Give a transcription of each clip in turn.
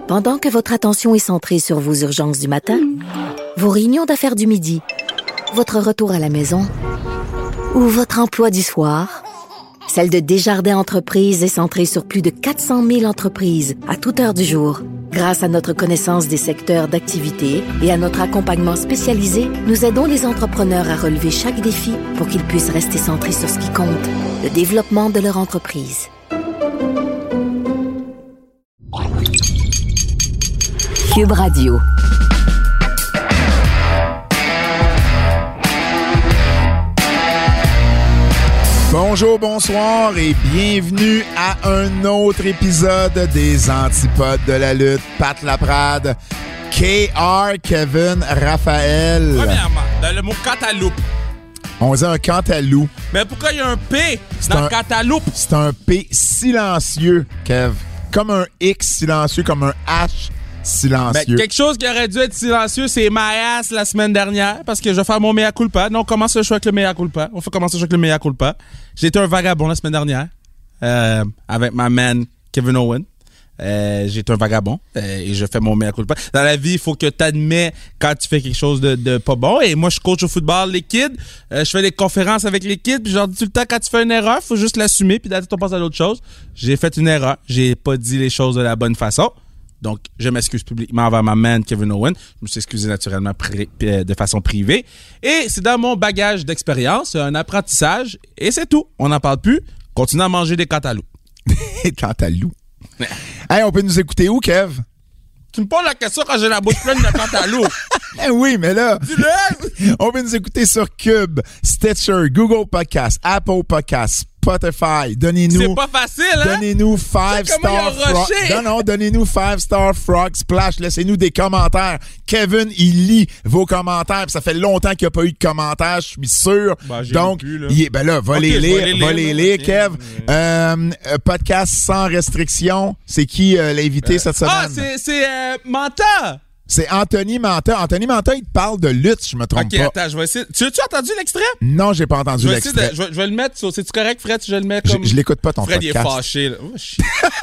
Pendant que votre attention est centrée sur vos urgences du matin, vos réunions d'affaires du midi, votre retour à la maison ou votre emploi du soir, celle de Desjardins Entreprises est centrée sur plus de 400 000 entreprises à toute heure du jour. Grâce à notre connaissance des secteurs d'activité et à notre accompagnement spécialisé, nous aidons les entrepreneurs à relever chaque défi pour qu'ils puissent rester centrés sur ce qui compte, le développement de leur entreprise. Cube Radio. Bonjour, bonsoir et bienvenue à un autre épisode des Antipodes de la lutte. Pat Laprade, KR, Kevin, Raphaël. Premièrement, dans le mot cantaloupe. On dit un cantaloupe. Mais pourquoi il y a un P dans le cantaloupe? C'est un P silencieux, Kev. Comme un X silencieux, comme un H silencieux. Ben, quelque chose qui aurait dû être silencieux, c'est my ass la semaine dernière, parce que je vais faire mon mea culpa. Non, on commence le show avec le mea culpa. On fait commencer le show avec le mea culpa. J'ai été un vagabond la semaine dernière, avec ma man Kevin Owen. J'ai été un vagabond et je fais mon mea culpa. Dans la vie, il faut que tu admets quand tu fais quelque chose de pas bon. Et moi, je coach au football les kids. Je fais des conférences avec les kids. Puis je leur dis tout le temps, quand tu fais une erreur, faut juste l'assumer. Puis d'attendre, on passe à l'autre chose. J'ai fait une erreur. J'ai pas dit les choses de la bonne façon. Donc, je m'excuse publiquement envers ma man Kevin Owen. Je me suis excusé naturellement de façon privée. Et c'est dans mon bagage d'expérience, un apprentissage. Et c'est tout. On n'en parle plus. Continue à manger des cantaloupes. Des cantaloupes. Hey, on peut nous écouter où, Kev? Tu me poses la question quand j'ai la bouche pleine de cantaloupes. Eh oui, mais là, Dis-le! on peut nous écouter sur Cube, Stitcher, Google Podcasts, Apple Podcasts, Spotify. Donnez-nous. C'est pas facile, hein? Donnez-nous 5-star frog. Non, donnez-nous 5-star frog splash. Laissez-nous des commentaires. Kevin, il lit vos commentaires. Puis ça fait longtemps qu'il n'y a pas eu de commentaires, je suis sûr. Ben, donc, plus, là. Va les lire, Kev. Podcast sans restriction. C'est qui l'invité cette semaine? Ah, c'est Manta! C'est Anthony Manta. Anthony Manta, il te parle de lutte, je me trompe pas. Ok, attends, je vais essayer. Tu as entendu l'extrait? Non, j'ai pas entendu l'extrait. Je vais le mettre. C'est-tu correct, Fred, si je le mets comme... Je l'écoute pas, ton Fred, podcast. il est fâché, là. Oh, shit.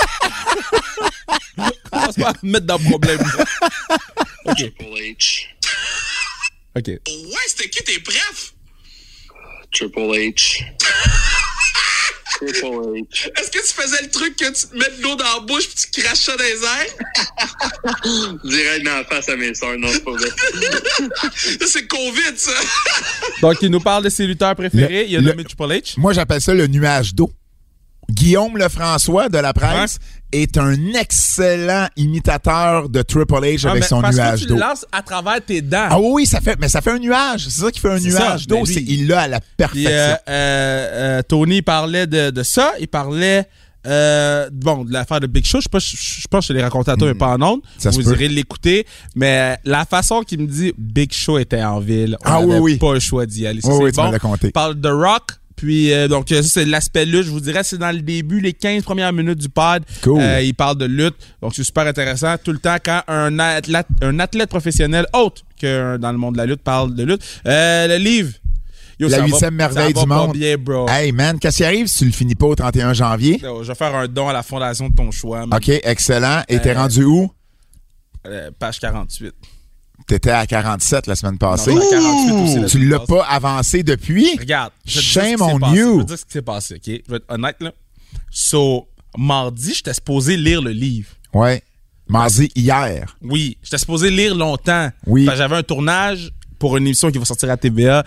Commence pas à me mettre dans le problème. OK. Triple H. OK. Ouais, c'était qui tes prefs? Triple H. Triple H. Est-ce que tu faisais le truc que tu te mets de l'eau dans la bouche puis tu craches ça dans les airs? Direct dans la face à mes soeurs, non, c'est pas vrai. C'est COVID, ça! Donc, il nous parle de ses lutteurs préférés. Il a nommé Triple H. Moi, j'appelle ça le nuage d'eau. Guillaume Lefrançois de la presse est un excellent imitateur de Triple H avec son nuage d'eau. Tu le lances à travers tes dents. Ah oui, ça fait un nuage. C'est ça qui fait un nuage d'eau. Il l'a à la perfection. Puis, Tony parlait de ça. Il parlait de l'affaire de Big Show. Je pense que je te l'ai raconté à toi, mais pas en ondes. Vous irez l'écouter. Mais la façon qu'il me dit Big Show était en ville, on n'avait pas le choix d'y aller. Ça, oui, c'est tu m'avais compté. Il parle de Rock. Puis, donc, ça, c'est l'aspect lutte. Je vous dirais, c'est dans le début, les 15 premières minutes du pod. Cool. Il parle de lutte. Donc, c'est super intéressant. Tout le temps, quand un athlète professionnel autre que dans le monde de la lutte parle de lutte. Le livre. Yo, la 8e merveille du monde. Bien, bro. Hey, man, qu'est-ce qui arrive si tu le finis pas au 31 janvier? Je vais faire un don à la fondation de ton choix. OK, excellent. Et t'es rendu où? Page 48. T'étais à 47 la semaine passée. Non, à 48 aussi, la tu semaine l'as passée. pas avancé depuis? Regarde. Shame on you. you. Je vais te dire ce qui s'est passé, OK? Je vais être honnête, là. So, mardi, j'étais supposé lire le livre. Ouais. Mardi hier. Oui. J'étais supposé lire longtemps. Oui. J'avais un tournage pour une émission qui va sortir à TVA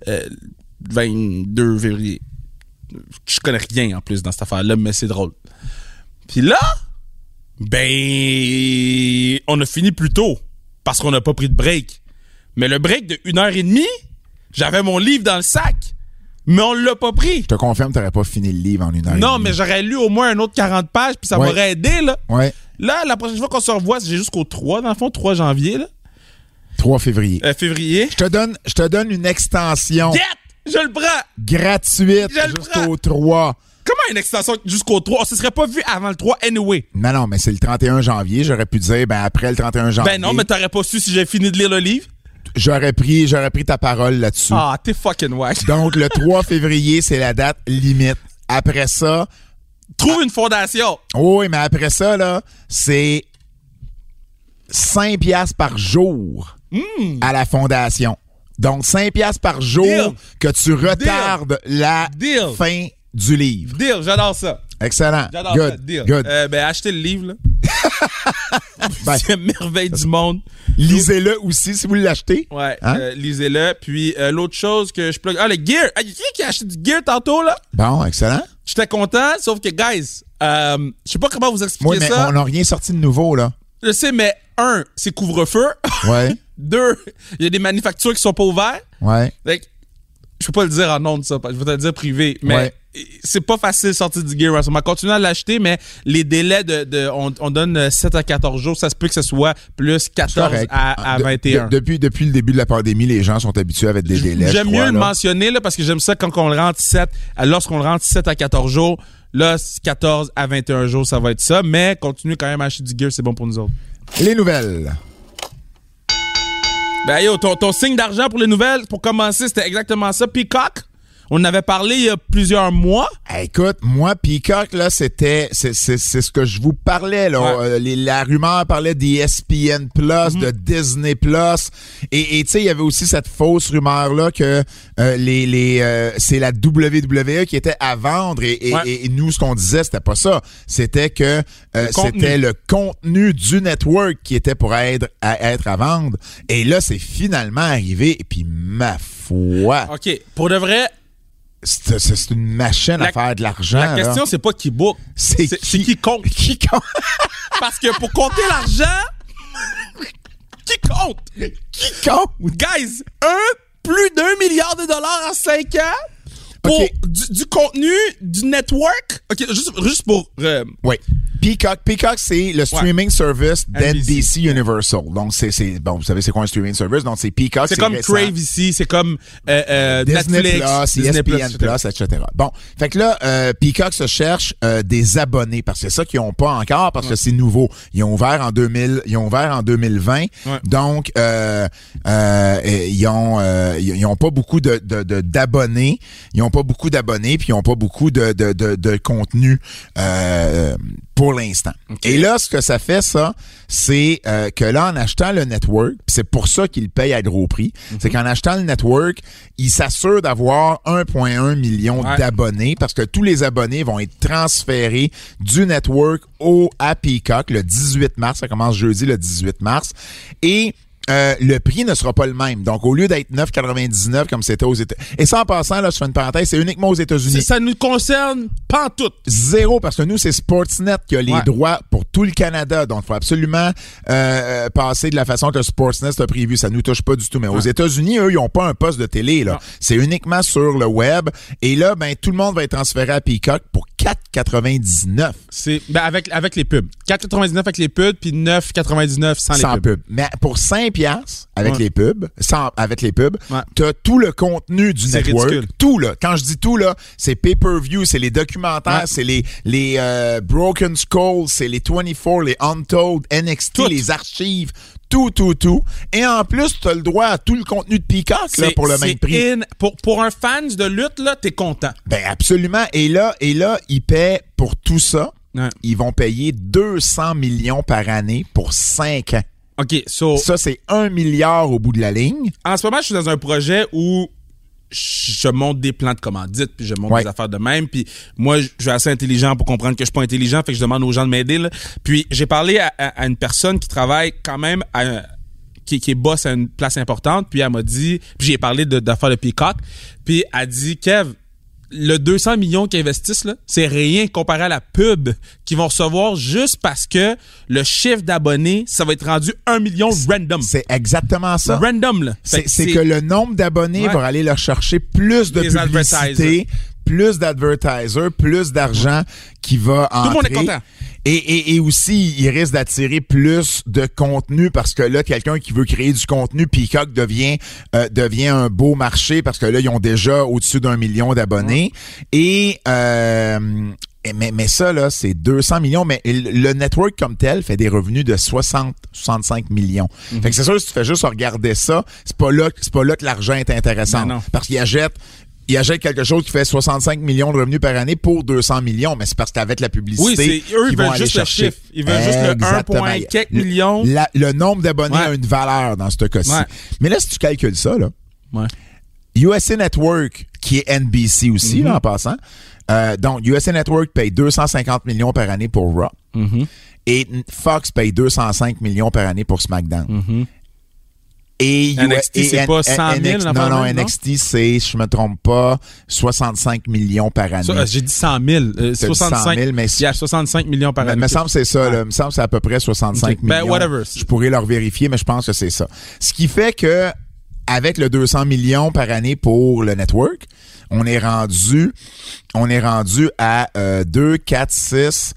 22 février. Je connais rien, en plus, dans cette affaire-là, mais c'est drôle. Puis là, on a fini plus tôt. Parce qu'on n'a pas pris de break. Mais le break de 1h30, j'avais mon livre dans le sac. Mais on l'a pas pris. Je te confirme, t'aurais pas fini le livre en 1h30. Non, mais j'aurais lu au moins un autre 40 pages, puis ça m'aurait aidé, là. Ouais. Là, la prochaine fois qu'on se revoit, j'ai jusqu'au 3, dans le fond, 3 janvier, là. 3 février. Février. Je te donne une extension. Get! Je le prends! Gratuite jusqu'au 3. Comment une extension jusqu'au 3? On se serait pas vu avant le 3 anyway. Non, mais c'est le 31 janvier. J'aurais pu dire, après le 31 janvier. Ben non, mais t'aurais pas su si j'ai fini de lire le livre. J'aurais pris ta parole là-dessus. Ah, t'es fucking wack. Donc, le 3 février, c'est la date limite. Après ça... Trouve une fondation. Oui, mais après ça, là, c'est $5 par jour à la fondation. Donc, $5 par jour Deal. que tu retardes la Deal. fin du livre. Deal, j'adore ça. Excellent. J'adore Good. ça. Deal. Good. Achetez le livre, là. Ben, C'est une merveille du monde. lisez-le aussi si vous l'achetez. Ouais, Hein? lisez-le. Puis l'autre chose que je plug... Ah, le gear! Ah, qui a acheté du gear tantôt, là? Bon, excellent. J'étais content, sauf que, guys, je sais pas comment vous expliquer Oui, mais ça. on n'a rien sorti de nouveau, là. Je sais, mais 1, c'est couvre-feu. Ouais. 2, il y a des manufactures qui sont pas ouvertes. Ouais. Fait que, je peux pas le dire en ondes, ça. Je vais te le dire privé. Mais Ouais. c'est pas facile de sortir du gear. On va continuer à l'acheter, mais les délais on donne 7 à 14 jours. Ça se peut que ce soit plus 14 Correct. à 21. Depuis le début de la pandémie, les gens sont habitués avec des délais. J'aime je mieux crois, le là. mentionner là, parce que j'aime ça quand on le rentre lorsqu'on le rentre 7 à 14 jours. Là, 14 à 21 jours, ça va être ça. Mais continuez quand même à acheter du gear, c'est bon pour nous autres. Les nouvelles. Ben yo, ton signe d'argent pour les nouvelles, pour commencer, c'était exactement ça. Peacock, on en avait parlé il y a plusieurs mois. Hey, écoute, moi, Peacock, là, c'est ce que je vous parlais, là. Ouais. La rumeur parlait d'ESPN Plus, de Disney Plus. Et tu sais, il y avait aussi cette fausse rumeur-là que c'est la WWE qui était à vendre. Et nous, ce qu'on disait, c'était pas ça. C'était que c'était le contenu du network qui était pour être à vendre. Et là, c'est finalement arrivé. Et puis, ma foi, OK, pour de vrai, c'est une machine à faire de l'argent. la question, c'est pas qui book, c'est qui compte. Qui compte? Parce que pour compter l'argent, qui compte? Qui compte? Guys, plus d'1 milliard de dollars en 5 ans pour OK. du contenu, du network. OK, juste pour... Oui. Peacock, c'est le streaming service d'NBC Universal. Donc, bon, vous savez, c'est quoi un streaming service? Donc, c'est Peacock. c'est comme récent. Crave ici, c'est comme Disney Netflix, Plus, ESPN Plus, etc. Bon, fait que là, Peacock se cherche des abonnés parce que c'est ça qu'ils n'ont pas encore parce que c'est nouveau. Ils ont ouvert en 2020. Ouais. Donc, ils ont pas beaucoup d'abonnés. Ils ont pas beaucoup d'abonnés puis ils ont pas beaucoup de contenu pour l'instant. Okay. Et là, ce que ça fait, ça, c'est que là, en achetant le network, pis c'est pour ça qu'ils payent à gros prix, c'est qu'en achetant le network, ils s'assurent d'avoir 1,1 million d'abonnés parce que tous les abonnés vont être transférés du network à Peacock le 18 mars. Ça commence jeudi le 18 mars. Et le prix ne sera pas le même. Donc, au lieu d'être 9,99 comme c'était aux États-Unis. Et ça, en passant, là, je fais une parenthèse, c'est uniquement aux États-Unis. Ça nous concerne pas en tout. Zéro, parce que nous, c'est Sportsnet qui a les droits pour tout le Canada. Donc, il faut absolument passer de la façon que Sportsnet a prévu. Ça nous touche pas du tout. Mais aux États-Unis, eux, ils n'ont pas un poste de télé, là. C'est uniquement sur le web. Et là, ben, tout le monde va être transféré à Peacock pour 4,99. C'est avec les pubs. 4,99 avec les pubs, puis 9,99 sans les pubs. Mais pour 5$ avec les pubs, t'as tout le contenu du network. Ridicule. Tout, là. Quand je dis tout, là, c'est pay-per-view, c'est les documentaires, c'est les Broken Skulls, c'est les 24, les Untold, NXT, les archives, tout. Et en plus, t'as le droit à tout le contenu de Peacock, là, pour le même prix. Pour un fan de lutte, là, t'es content. Ben, absolument. Et là, ils paient pour tout ça. Ouais. Ils vont payer 200 millions par année pour 5 ans. OK, Ça, c'est 1 milliard au bout de la ligne. En ce moment, je suis dans un projet où je monte des plans de commandite, puis je monte des affaires de même. Puis moi, je suis assez intelligent pour comprendre que je suis pas intelligent, fait que je demande aux gens de m'aider, là. Puis j'ai parlé à une personne qui travaille quand même qui est boss à une place importante, puis elle m'a dit, puis j'ai parlé d'affaires de Peacock, puis elle dit, Kev, le 200 millions qu'ils investissent, là, c'est rien comparé à la pub qu'ils vont recevoir juste parce que le chiffre d'abonnés, ça va être rendu 1 million random. C'est exactement ça. Random, là. C'est que le nombre d'abonnés va aller leur chercher plus de publicité, plus d'advertisers, plus d'argent qui va entrer. Tout le monde est content. Et aussi, il risque d'attirer plus de contenu parce que là, quelqu'un qui veut créer du contenu, Peacock devient un beau marché parce que là, ils ont déjà au-dessus d'1 million d'abonnés. Et mais ça, là, c'est 200 millions. Mais le network comme tel fait des revenus de 65 millions. Fait que c'est sûr, si tu fais juste regarder ça, c'est pas là que l'argent est intéressant. Non. Parce qu'ils Ils achètent quelque chose qui fait 65 millions de revenus par année pour 200 millions, mais c'est parce qu'avec la publicité, eux, ils ils vont veulent aller juste chercher. le chiffre. Ils veulent juste le 1 quelques millions. Le nombre d'abonnés a une valeur dans ce cas-ci. Ouais. Mais là, si tu calcules ça, là, Ouais. USA Network, qui est NBC aussi, là, en passant, donc USA Network paye 250 millions par année pour Raw. Et Fox paye 205 millions par année pour SmackDown. Et NXT, c'est pas 100 000? Non, NXT, c'est, je me trompe pas, 65 millions par année. Ça, j'ai dit 100 000. 65 000, mais il y a 65 millions par année. Il me semble que c'est ça. Il me semble que c'est à peu près 65 millions. Ben, whatever. Je pourrais leur vérifier, mais je pense que c'est ça. Ce qui fait que avec le 200 millions par année pour le network, on est rendu à 2, 4, 6...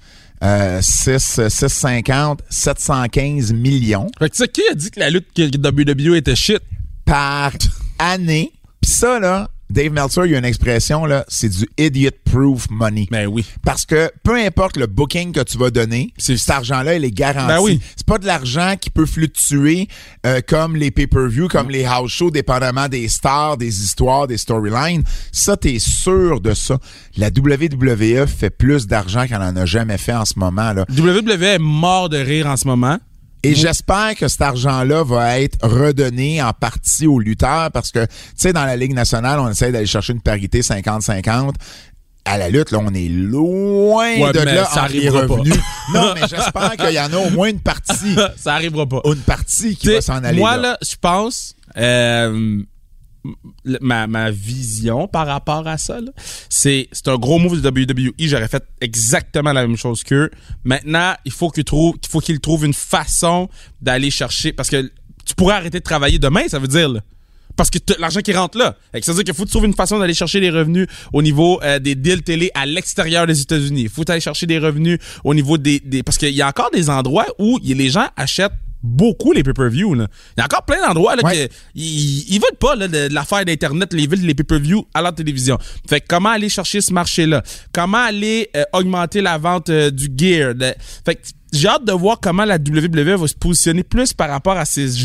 650, 715 millions. Fait que tu sais, qui a dit que la lutte WWE était shit? Par année. Puis ça, là, Dave Meltzer, il y a une expression, là, c'est du idiot-proof money. Ben oui. Parce que peu importe le booking que tu vas donner, cet argent-là, il est garanti. Ben oui. C'est pas de l'argent qui peut fluctuer comme les pay-per-view, comme les house shows, dépendamment des stars, des histoires, des storylines. Ça, t'es sûr de ça. La WWE fait plus d'argent qu'elle en a jamais fait en ce moment, là. WWE est mort de rire en ce moment. Et j'espère que cet argent-là va être redonné en partie aux lutteurs parce que, tu sais, dans la Ligue nationale, on essaie d'aller chercher une parité 50-50. À la lutte, là, on est loin de là en les revenus. Non, mais j'espère qu'il y en a au moins une partie. Ça arrivera pas. Une partie qui va s'en aller moi, là. Moi, là, je pense... ma vision par rapport à ça, là, c'est un gros move de WWE. J'aurais fait exactement la même chose qu'eux. Maintenant, il faut qu'ils trouvent une façon d'aller chercher, parce que tu pourrais arrêter de travailler demain, ça veut dire, là. Parce que l'argent qui rentre là. Ça veut dire qu'il faut trouver une façon d'aller chercher les revenus au niveau des deals télé à l'extérieur des États-Unis. Il faut aller chercher des revenus au niveau des parce qu'il y a encore des endroits où les gens achètent beaucoup les pay-per-view. Là. Il y a encore plein d'endroits là, ouais. ils veulent pas là, de l'affaire d'Internet, les pay-per-view à la télévision. Fait que comment aller chercher ce marché-là? Comment aller augmenter la vente du gear? Fait que j'ai hâte de voir comment la WWE va se positionner plus par rapport à ces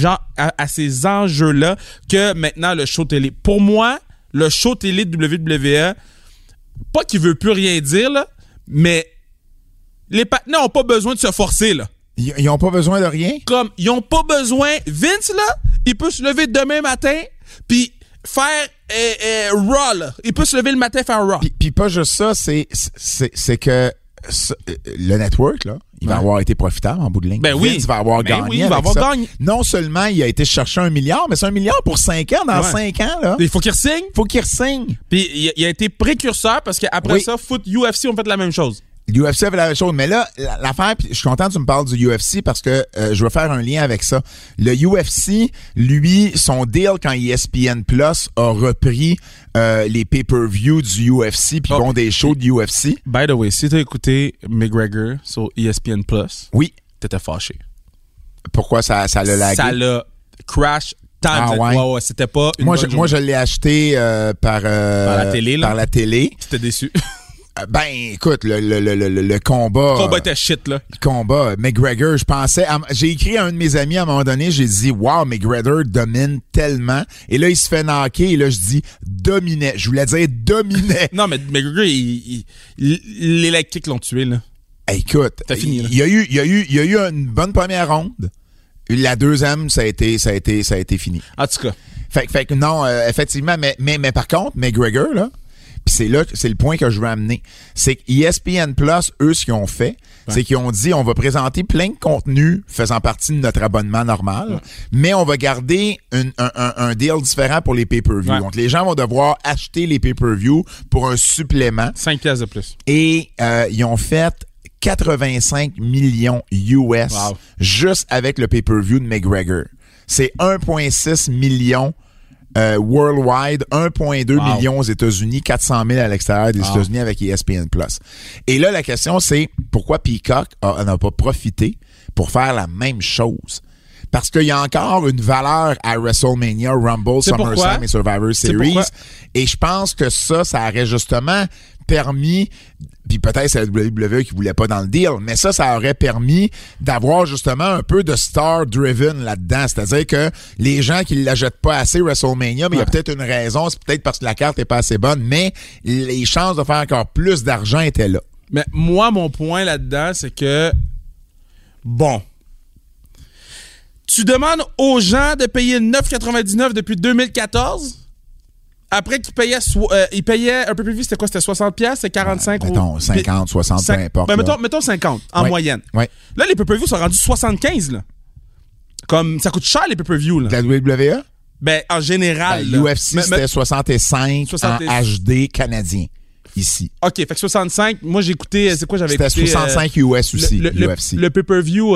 enjeux-là que maintenant le show télé. Pour moi, le show télé de WWE, pas qu'il veut plus rien dire, là, mais les partenaires n'ont pas besoin de se forcer, là. Ils n'ont pas besoin de rien? Comme, ils n'ont pas besoin... Vince, là, il peut se lever demain matin, puis faire Raw, là. Il peut se lever le matin et faire Raw. Puis pas juste ça, c'est que le network, là, il va avoir été profitable en bout de ligne. Ben oui. Vince va avoir gagné. Oui, il va avoir gagné. Non seulement il a été chercher 1 milliard, mais c'est 1 milliard pour 5 ans. Dans 5 ans, là. Il faut qu'il re-signe. Puis il a été précurseur parce qu'après ça, UFC ont fait la même chose. L'UFC avait la même chose. Mais là, l'affaire, puis je suis content que tu me parles du UFC parce que je veux faire un lien avec ça. Le UFC, lui, son deal quand ESPN Plus a repris les pay-per-view du UFC puis bon, des shows de UFC. By the way, si t'as écouté McGregor sur ESPN Plus, oui, t'étais fâché. Pourquoi ça l'a lagué? Ça l'a crash. Ouais, c'était pas une moi, je l'ai acheté par la télé. Là. Par la télé. T'étais déçu. Ben, écoute, le combat... Le combat était shit, là. Le combat, McGregor, je pensais... J'ai écrit à un de mes amis à un moment donné, j'ai dit, wow, McGregor domine tellement. Et là, il se fait knocker, et là, je dis, dominait. Je voulais dire dominait. Non, mais McGregor, les leg kicks l'ont tué, là. Écoute, t'as fini, là. Il y a eu une bonne première ronde. La deuxième, ça a été fini. En tout cas. Fait que non, effectivement, mais par contre, McGregor, là, puis c'est le point que je veux amener. C'est que ESPN Plus, eux, ce qu'ils ont fait, c'est qu'ils ont dit, on va présenter plein de contenus faisant partie de notre abonnement normal, mais on va garder un deal différent pour les pay-per-view. Donc, les gens vont devoir acheter les pay-per-view pour un supplément. 5 piastres de plus. Et ils ont fait 85 millions US juste avec le pay-per-view de McGregor. C'est 1,6 million worldwide, 1,2 million aux États-Unis, 400 000 à l'extérieur des États-Unis avec ESPN+. Et là, la question, c'est pourquoi Peacock n'a pas profité pour faire la même chose? Parce qu'il y a encore une valeur à WrestleMania, Rumble, SummerSlam et Survivor Series. Et je pense que ça aurait justement permis, puis peut-être c'est la WWE qui voulait pas dans le deal, mais ça aurait permis d'avoir justement un peu de star-driven là-dedans. C'est-à-dire que les gens qui l'achètent pas assez WrestleMania, mais il y a peut-être une raison, c'est peut-être parce que la carte est pas assez bonne, mais les chances de faire encore plus d'argent étaient là. Mais moi, mon point là-dedans, c'est que, bon, tu demandes aux gens de payer 9,99 depuis 2014. Après qu'ils payaient, ils payaient un peu plus vite, c'était quoi? C'était 60$, c'était 45$? Mettons 50, 60, peu importe. Ben, mettons 50 en moyenne. Ouais. Là, les pay-per-views sont rendus 75$. Là. Comme, ça coûte cher les pay-per-views. Là. La WWE? Ben, en général. UFC, c'était 65 en HD canadien. Ici. OK, fait que 65, moi j'ai écouté, c'est quoi j'avais écouté? C'était 65 US aussi, UFC. Le pay-per-view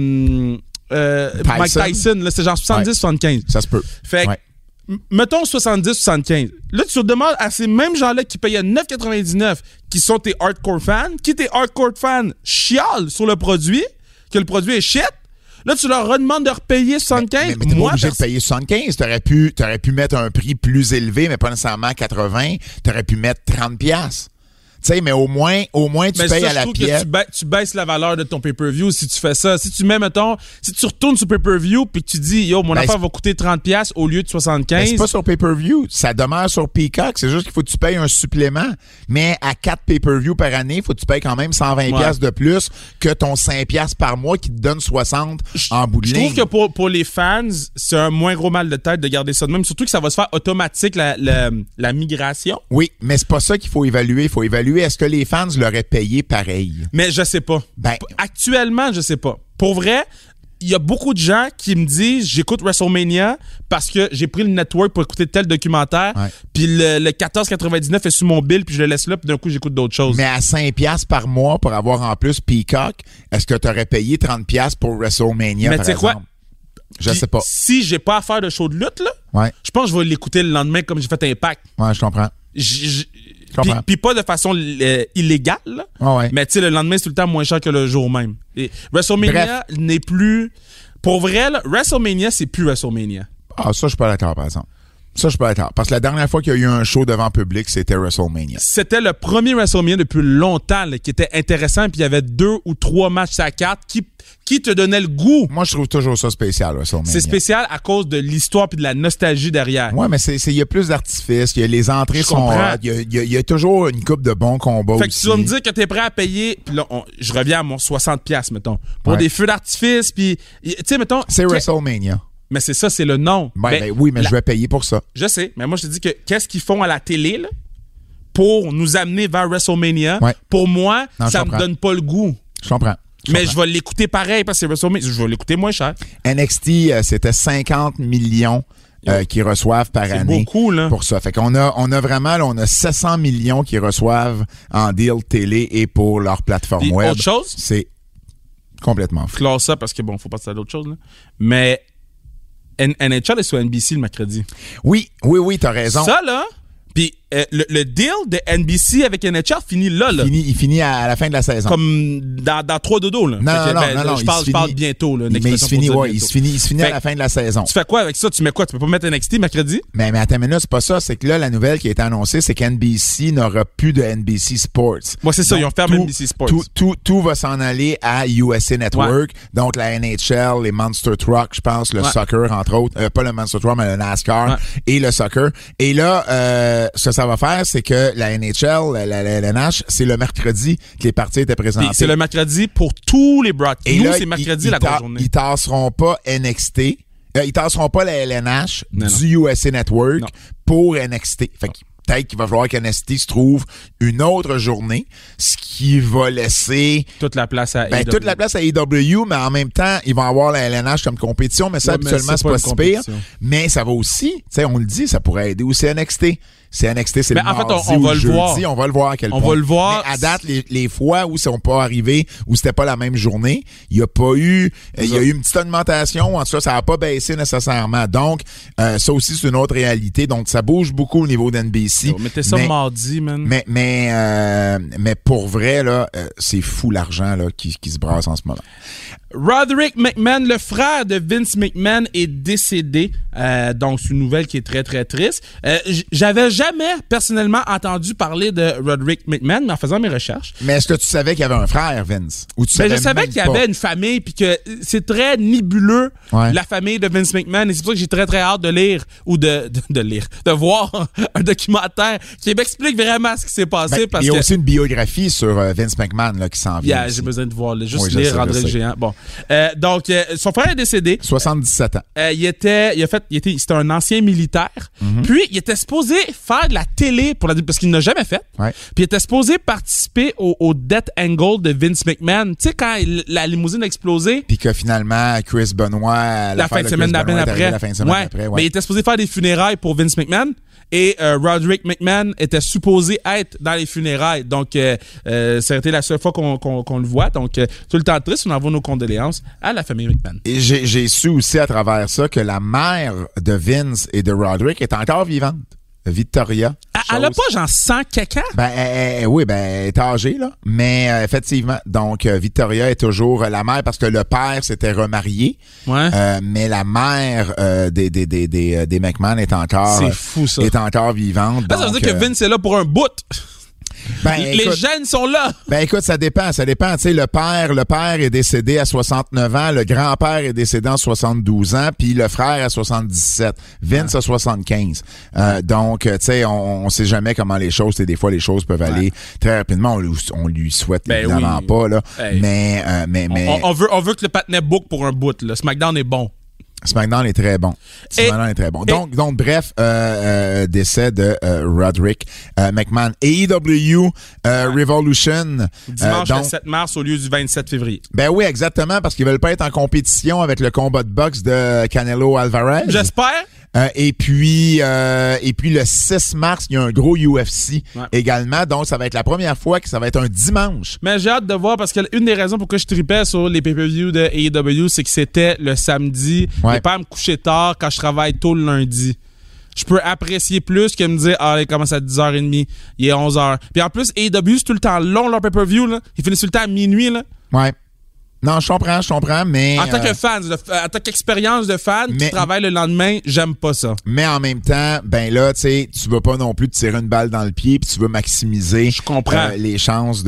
Mike Tyson, là, c'est genre 70-75. Ça se peut. Fait que, mettons 70-75. Là, tu te demandes à ces mêmes gens-là qui payaient 9,99, qui sont tes hardcore fans, qui tes hardcore fans chialent sur le produit, que le produit est shit. Là, tu leur redemandes de repayer 75. Mais t'es pas obligé de payer 75. T'aurais pu mettre un prix plus élevé, mais pas nécessairement 80. T'aurais pu mettre 30$. Tu sais, mais au moins tu payes à la pièce. Tu baisses la valeur de ton pay-per-view si tu fais ça. Si tu mets, mettons, si tu retournes sur pay-per-view puis que tu dis, yo, mon affaire va coûter 30$ au lieu de 75$. C'est pas sur pay-per-view. Ça demeure sur Peacock. C'est juste qu'il faut que tu payes un supplément. Mais à 4 pay-per-view par année, il faut que tu payes quand même 120$ de plus que ton 5$ par mois qui te donne 60 en bout de ligne. Je trouve que pour les fans, c'est un moins gros mal de tête de garder ça de même. Surtout que ça va se faire automatique, la migration. Oui, mais c'est pas ça qu'il faut évaluer. Il faut évaluer est-ce que les fans l'auraient payé pareil? Mais je sais pas. Actuellement, je sais pas. Pour vrai, il y a beaucoup de gens qui me disent j'écoute WrestleMania parce que j'ai pris le network pour écouter tel documentaire, puis le 14,99 est sur mon bill, puis je le laisse là, puis d'un coup, j'écoute d'autres choses. Mais à 5$ par mois pour avoir en plus Peacock, est-ce que tu aurais payé 30$ pour WrestleMania, par exemple? Quoi? Je sais pas. Si j'ai pas à faire de show de lutte, là, je pense que je vais l'écouter le lendemain comme j'ai fait Impact. Ouais, je comprends. Puis pas de façon illégale, là, mais tu sais, le lendemain, c'est tout le temps moins cher que le jour même. Et WrestleMania n'est plus... Pour vrai, là, WrestleMania, c'est plus WrestleMania. Ah, ça, je suis pas d'accord, par exemple. Ça, je suis pas d'accord. Parce que la dernière fois qu'il y a eu un show devant public, c'était WrestleMania. C'était le premier WrestleMania depuis longtemps là, qui était intéressant, puis il y avait 2 ou 3 matchs à 4 qui te donnaient le goût. Moi, je trouve toujours ça spécial, WrestleMania. C'est spécial à cause de l'histoire puis de la nostalgie derrière. Ouais, mais il y a plus d'artifices, les entrées sont hot, il y a toujours une coupe de bons combats aussi. Fait que tu vas me dire que t'es prêt à payer, puis là, je reviens à mon 60$, mettons, pour des feux d'artifice, puis, tu sais, mettons... C'est WrestleMania. Mais c'est ça, c'est le nom. Oui, mais je vais payer pour ça. Je sais, mais moi, je te dis que qu'est-ce qu'ils font à la télé, là, pour nous amener vers WrestleMania? Ouais. Pour moi, ça me donne pas le goût. Je comprends. Mais je vais l'écouter pareil parce que c'est WrestleMania. Je vais l'écouter moins cher. NXT, c'était 50 millions qui reçoivent par année. C'est beaucoup, là. Pour ça. Fait qu'on a vraiment, là, on a 700 millions qui reçoivent en deal télé et pour leur plateforme puis web. Autre chose? C'est complètement fou. Clore ça parce que, bon, faut passer à d'autres choses, là. Mais NHL est sur NBC le mercredi. Oui, t'as raison. Ça, là, puis le deal de NBC avec NHL finit là. Il finit à la fin de la saison. Comme dans 3 dodo, là. Non. Je parle bientôt, là. Mais il se finit à la fin de la saison. Tu fais quoi avec ça? Tu mets quoi? Tu peux pas mettre NXT mercredi? Mais attends une minute, c'est pas ça. C'est que là, la nouvelle qui a été annoncée, c'est qu'NBC n'aura plus de NBC Sports. Moi, c'est ça. Donc, ils ont fermé NBC Sports. Tout va s'en aller à USA Network. Ouais. Donc, la NHL, les Monster Truck, je pense, le soccer, entre autres. Pas le Monster Truck, mais le NASCAR et le soccer. Et là, ce que ça va faire, c'est que la NHL, la LNH, c'est le mercredi que les parties étaient présentées. C'est le mercredi pour tous les broadcasts. Et nous, là, c'est mercredi la grosse journée. Ils tasseront pas NXT. Ils tasseront pas la LNH du USA Network pour NXT. Fait que peut-être qu'il va falloir qu'NXT se trouve une autre journée, ce qui va laisser toute la place à AEW. Toute la place à AEW, mais en même temps, ils vont avoir la LNH comme compétition, mais ça, habituellement, c'est pas si pire. Mais ça va aussi, tu sais, on le dit, ça pourrait aider aussi NXT. C'est NXT, c'est le mardi on va ou le jeudi, voir. On va le voir à quel point. On va le voir. Mais à date, les fois où ils sont pas arrivés, où c'était pas la même journée, il y a pas eu, il y a eu une petite augmentation. En tout cas, ça a pas baissé nécessairement. Donc, ça aussi, c'est une autre réalité. Donc, ça bouge beaucoup au niveau d'NBC. Mettez ça mardi, man. Mais pour vrai, là, c'est fou l'argent, là, qui se brasse en ce moment. Roderick McMahon, le frère de Vince McMahon, est décédé. Donc, c'est une nouvelle qui est très, très triste. J'avais jamais personnellement entendu parler de Roderick McMahon, mais en faisant mes recherches. Mais est-ce que tu savais qu'il y avait un frère, Vince? Ou tu Je savais qu'il y avait une famille, puis que c'est très nébuleux, la famille de Vince McMahon, et c'est pour ça que j'ai très très hâte de lire, ou de voir un documentaire qui m'explique vraiment ce qui s'est passé. Il y a aussi une biographie sur Vince McMahon là, qui s'en vient. J'ai besoin de voir, juste lire André le Géant. Bon. Donc, son frère est décédé. 77 ans. C'était un ancien militaire. Puis, il était supposé faire de la télé parce qu'il n'a jamais fait. Ouais. Puis, il était supposé participer au Death Angle de Vince McMahon. Tu sais, quand la limousine a explosé. Puis que finalement, Chris Benoit, la fin de semaine d'après. Mais il était supposé faire des funérailles pour Vince McMahon. Et Roderick McMahon était supposé être dans les funérailles. Donc, ça a été la seule fois qu'on le voit. Donc, tout le temps triste, on envoie nos condoléances à la famille McMahon. Et j'ai su aussi à travers ça que la mère de Vince et de Roderick est encore vivante. Victoria. Elle a pas genre 100 caca? Oui, elle est âgée, là. Mais effectivement, donc Victoria est toujours la mère parce que le père s'était remarié. Ouais. Mais la mère des McMahon est encore... C'est fou, ça. Est encore vivante. Ça veut dire que Vince est là pour un bout. Les gènes sont là. Écoute, ça dépend. Tu sais, le père est décédé à 69 ans, le grand-père est décédé à 72 ans, puis le frère à 77. Vince à 75. Donc, tu sais, on sait jamais comment les choses, des fois les choses peuvent aller très rapidement. On lui souhaite évidemment pas, là. Hey. Mais on veut que le patinet book pour un bout, là. SmackDown est bon. SmackDown est très bon. Donc, bref, décès de Roderick McMahon. AEW Revolution. Dimanche le 7 mars au lieu du 27 février. Ben oui, exactement, parce qu'ils veulent pas être en compétition avec le combat de boxe de Canelo Alvarez. J'espère. Et puis le 6 mars, il y a un gros UFC également. Donc, ça va être la première fois que ça va être un dimanche. Mais j'ai hâte de voir parce que une des raisons pourquoi je tripais sur les pay-per-view de AEW, c'est que c'était le samedi. Et pas à me coucher tard quand je travaille tôt le lundi. Je peux apprécier plus que me dire il commence à 10h30, il est 11h. Puis en plus, AEW, c'est tout le temps long leur pay-per-view. Là. Ils finissent tout le temps à minuit. Là. Ouais. Non, je comprends, mais... En tant que fan, en tant qu'expérience de fan qui travaille le lendemain, j'aime pas ça. Mais en même temps, ben là, tu sais, tu veux pas non plus te tirer une balle dans le pied puis tu veux maximiser les chances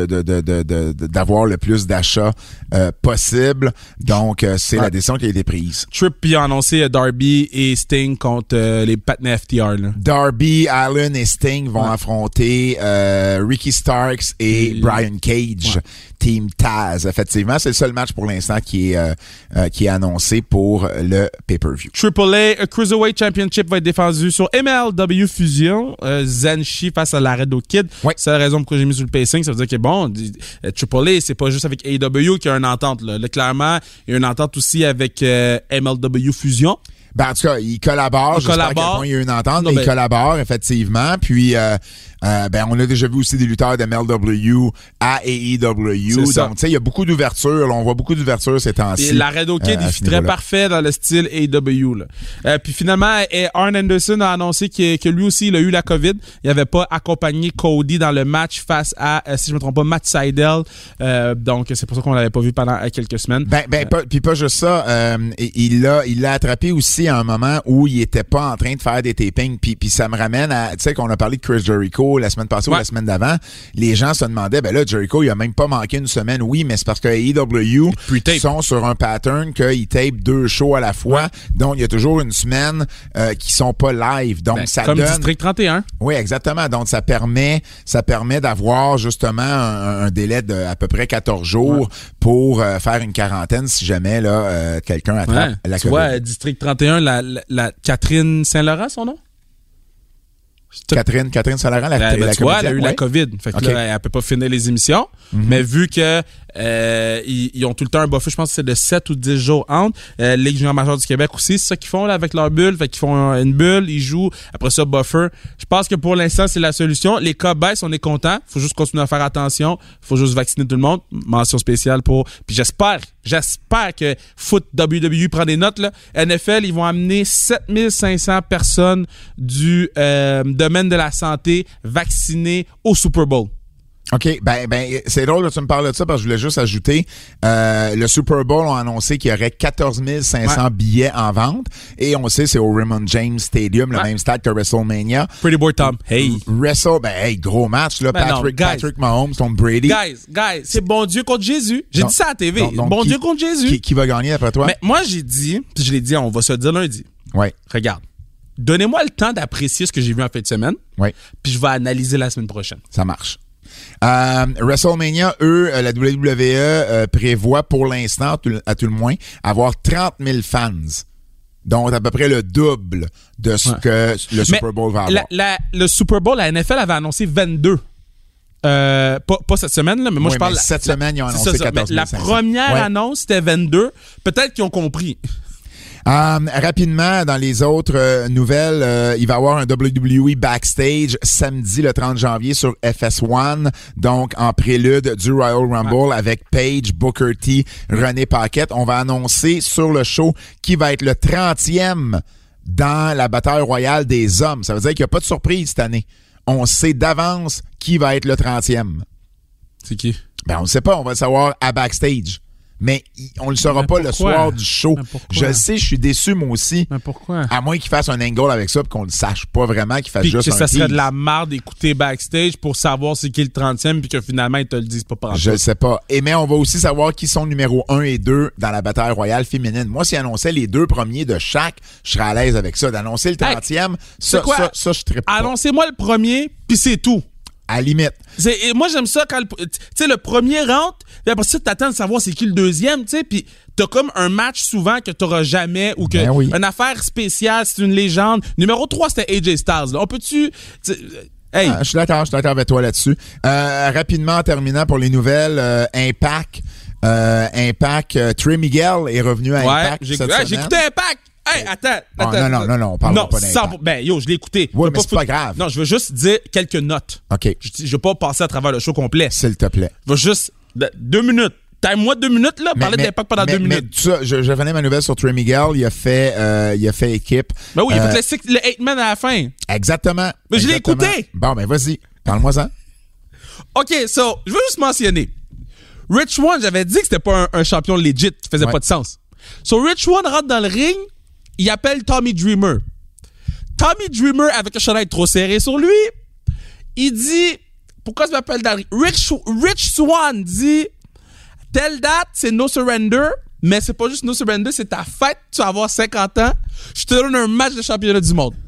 d'avoir le plus d'achats possible. Donc, c'est la décision qui a été prise. Tripp a annoncé Darby et Sting contre les patinets FTR. Là. Darby, Allin et Sting vont affronter Ricky Starks et Brian Cage. Team Taz, effectivement. C'est le seul match pour l'instant qui est annoncé pour le pay-per-view. AAA Cruiserweight Championship va être défendu sur MLW Fusion. Zenshi face à Laredo Kid. Oui. C'est la raison pourquoi j'ai mis sur le pacing. Ça veut dire que bon, AAA, c'est pas juste avec AEW qu'il y a une entente. Là, clairement, il y a une entente aussi avec MLW Fusion. Ben, en tout cas, ils collaborent. J'espère qu'à quel point il y a une entente, mais ils collaborent, effectivement. Puis, on a déjà vu aussi des lutteurs de MLW à AEW. Donc, tu sais, il y a beaucoup d'ouverture. On voit beaucoup d'ouverture ces temps-ci. Et Laredo Kid, il fit très parfait dans le style AEW. Puis finalement, Arn Anderson a annoncé que lui aussi, il a eu la COVID. Il n'avait pas accompagné Cody dans le match face à, si je me trompe pas, Matt Sydal. Donc, c'est pour ça qu'on l'avait pas vu pendant quelques semaines. Puis pas juste ça. Il l'a attrapé aussi à un moment où il était pas en train de faire des tapings. Puis ça me ramène à, tu sais, qu'on a parlé de Chris Jericho la semaine passée ou la semaine d'avant. Les gens se demandaient, ben là, Jericho, il a même pas manqué une semaine. Oui, mais c'est parce que AEW sont sur un pattern qu'ils tapent 2 shows à la fois. Donc, il y a toujours une semaine qui sont pas live. Donc, ça comme donne... District 31. Oui, exactement. Donc, ça permet d'avoir justement un délai de à peu près 14 jours pour faire une quarantaine si jamais là quelqu'un attrape la COVID. Tu vois, District 31, la Catherine Saint-Laurent, son nom? Catherine Saint-Laurent, la tu vois, elle a eu la COVID. Fait que là, elle peut pas finir les émissions. Mais vu que ils ont tout le temps un buffer, je pense que c'est de 7 ou 10 jours entre. Ligue junior majeure du Québec aussi, c'est ça qu'ils font là avec leur bulle. Fait qu'ils font une bulle, ils jouent. Après ça, buffer. Je pense que pour l'instant, c'est la solution. Les cas baissent, on est content. Faut juste continuer à faire attention. Faut juste vacciner tout le monde. Mention spéciale pour... Puis j'espère que Foot WWE prend des notes, là. NFL, ils vont amener 7500 personnes du domaine de la santé vaccinées au Super Bowl. OK, ben c'est drôle que tu me parles de ça parce que je voulais juste ajouter le Super Bowl ont annoncé qu'il y aurait 14 500 billets en vente et on sait c'est au Raymond James Stadium, le même stade que WrestleMania. Pretty boy Tom. Hey. Gros match là, Patrick Mahomes, Tom Brady. Guys, c'est bon Dieu contre Jésus. J'ai dit ça à la TV. Donc, bon Dieu contre Jésus. Qui va gagner après toi? Mais moi j'ai dit, puis je l'ai dit, on va se le dire lundi. Ouais. Regarde. Donnez-moi le temps d'apprécier ce que j'ai vu en fin de semaine. Oui. Puis je vais analyser la semaine prochaine. Ça marche. WrestleMania, la WWE prévoit pour l'instant, à tout le moins, avoir 30 000 fans. Donc, à peu près le double de ce que le Super Bowl va avoir. Le Super Bowl, la NFL avait annoncé 22. Pas cette semaine, là, mais moi je parle... cette semaine, ils ont annoncé 14 500. La première annonce, c'était 22. Peut-être qu'ils ont compris. Rapidement, dans les autres nouvelles, il va y avoir un WWE Backstage samedi le 30 janvier sur FS1, donc en prélude du Royal Rumble avec Paige, Booker T, René Paquette. On va annoncer sur le show qui va être le 30e dans la bataille royale des hommes. Ça veut dire qu'il n'y a pas de surprise cette année. On sait d'avance qui va être le 30e. C'est qui? Ben, on ne sait pas. On va le savoir à Backstage. Mais on ne le saura pas le soir du show. Je le sais, je suis déçu moi aussi. Mais pourquoi? À moins qu'il fasse un angle avec ça et qu'on le sache pas vraiment, qu'il fasse juste un ça serait tease. de la marde d'écouter Backstage pour savoir c'est qui le 30e puis que finalement ils te le disent pas par Je le sais pas. Mais on va aussi savoir qui sont numéro 1 et 2 dans la bataille royale féminine. Moi, s'ils annonçaient les 2 premiers de chaque, je serais à l'aise avec ça. D'annoncer le 30e, ça, je trippe pas. Annoncez-moi le premier puis c'est tout. À la limite. Moi, j'aime ça quand le premier rentre, puis après ça, t'attends de savoir c'est qui le deuxième, tu sais, puis t'as comme un match souvent que t'auras jamais ou que une affaire spéciale, c'est une légende. Numéro 3, c'était AJ Styles. Là. On peut-tu... Hey. Je suis d'accord avec toi là-dessus. Rapidement, en terminant pour les nouvelles, Impact, Trey Miguel est revenu à Impact cette semaine. J'ai écouté Impact! Hey, attends. Non, on parle pas d'Impact. Je l'ai écouté. Oui, mais c'est pas grave. Non, je veux juste dire quelques notes. OK. Je veux pas passer à travers le show complet. S'il te plaît. Je veux juste 2 minutes. Time-moi 2 minutes, là. Parler d'Impact pendant 2 minutes. Mais ça, je revenais ma nouvelle sur Trey Miguel. Il a fait équipe. Ben oui, il a fait le 8-man à la fin. Exactement. Mais je l'ai écouté. Bon, ben vas-y. Parle-moi-en. OK, so, je veux juste mentionner. Rich One, j'avais dit que c'était pas un champion legit qui faisait pas de sens. So, Rich One rentre dans le ring. Il appelle Tommy Dreamer. Tommy Dreamer, avec un chandail trop serré sur lui, il dit... Pourquoi tu m'appelles dans le ring? Rich Swann dit... Telle date, c'est No Surrender, mais c'est pas juste No Surrender, c'est ta fête, tu vas avoir 50 ans. Je te donne un match de championnat du monde.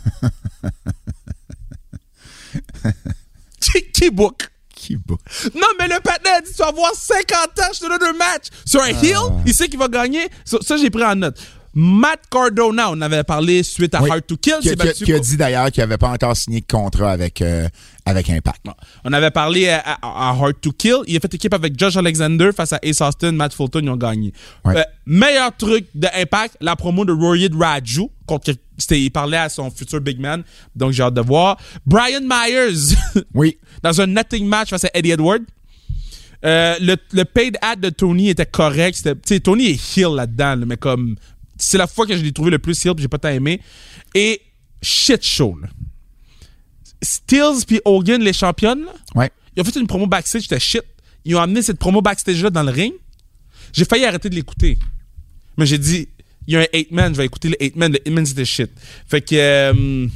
Qui book? Non, mais le patin a dit tu vas avoir 50 ans, je te donne un match. Sur un heel, il sait qu'il va gagner. Ça, j'ai pris en note. Matt Cardona, on avait parlé suite à Hard to Kill. Qui a dit d'ailleurs qu'il n'avait pas encore signé de contrat avec Impact. On avait parlé à Hard to Kill. Il a fait équipe avec Josh Alexander face à Ace Austin, Matt Fulton, ils ont gagné. Meilleur truc de Impact, la promo de Rohit Raju. Il parlait à son futur big man, donc j'ai hâte de voir. Brian Myers, dans un nothing match face à Eddie Edwards. Le paid ad de Tony était correct. Tony est heel là-dedans, là, mais comme... C'est la fois que je l'ai trouvé le plus heel puis j'ai pas tant aimé. Et shit show, là. Stills puis Hogan, les championnes, là, ils ont fait une promo backstage, c'était shit. Ils ont amené cette promo backstage-là dans le ring. J'ai failli arrêter de l'écouter. Mais j'ai dit, il y a un 8-man, je vais écouter le 8-man. Le 8-man, c'était shit. Fait que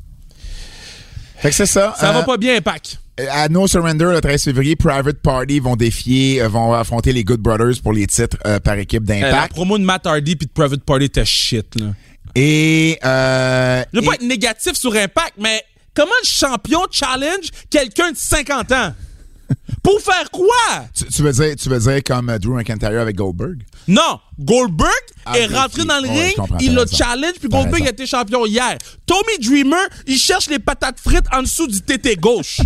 c'est ça. Ça va pas bien, Impact. À No Surrender, le 13 février, Private Party vont affronter les Good Brothers pour les titres par équipe d'Impact. La promo de Matt Hardy puis de Private Party était shit, là. Et je veux pas être négatif sur Impact, mais comment le champion challenge quelqu'un de 50 ans? Pour faire quoi? Tu veux dire comme Drew McIntyre avec Goldberg? Non! Goldberg est rentré dans le ring, il l'a challenge, puis Goldberg a été champion hier. Tommy Dreamer, il cherche les patates frites en dessous du tété gauche.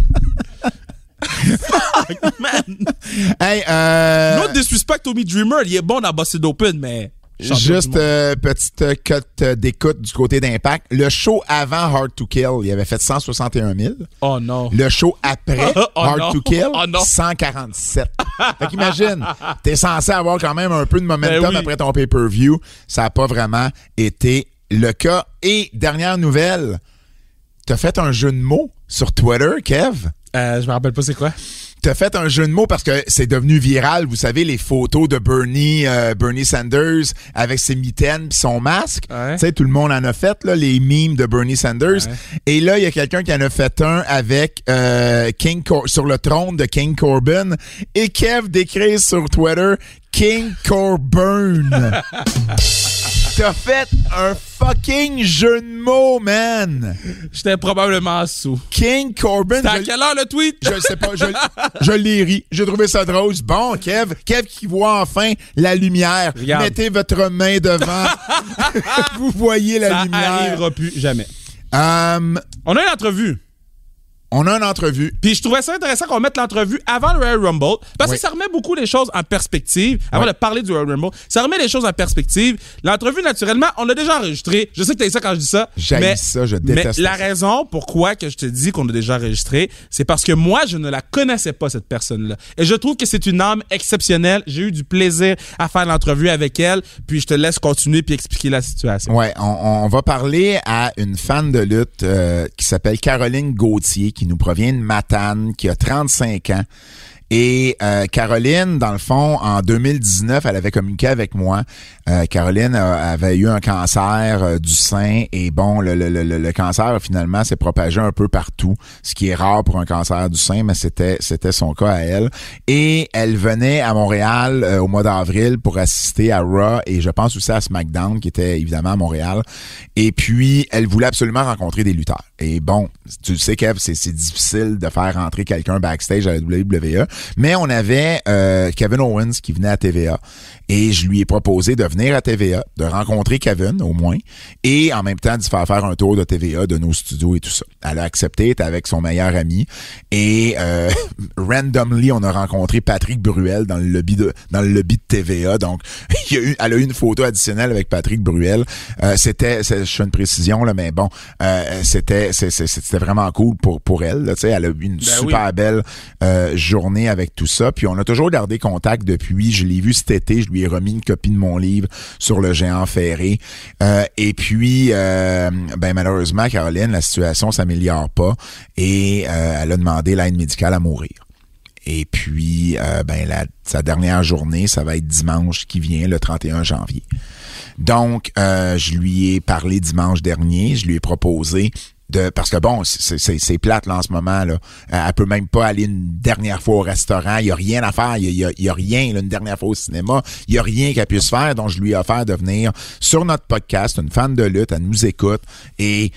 Fuck, man! Hey, no disrespect Tommy Dreamer, il est bon dans Busted Open, mais... Juste petite cote d'écoute du côté d'Impact. Le show avant Hard to Kill, il avait fait 161 000. Oh non. Le show après Hard to Kill, 147. Fait qu'imagine, t'es censé avoir quand même un peu de momentum après ton pay-per-view. Ça n'a pas vraiment été le cas. Et dernière nouvelle, t'as fait un jeu de mots sur Twitter, Kev? Je me rappelle pas c'est quoi. t'as fait un jeu de mots parce que c'est devenu viral. Vous savez, les photos de Bernie Sanders avec ses mitaines pis son masque. Ouais. Tu sais, tout le monde en a fait, là, les memes de Bernie Sanders. Ouais. Et là, il y a quelqu'un qui en a fait un avec sur le trône de King Corbin. Et Kev décrit sur Twitter King Corbin. T'as fait un fucking jeu de mots, man! J'étais probablement sous. King Corbin. C'était à quelle heure le tweet? Je sais pas, je l'ai ri. J'ai trouvé ça drôle. Bon, Kev qui voit enfin la lumière. Regarde. Mettez votre main devant. Vous voyez la Ça lumière. arrivera plus jamais. On a une entrevue. On a une entrevue. Puis je trouvais ça intéressant qu'on mette l'entrevue avant le Royal Rumble parce que ça remet beaucoup les choses en perspective. Avant de parler du Royal Rumble, ça remet les choses en perspective. L'entrevue, naturellement, on l'a déjà enregistré. Je sais que t'as dit ça quand je dis ça. J'haïs ça, je déteste mais la ça. raison pourquoi que je te dis qu'on a déjà enregistré, c'est parce que moi, je ne la connaissais pas, cette personne-là. Et je trouve que c'est une âme exceptionnelle. J'ai eu du plaisir à faire l'entrevue avec elle. Puis je te laisse continuer puis expliquer la situation. Ouais, on va parler à une fan de lutte qui s'appelle Caroline Gauthier, qui nous provient de Matane, qui a 35 ans. Et Caroline, dans le fond, en 2019, elle avait communiqué avec moi. Caroline avait eu un cancer du sein et bon, le cancer finalement s'est propagé un peu partout, ce qui est rare pour un cancer du sein, mais c'était son cas à elle. Et elle venait à Montréal au mois d'avril pour assister à Raw et je pense aussi à SmackDown qui était évidemment à Montréal. Et puis, elle voulait absolument rencontrer des lutteurs. Et bon, tu le sais, Kev, c'est difficile de faire rentrer quelqu'un backstage à la WWE. Mais on avait Kevin Owens qui venait à TVA et je lui ai proposé de venir à TVA, de rencontrer Kevin au moins et en même temps de se faire un tour de TVA, de nos studios et tout ça. Elle a accepté, elle était avec son meilleur ami et randomly on a rencontré Patrick Bruel dans le lobby de TVA. Donc elle a eu une photo additionnelle avec Patrick Bruel. Je fais une précision là, mais bon, c'était vraiment cool pour elle. Là, elle a eu une super belle journée avec tout ça. Puis on a toujours gardé contact depuis. Je l'ai vu cet été. Je lui ai remis une copie de mon livre sur le géant ferré. Et puis, malheureusement, Caroline, la situation s'améliore pas et elle a demandé l'aide médicale à mourir. Et puis, sa dernière journée, ça va être dimanche qui vient, le 31 janvier. Donc, je lui ai parlé dimanche dernier. Je lui ai proposé parce que bon, c'est plate là en ce moment là. Elle peut même pas aller une dernière fois au restaurant. Il y a rien à faire. Il y a rien là, une dernière fois au cinéma. Il y a rien qu'elle puisse faire. Donc je lui ai offert de venir sur notre podcast. Une fan de lutte, elle nous écoute et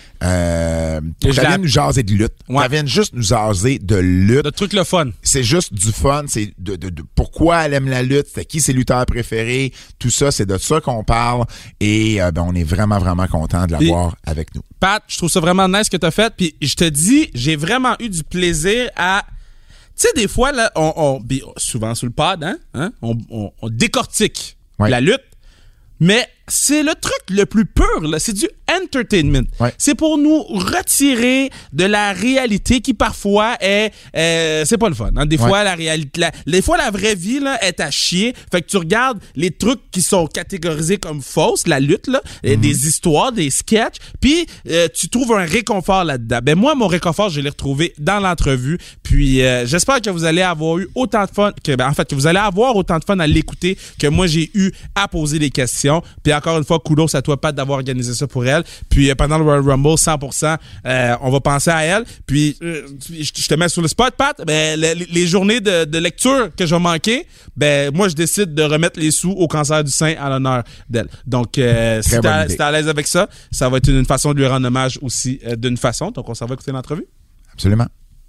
qu'elle vienne nous jaser de lutte. Ouais. Qu'elle vienne juste nous jaser de lutte. De trucs le fun. C'est juste du fun. C'est de pourquoi elle aime la lutte. C'est qui ses lutteurs préférés. Tout ça, c'est de ça qu'on parle. Et on est vraiment vraiment content de l'avoir avec nous. Pat, je trouve ça vraiment nice ce que t'as fait. Puis je te dis, j'ai vraiment eu du plaisir à... Tu sais, des fois, là, souvent sur le pod, on décortique la lutte. Mais c'est le truc le plus pur, là. C'est du entertainment. Ouais. C'est pour nous retirer de la réalité qui parfois est... c'est pas le fun. Hein? Des fois, la réalité... Des fois, la vraie vie là, est à chier. Fait que tu regardes les trucs qui sont catégorisés comme fausses, la lutte, là, des histoires, des sketchs, puis tu trouves un réconfort là-dedans. Ben moi, mon réconfort, je l'ai retrouvé dans l'entrevue. Puis j'espère que vous allez avoir eu autant de fun... que vous allez avoir autant de fun à l'écouter que moi, j'ai eu à poser des questions. Puis encore une fois, kudos à toi, Pat, d'avoir organisé ça pour elle. Puis pendant le Royal Rumble, 100%, on va penser à elle. Puis je te mets sur le spot, Pat. Ben, les journées de lecture que j'ai manquées, ben moi, je décide de remettre les sous au cancer du sein en l'honneur d'elle. Donc, si t'es à l'aise avec ça, ça va être une façon de lui rendre hommage aussi d'une façon. Donc, on s'en va écouter l'entrevue. Absolument.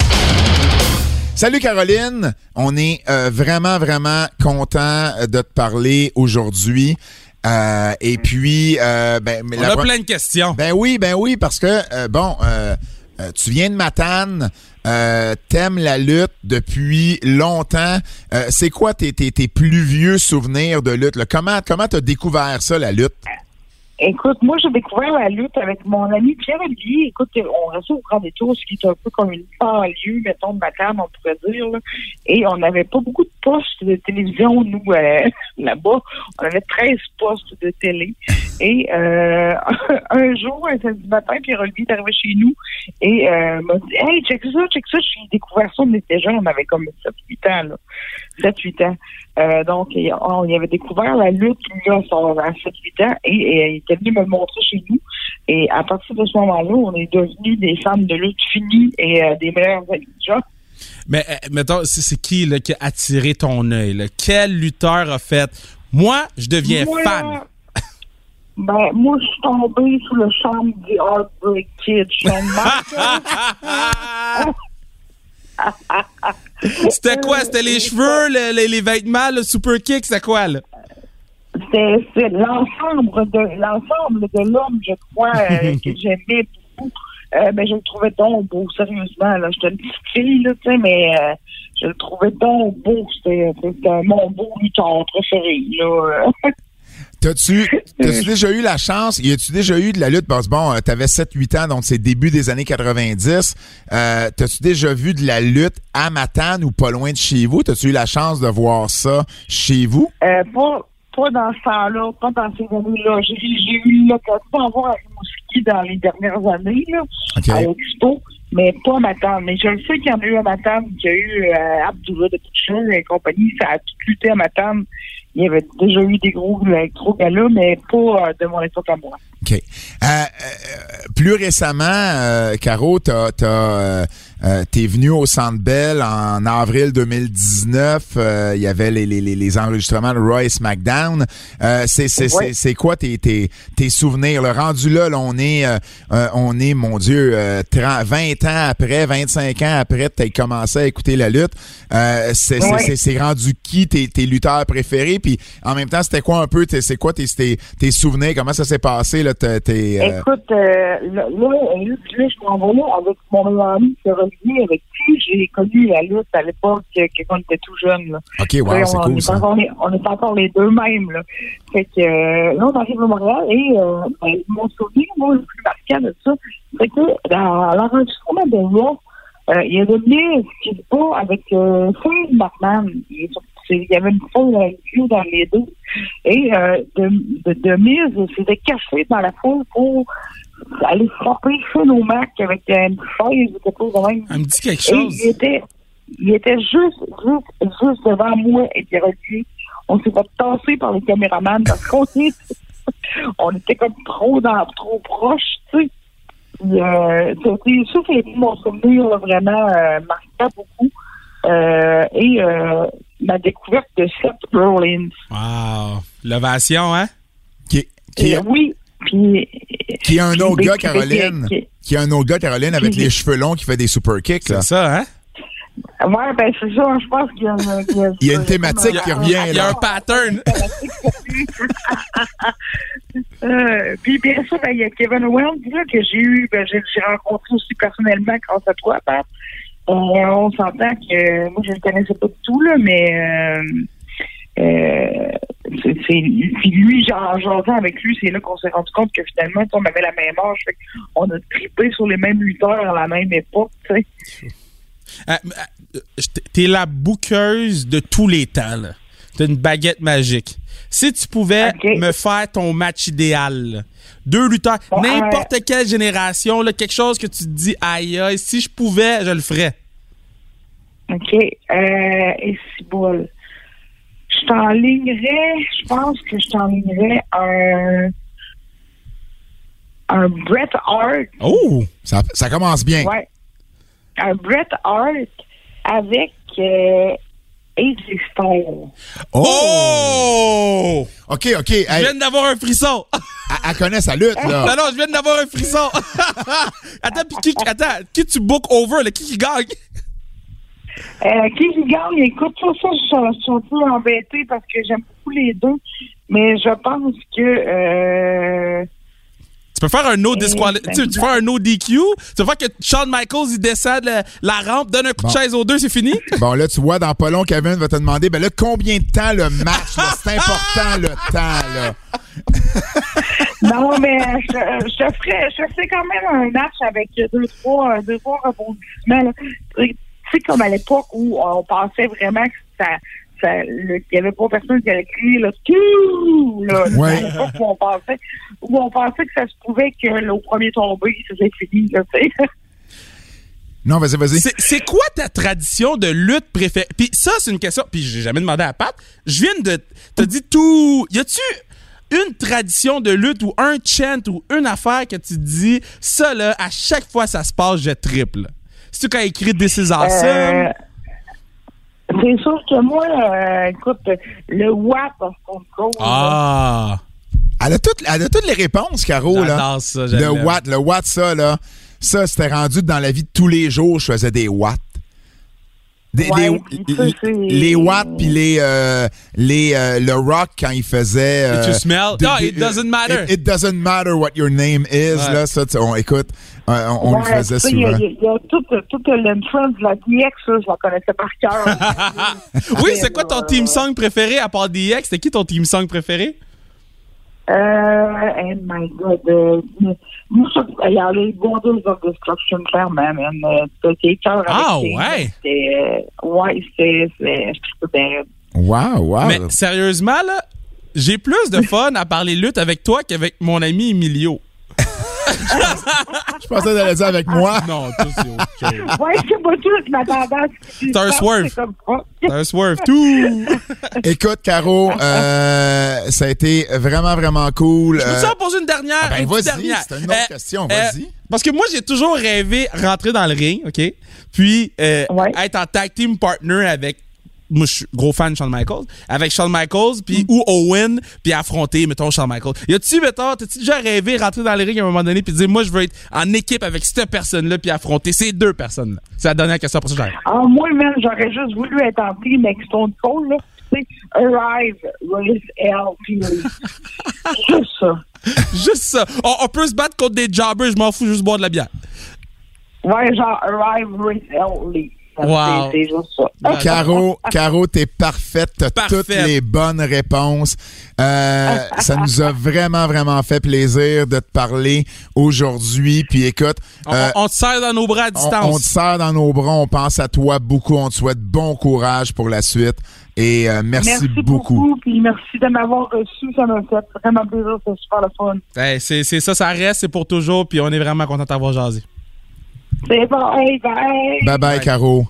Salut Caroline, on est vraiment, vraiment content de te parler aujourd'hui. Et puis, on a plein de questions. Ben oui, parce que tu viens de Matane, t'aimes la lutte depuis longtemps. C'est quoi tes plus vieux souvenirs de lutte là? Comment t'as découvert ça, la lutte? Écoute, moi, j'ai découvert la lutte avec mon ami Pierre-Olivier. Écoute, on restait au Grand Détour, ce qui est un peu comme une banlieue, mettons, de Matane, on pourrait dire, là. Et on n'avait pas beaucoup de postes de télévision, nous, là-bas. On avait 13 postes de télé. Et un jour, un samedi matin, Pierre-Olivier est arrivé chez nous et m'a dit « Hey, check ça, j'ai découvert ça, on était jeunes, on avait comme 7-8 ans, là. 7-8 ans. Donc, on y avait découvert la lutte, là, à 7-8 ans, et il était venu me le montrer chez nous. Et à partir de ce moment-là, on est devenus des fans de lutte finis et des meilleurs amis. Mais, mettons, c'est qui là, qui a attiré ton œil? Là? Quel lutteur a fait? Moi, je deviens fan. Moi, je suis tombée sous le charme du Heartbreak Kid. C'était quoi? C'était les cheveux, les vêtements, le super kick, c'était quoi, là? C'est l'ensemble de l'homme, je crois, que j'aimais beaucoup. Mais je le trouvais donc beau, sérieusement. Là. J'étais une petite fille, là, tu sais, mais je le trouvais donc beau. C'était mon beau lutteur préféré, là. T'as-tu déjà eu la chance, y a-tu déjà eu de la lutte? Bon, t'avais 7-8 ans, donc c'est début des années 90. T'as-tu déjà vu de la lutte à Matane ou pas loin de chez vous? T'as-tu eu la chance de voir ça chez vous? Pas dans ce temps-là, pas dans ces années-là. J'ai eu l'occasion d'en voir à Rimouski dans les dernières années, là, à Expo, mais pas à Matane. Mais je le sais qu'il y en a eu à Matane, qu'il y a eu Abdullah de Pitchell et compagnie, ça a tout lutté à Matane. Il y avait déjà eu des gros galas, mais pas de mon époque à moi. OK. Plus récemment, Caro, t'es venu au Centre Bell en avril 2019. Il y avait les enregistrements de Raw et SmackDown. C'est quoi tes souvenirs? Le rendu là, on est, mon Dieu, 20 ans après, 25 ans après, t'as commencé à écouter la lutte. C'est rendu qui tes lutteurs préférés? Puis en même temps, c'était quoi un peu, c'est quoi tes souvenirs? Comment ça s'est passé? Là, Écoute, là, je m'en vais avec mon meilleur ami Pierre-Olivier, avec qui j'ai connu la lutte à l'époque quand on était tout jeune. Là. OK, wow, c'est cool ça. On est encore les deux mêmes. Là. Fait que là, on arrive à Montréal et mon souvenir, moi, le plus marquant de ça, c'est que dans l'enregistrement de Raw, il y a Miz qui se bat avec Shane McMahon. Il y avait une foule dans les deux. Et de Miz s'était caché dans la foule pour aller frapper Shane O'Mac avec une chaise ou quelque chose de même. Elle me dit quelque chose. Il était juste devant moi et Pierre-Olivier. On s'est fait tasser par les caméramans parce qu'on était comme trop proches, tu sais. C'est mon souvenir là, vraiment marquant beaucoup. Et ma découverte de Seth Rollins. Wow! L'ovation, hein? Oui. Puis, qui a un autre gars, Caroline. Qui a un autre gars, Caroline, avec les cheveux longs qui fait des super kicks. Là. C'est ça, hein? Ouais, ben c'est ça. Je pense qu'il y a il y a une thématique qui revient. Il y a un pattern. Puis bien sûr, il y a Kevin Owens là, que j'ai rencontré aussi personnellement grâce à toi, Pat. On s'entend que moi je ne le connaissais pas du tout, là, mais puis lui, j'entends avec lui, c'est là qu'on s'est rendu compte que finalement, on avait la même âge. Fait on a trippé sur les mêmes lutteurs à la même époque, tu sais. T'es la bookeuse de tous les temps, là. T'as une baguette magique. Si tu pouvais me faire ton match idéal, là, 2 lutteurs, n'importe quelle génération, là, quelque chose que tu te dis, aïe, aïe, si je pouvais, je le ferais. OK. Et c'est bon. Je pense que je t'enlignerais un Bret Hart. Oh! Ça commence bien. Ouais. Un Bret Hart avec AJ Styles. Oh! OK. Hey. Je viens d'avoir un frisson. Elle connaît sa lutte, là. Non, je viens d'avoir un frisson. Attends, qui tu book over, là? Qui gagne? Qui gagne? Écoute, ça, je suis un peu embêtée parce que j'aime beaucoup les deux, mais je pense que... Tu peux faire un no disqualification. Tu fais un no DQ. Tu peux faire que Shawn Michaels, il descende la rampe, donne un coup de chaise aux deux, c'est fini? Bon, là, tu vois, dans pas long, Kevin va te demander, ben là, combien de temps le match, là? C'est important, le temps, là. Non, mais je ferais quand même un match avec deux, trois rebondissements. Là. Tu sais, comme à l'époque où on pensait vraiment que il n'y avait pas personne qui allait crier là, là, ouais. À l'époque où on pensait que ça se pouvait que au premier tombé, c'était fini, là, tu sais. Non, vas-y. C'est quoi ta tradition de lutte préférée? Puis ça, c'est une question, puis j'ai jamais demandé à Pat. Je viens de te dire tout. Y a-tu une tradition de lutte ou un chant ou une affaire que tu dis, ça là, à chaque fois ça se passe, je triple? C'est-tu quand écrit This is awesome? C'est sûr que moi, écoute, le Watt of Control. Ah! Elle a toutes les réponses, Caro, là. Ça, le Watt, ça, là. Ça, c'était rendu dans la vie de tous les jours, je faisais des watts. Les watts puis le rock quand il faisait Did you smell? No, it doesn't matter. It doesn't matter what your name is. Ouais. Là, ça, écoute, on le faisait souvent. Il y a toute l'entrance de la DX, là, je la connaissais par cœur. Oui, c'est quoi ton team song préféré à part DX? C'était qui ton team song préféré? Oh my God. Moi, il y a les Borders of Destruction, clairement, man. C'était cœur avec Ouais. c'était Wow. Mais sérieusement, là, j'ai plus de fun à parler lutte avec toi qu'avec mon ami Emilio. Je pensais d'aller dire avec moi. Non, toi, c'est autre chose. Ouais, c'est pas tout, je m'attendais à ce que tu T'as un fasses, swerve. c'est comme ça. T'as un swerve, tout! Écoute, Caro, ça a été vraiment, vraiment cool. Je peux-tu en poser une dernière? Ben, une vas-y, petite dernière? c'est une autre question, vas-y. Parce que moi, j'ai toujours rêvé rentrer dans le ring, OK? Puis, être en tag team partner avec... Moi, je suis gros fan de Shawn Michaels. Avec Shawn Michaels, puis ou Owen, puis affronter, mettons, Shawn Michaels. T'as-tu déjà rêvé rentrer dans le ring à un moment donné, puis dire, moi, je veux être en équipe avec cette personne-là, puis affronter ces deux personnes-là? C'est la dernière question, pour ça, j'arrive. Alors, moi, même, j'aurais juste voulu être en team avec Stone Cold, là. Tu sais, Arrive, Race L, puis juste ça. Juste ça. On peut se battre contre des jobbers, je m'en fous, juste boire de la bière. Ouais, genre Arrive, Race L, Lee. Wow. C'est juste ça. Caro, t'es parfaite. T'as toutes les bonnes réponses. Ça nous a vraiment, vraiment fait plaisir de te parler aujourd'hui. Puis écoute... on te serre dans nos bras à distance. On te serre dans nos bras. On pense à toi beaucoup. On te souhaite bon courage pour la suite. Et merci beaucoup. Puis merci de m'avoir reçu. Ça m'a fait vraiment plaisir. C'est super le fun. Hey, c'est ça, ça reste. C'est pour toujours. Puis on est vraiment content de t'avoir jasé. C'est bon, hey, bye. Bye, Caro.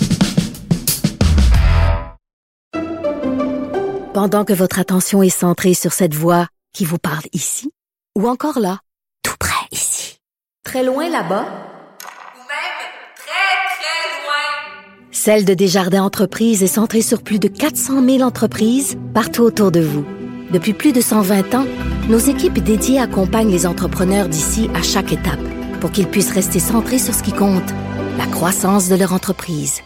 Pendant que votre attention est centrée sur cette voix qui vous parle ici, ou encore là, tout près ici, très loin là-bas, ou même très, très loin, Celle de Desjardins Entreprises est centrée sur plus de 400 000 entreprises partout autour de vous. Depuis plus de 120 ans, nos équipes dédiées accompagnent les entrepreneurs d'ici à chaque étape pour qu'ils puissent rester centrés sur ce qui compte, la croissance de leur entreprise.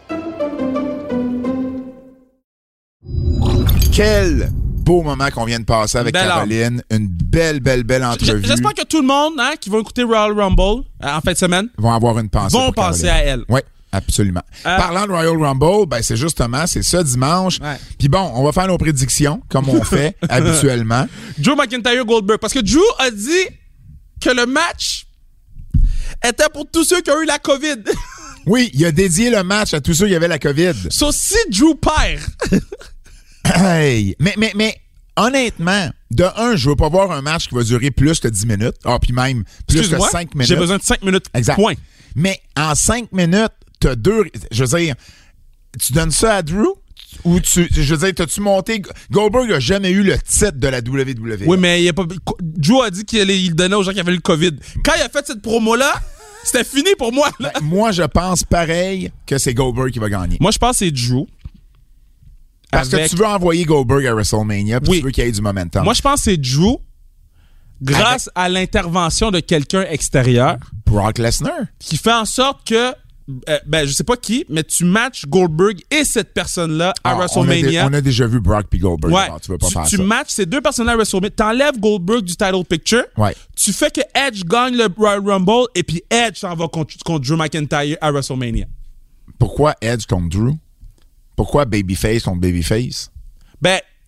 Quel beau moment qu'on vient de passer avec Caroline. Une belle entrevue. J'espère que tout le monde qui va écouter Royal Rumble en fin de semaine vont avoir une pensée vont pour penser Caroline. à elle. Oui, absolument. Parlant de Royal Rumble, ben c'est ce dimanche. Ouais. Puis bon, on va faire nos prédictions comme on fait habituellement. Drew McIntyre Goldberg. Parce que Drew a dit que le match était pour tous ceux qui ont eu la COVID. Oui, il a dédié le match à tous ceux qui avaient la COVID. So, si Drew perd... Hey! Mais honnêtement, de un, je veux pas voir un match qui va durer plus que 10 minutes. Ah, puis même plus que 5 minutes. J'ai besoin de 5 minutes. Exact. Point. Mais en 5 minutes, t'as deux... Je veux dire, tu donnes ça à Drew? Ou je veux dire, t'as-tu monté... Goldberg a jamais eu le titre de la WWE. Oui, mais il a pas... Drew a dit qu'il le donnait aux gens qui avaient le COVID. Quand il a fait cette promo-là, c'était fini pour moi. Là. Ben, moi, je pense pareil que c'est Goldberg qui va gagner. Moi, je pense que c'est Drew. Parce que tu veux envoyer Goldberg à WrestleMania, puis tu veux qu'il y ait du momentum. Moi, je pense que c'est Drew, grâce à l'intervention de quelqu'un extérieur. Brock Lesnar. Qui fait en sorte que, je sais pas qui, mais tu matches Goldberg et cette personne-là à WrestleMania. On a déjà vu Brock puis Goldberg. Ouais. Alors, tu veux pas faire ça. Tu matches ces deux personnes-là à WrestleMania. T'enlèves Goldberg du title picture. Ouais. Tu fais que Edge gagne le Royal Rumble et puis Edge s'en va contre Drew McIntyre à WrestleMania. Pourquoi Edge contre Drew? Pourquoi Babyface contre Babyface? Ben,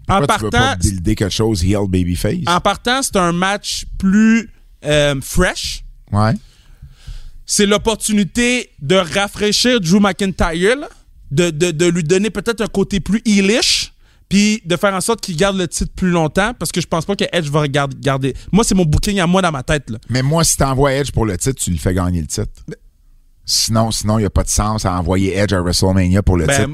Pourquoi tu veux pas builder quelque chose heel babyface? En partant, c'est un match plus fresh. Ouais. C'est l'opportunité de rafraîchir Drew McIntyre, là, de lui donner peut-être un côté plus heelish, puis de faire en sorte qu'il garde le titre plus longtemps, parce que je pense pas que Edge va garder. Moi, c'est mon booking à moi dans ma tête. Là. Mais moi, si t'envoies Edge pour le titre, tu lui fais gagner le titre. Sinon, il n'y a pas de sens à envoyer Edge à WrestleMania pour le titre.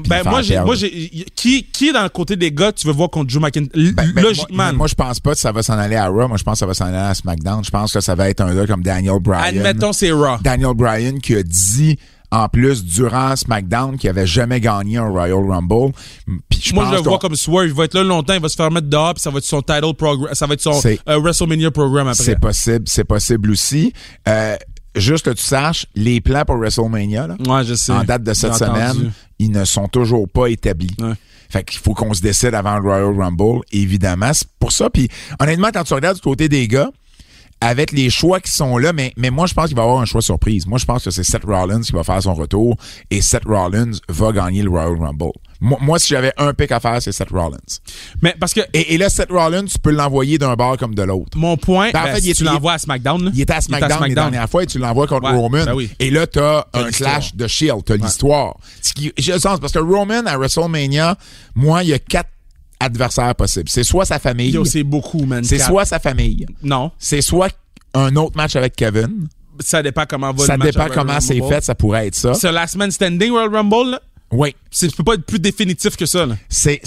Qui est dans le côté des gars que tu veux voir contre Drew McIntyre? Logiquement. Moi, je pense pas que ça va s'en aller à Raw. Moi, je pense que ça va s'en aller à SmackDown. Je pense que ça va être un gars comme Daniel Bryan. Admettons, c'est Raw. Daniel Bryan qui a dit, en plus, durant SmackDown, qu'il avait jamais gagné un Royal Rumble. Puis moi, je le vois comme Swerve. Il va être là longtemps, il va se faire mettre dehors, puis ça va être son title program, ça va être son WrestleMania program après. C'est possible aussi. Juste que tu saches, les plans pour WrestleMania, là, ouais, je sais. en date de cette semaine, ils ne sont toujours pas établis. Ouais. Fait qu'il faut qu'on se décide avant le Royal Rumble, évidemment. C'est pour ça. Puis honnêtement, quand tu regardes du côté des gars, avec les choix qui sont là, mais moi, je pense qu'il va y avoir un choix surprise. Moi, je pense que c'est Seth Rollins qui va faire son retour et Seth Rollins va gagner le Royal Rumble. Moi, si j'avais un pick à faire, c'est Seth Rollins. Mais parce que et là, Seth Rollins, tu peux l'envoyer d'un bord comme de l'autre. Mon point, en fait, tu l'envoies à SmackDown. Là. Il était à SmackDown la dernière fois et tu l'envoies contre Roman. Ben oui. Et là, t'as un clash de Shield, t'as l'histoire. J'ai le sens, parce que Roman, à WrestleMania, moi, il y a 4 adversaires possibles. C'est soit sa famille. C'est beaucoup, man. C'est soit sa famille. Non. C'est soit un autre match avec Kevin. Ça dépend comment va ça le match. Ça dépend comment c'est fait, ça pourrait être ça. C'est Last Man Standing Royal Rumble, là? Oui. Tu peux pas être plus définitif que ça, là. C'est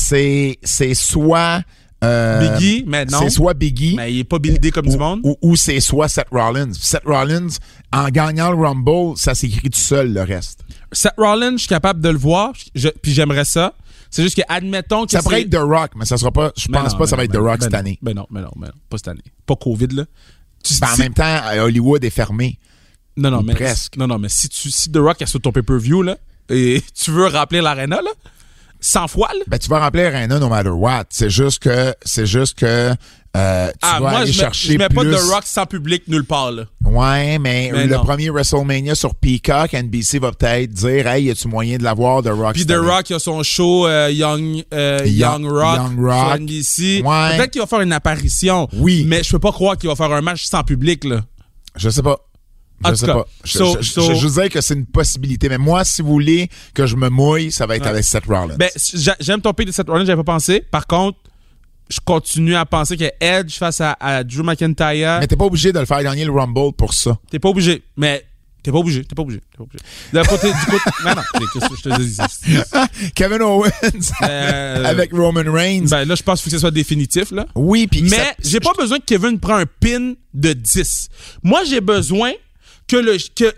soit... Biggie, mais non. C'est soit Biggie. Mais il est pas buildé comme du monde. Ou c'est soit Seth Rollins. Seth Rollins, en gagnant le Rumble, ça s'écrit tout seul, le reste. Seth Rollins, je suis capable de le voir, puis j'aimerais ça. C'est juste que, admettons que ça pourrait être The Rock, mais ça sera pas... Je pense pas que ça va être The Rock cette année. Mais non. Pas cette année. Pas COVID, là. En même temps, Hollywood est fermé. Non, mais presque. Non, mais si The Rock est sur ton pay-per-view, là, et tu veux remplir l'arena, là, 100 fois, là. Ben, tu vas remplir l'arena no matter what. C'est juste que tu vas aller chercher je mets plus... pas The Rock sans public nulle part, là. Ouais, mais le premier WrestleMania sur Peacock, NBC va peut-être dire, hey, y a-tu moyen de l'avoir, The Rock? Puis The Rock, il a son show Young Rock sur NBC. Ouais. Peut-être qu'il va faire une apparition. Oui. Mais je peux pas croire qu'il va faire un match sans public, là. Je sais pas. Je sais pas. Je vous dis que c'est une possibilité. Mais moi, si vous voulez que je me mouille, ça va être avec Seth Rollins. Ben, j'aime ton pick de Seth Rollins, j'avais pas pensé. Par contre, je continue à penser que Edge face à Drew McIntyre. Mais t'es pas obligé de le faire gagner le Rumble pour ça. T'es pas obligé. Mais t'es pas obligé. Du côté, non, qu'est-ce que je te dis? Kevin Owens avec Roman Reigns. Ben là, je pense qu'il faut que ce soit définitif, là. Oui, puis mais j'ai pas besoin que Kevin prenne un pin de 10. Moi, j'ai besoin que le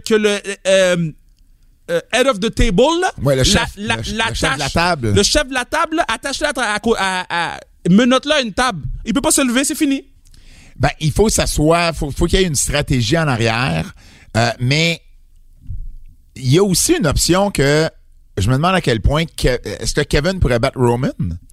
head of the table, là, ouais, le chef de la table. Le chef de la table, là, attache-le à menotte-le à une table. Il peut pas se lever, c'est fini. Ben, il faut que ça soit... faut qu'il y ait une stratégie en arrière. Mais il y a aussi une option que... Je me demande à quel point... est-ce que Kevin pourrait battre Roman?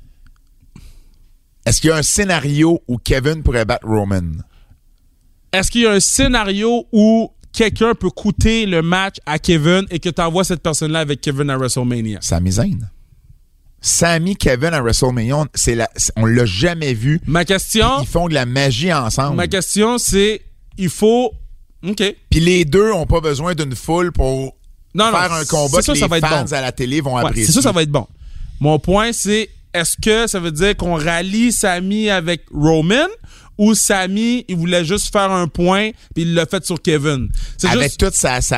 Est-ce qu'il y a un scénario où Kevin pourrait battre Roman? Est-ce qu'il y a un scénario où quelqu'un peut coûter le match à Kevin et que tu envoies cette personne-là avec Kevin à WrestleMania? Sami Zayn. Sami Kevin à WrestleMania, on l'a jamais vu. Ma question... Ils font de la magie ensemble. Ma question, c'est... Il faut... OK. Puis les deux ont pas besoin d'une foule pour faire un combat que les fans à la télé vont apprécier. C'est ça va être bon. Mon point, c'est... Est-ce que ça veut dire qu'on rallie Sami avec Roman ou Sami, il voulait juste faire un point puis il l'a fait sur Kevin? Avec tout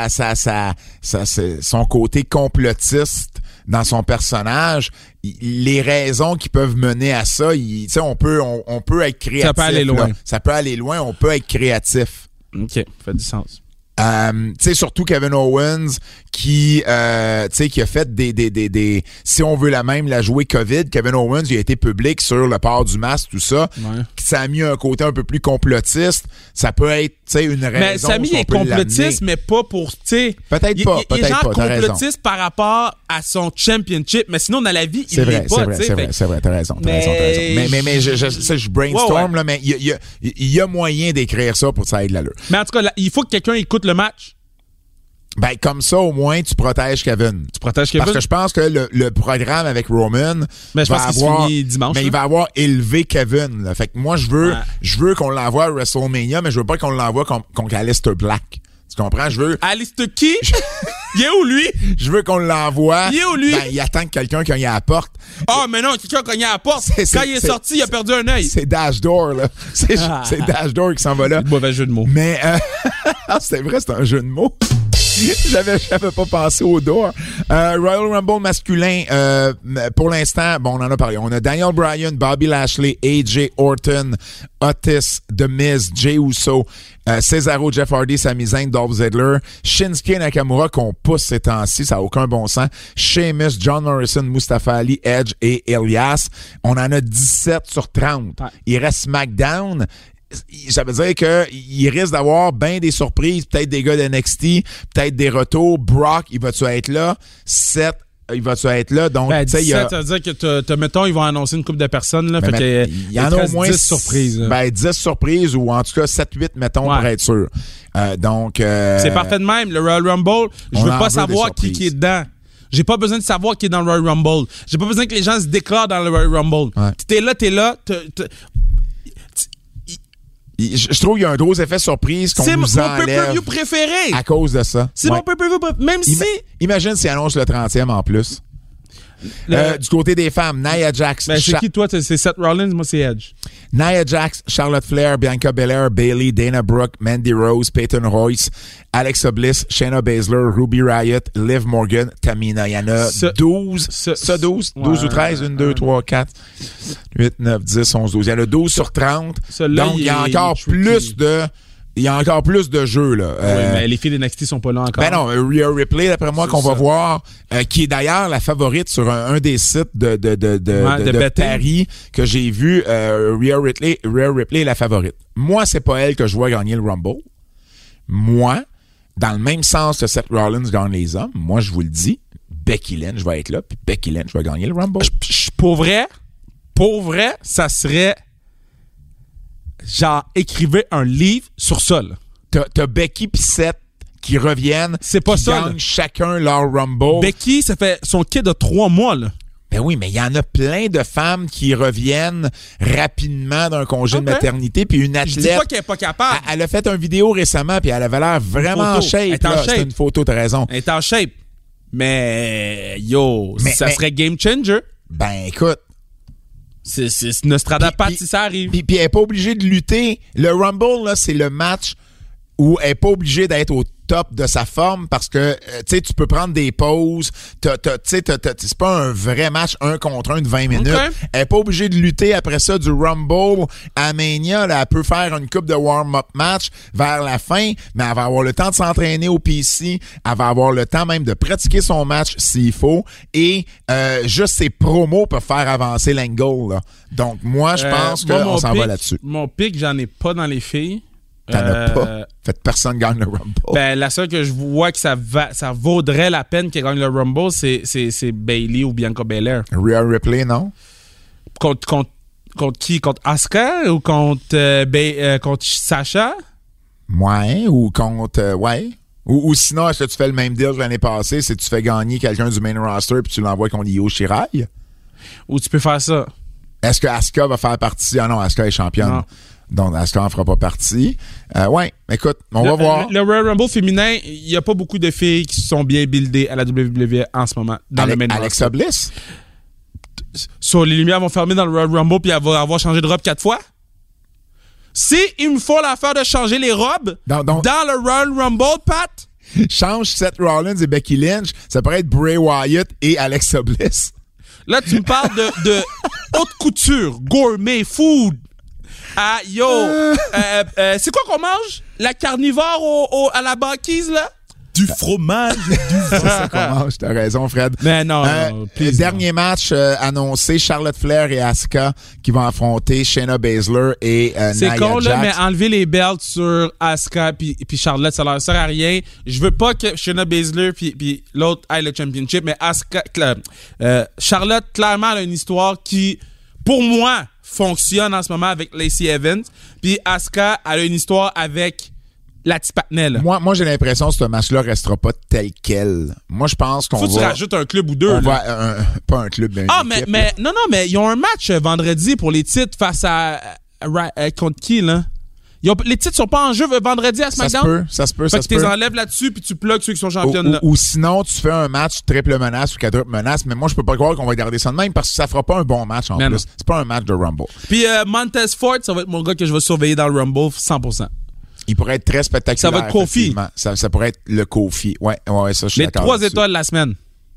son côté complotiste dans son personnage, les raisons qui peuvent mener à ça, on peut être créatif. Ça peut aller loin. Ça peut aller loin, on peut être créatif. OK, ça fait du sens. Surtout Kevin Owens qui a fait des si on veut la jouer COVID, Kevin Owens il a été public sur le port du masque, tout ça. Ouais. Ça a mis un côté un peu plus complotiste. Ça peut être une raison. Mais Sami est complotiste, mais pas pour peut-être pas. Il est genre complotiste par rapport à son championship, mais sinon dans la vie il l'est pas. C'est vrai, t'as raison. Mais je brainstorm là, mais il y a moyen d'écrire ça pour que ça ait de l'allure. Mais en tout cas, il faut que quelqu'un écoute le match. Ben, comme ça, au moins, tu protèges Kevin. Tu protèges Kevin? Parce que je pense que le programme avec Roman Mais je pense qu'il se finit dimanche. Mais il va avoir élevé Kevin. Là. Fait que moi, je veux qu'on l'envoie à WrestleMania, mais je veux pas qu'on l'envoie contre Aleister Black. Tu comprends? Je veux... Aleister qui? Il est où, lui? Je veux qu'on l'envoie. Il est où, lui? Ben, il attend que quelqu'un cogne à la porte. Ah, mais non, quelqu'un cogne à la porte. Quand il est sorti, il a perdu un œil. C'est Dash Door, là. C'est Dash Door qui s'en va là. Mauvais jeu de mots. Mais, c'est vrai, c'est un jeu de mots. J'avais pas pensé au door. Royal Rumble masculin, pour l'instant, bon, on en a parlé. On a Daniel Bryan, Bobby Lashley, AJ Orton, Otis, The Miz, Jey Uso, Cesaro, Jeff Hardy, Sami Zayn, Dolph Ziggler, Shinsuke Nakamura qu'on pousse ces temps-ci, ça n'a aucun bon sens. Sheamus, John Morrison, Mustafa Ali, Edge et Elias. On en a 17 sur 30. Ouais. Il reste SmackDown. Ça veut dire qu'il risque d'avoir bien des surprises, peut-être des gars de NXT, peut-être des retours. Brock, il va-tu être là? Seth, il va-tu être là? Donc, ben, 17, ça veut dire que, mettons, ils vont annoncer une couple de personnes. Là, fait que, il y en a au moins 10 surprises. Ben, 10 surprises ou en tout cas 7-8, mettons, pour être sûr. Donc, c'est parfait de même. Le Royal Rumble, je veux pas savoir qui est dedans. J'ai pas besoin de savoir qui est dans le Royal Rumble. J'ai pas besoin que les gens se déclarent dans le Royal Rumble. Ouais. T'es là. Je trouve qu'il y a un gros effet surprise qu'on nous enlève. C'est mon pay-per-view préféré. À cause de ça. C'est mon pay-per-view préféré. Même si... Imagine s'il annonce le 30e en plus. Du côté des femmes, Nia Jax. Ben, c'est qui, toi? C'est Seth Rollins, moi, c'est Edge. Nia Jax, Charlotte Flair, Bianca Belair, Bayley, Dana Brooke, Mandy Rose, Peyton Royce, Alexa Bliss, Shayna Baszler, Ruby Riott, Liv Morgan, Tamina. Il y en a 12. 12 ou 13? 1, 2, 3, 4, 8, 9, 10, 11, 12. Il y en a 12 sur 30. Donc, il y a encore plus de... Il y a encore plus de jeux, là. Oui, mais les filles d'NXT sont pas là encore. Ben non, Rhea Ripley, d'après moi, qu'on va voir, qui est d'ailleurs la favorite sur un des sites de paris que j'ai vu. Rhea Ripley est la favorite. Moi, c'est pas elle que je vois gagner le Rumble. Moi, dans le même sens que Seth Rollins gagne les hommes, moi, je vous le dis, Becky Lynch va être là, puis Becky Lynch va gagner le Rumble. Pour vrai, ça serait... Genre, écrivez un livre sur ça, là. T'as Becky pis Seth qui reviennent. C'est pas qui ça, gagnent chacun leur Rumble. Becky, ça fait son kid de 3 mois, là. Ben oui, mais il y en a plein de femmes qui reviennent rapidement d'un congé de maternité, puis une athlète... Je dis pas qu'elle est pas capable. Elle a fait une vidéo récemment, puis elle avait l'air vraiment en shape. Elle est en shape. C'est une photo, t'as raison. Elle est en shape. Mais, ça serait game changer. Ben, écoute... C'est Nostradamus si ça arrive. Puis elle n'est pas obligée de lutter. Le Rumble, là, c'est le match où elle n'est pas obligée d'être au top de sa forme parce que tu peux prendre des pauses. C'est pas un vrai match 1 contre 1 de 20 minutes. Okay. Elle n'est pas obligée de lutter après ça du Rumble à Mania. Là, elle peut faire une coupe de warm-up match vers la fin, mais elle va avoir le temps de s'entraîner au PC. Elle va avoir le temps même de pratiquer son match s'il faut. Et juste ses promos peuvent faire avancer l'angle. Là. Donc, moi, je pense qu'on s'en va là-dessus. Mon pic, j'en ai pas dans les filles. T'en as pas. Fait personne gagne le Rumble. Ben, la seule que je vois que ça vaudrait la peine qu'elle gagne le Rumble, c'est Bayley ou Bianca Belair. Rhea Ripley, non? Contre qui? Contre Asuka ou contre Sasha? Ouais, ou contre... ouais. Ou sinon, est-ce que tu fais le même deal que l'année passée, c'est que tu fais gagner quelqu'un du main roster puis tu l'envoies contre Io Shirai? Ou tu peux faire ça. Est-ce que Asuka va faire partie? Ah non, Asuka est championne. Non. Donc, Asuka n'en fera pas partie. Ouais, écoute, on va voir. Le Royal Rumble féminin, il n'y a pas beaucoup de filles qui sont bien buildées à la WWE en ce moment. Dans le main roster. Alexa Bliss? Sur les lumières vont fermer dans le Royal Rumble puis elle va avoir changé de robe 4 fois? Si il me faut l'affaire de changer les robes dans le Royal Rumble, Pat? Change Seth Rollins et Becky Lynch, ça pourrait être Bray Wyatt et Alexa Bliss. Là, tu me parles de haute couture, gourmet, food. Ah, yo! C'est quoi qu'on mange? La carnivore à la banquise, là? Du fromage, du vin. C'est ça qu'on mange, t'as raison, Fred. Mais non, dernier match annoncé, Charlotte Flair et Asuka qui vont affronter Shayna Baszler et Nia Jax. C'est con, là, mais enlever les belts sur Asuka puis Charlotte, ça leur sert à rien. Je veux pas que Shayna Baszler puis l'autre aille le championship, mais Asuka, Charlotte, clairement, elle a une histoire qui, pour moi, fonctionne en ce moment avec Lacey Evans. Puis Asuka, elle a une histoire avec la petite patinet, là. Moi, j'ai l'impression que ce match-là restera pas tel quel. Moi, je pense qu'on Faut que tu rajoutes un club ou deux, là. Pas un club, mais une équipe, non, mais ils ont un match vendredi pour les titres face à contre qui, là? Les titres sont pas en jeu vendredi à SmackDown? Ça se peut. Fait que tu les enlèves là-dessus puis tu plugues ceux qui sont championnes là. Ou sinon, tu fais un match triple menace ou quadruple menace, mais moi, je peux pas croire qu'on va garder ça de même parce que ça fera pas un bon match en plus. Non. C'est pas un match de Rumble. Puis Montez Ford, ça va être mon gars que je vais surveiller dans le Rumble 100%. Il pourrait être très spectaculaire. Ça va être Kofi. Ça pourrait être le Kofi. Ouais, ça, je suis d'accord. Les 3 étoiles de la semaine.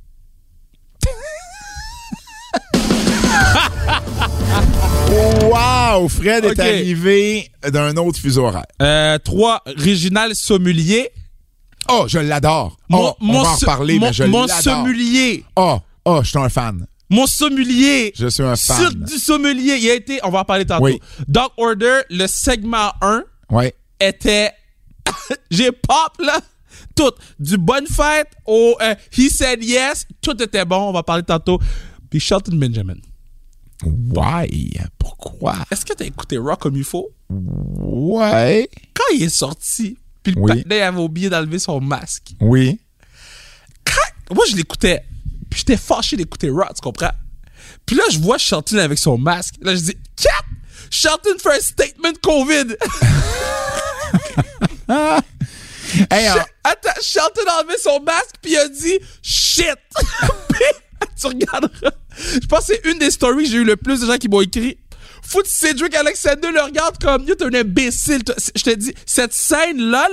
Wow! Fred est arrivé d'un autre fuseau horaire. 3, Réginald Sommelier. Oh, je l'adore. On va en reparler, mais je l'adore. Mon sommelier. Je suis un fan. Mon sommelier. Je suis un fan. Cirque du sommelier. Il a été, on va en parler tantôt. Oui. Dark Order, le segment 1 était... J'ai pop, là. Tout. Du bonne fête au He Said Yes. Tout était bon. On va parler tantôt. Puis Shelton Benjamin. Why? Pourquoi? Est-ce que t'as écouté Raw comme il faut? Ouais. Quand il est sorti, puis le patinet avait oublié d'enlever son masque. Oui. Moi, je l'écoutais, puis j'étais fâché d'écouter Raw, tu comprends? Puis là, je vois Shelton avec son masque. Là, je dis, Cap! Shelton fait un statement COVID! Attends, Shelton a enlevé son masque, puis il a dit, shit! Tu regarderas. Je pense que c'est une des stories que j'ai eu le plus de gens qui m'ont écrit. Faut que Cedric Alexander le regarde comme yo, t'es un imbécile. Je te dis, cette scène-là,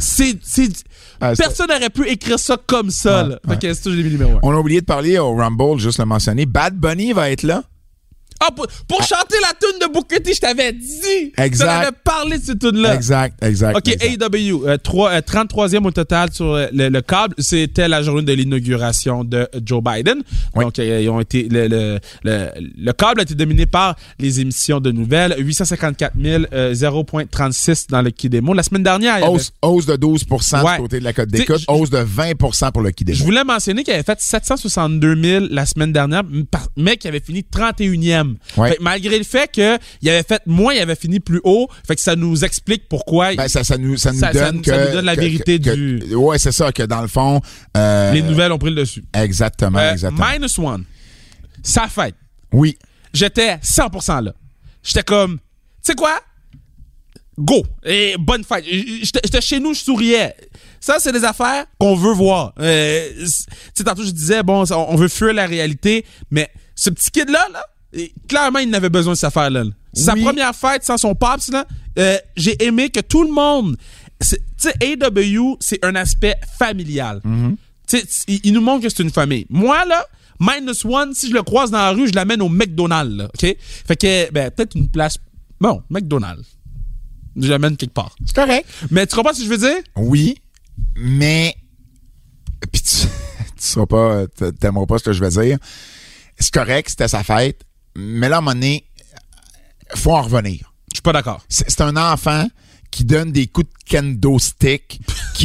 personne n'aurait pu écrire ça comme ça. Là. Fait que c'est tout, j'ai mis numéro 1. On a oublié de parler au Rumble, juste le mentionner. Bad Bunny va être là. Ah, pour chanter la tune de Booker T, je t'avais dit. Exact. Tu avais parlé de cette tune-là. Exact. OK, AEW, 33e au total sur le câble. C'était la journée de l'inauguration de Joe Biden. Oui. Donc, ils ont été le câble a été dominé par les émissions de nouvelles. 854 000, 0,36 dans le Kidemo. La semaine dernière, hausse de 12 du côté de la cote d'écoute, hausse de 20 pour le Kidemo. Je voulais mentionner qu'il avait fait 762 000 la semaine dernière, mais qu'il avait fini 31e. Ouais. Fait que malgré le fait qu'il avait fait moins, il avait fini plus haut. Fait que ça nous explique pourquoi. Ça nous donne la vérité du. Ouais, c'est ça, que dans le fond. Les nouvelles ont pris le dessus. Exactement. -1. Sa fête. Oui. J'étais 100% là. J'étais comme, tu sais quoi? Go! Et bonne fête. J'étais chez nous, je souriais. Ça, c'est des affaires qu'on veut voir. Tu sais, tantôt, je disais, bon, on veut fuir la réalité, mais ce petit kid-là, clairement, il n'avait besoin de cette affaire-là. Sa première fête sans son pops, là, j'ai aimé que tout le monde... Tu sais, AEW, c'est un aspect familial. Mm-hmm. Tu sais, il nous montre que c'est une famille. Moi, là, -1, si je le croise dans la rue, je l'amène au McDonald's, là, OK? Fait que, peut-être une place... Bon, McDonald's. Je l'amène quelque part. C'est correct. Mais tu comprends ce que je veux dire? Oui, mais... Puis tu seras pas... T'aimeras pas ce que je vais dire. C'est correct, c'était sa fête. Mais là, à un moment donné, faut en revenir. Je suis pas d'accord. C'est un enfant qui donne des coups de kendo stick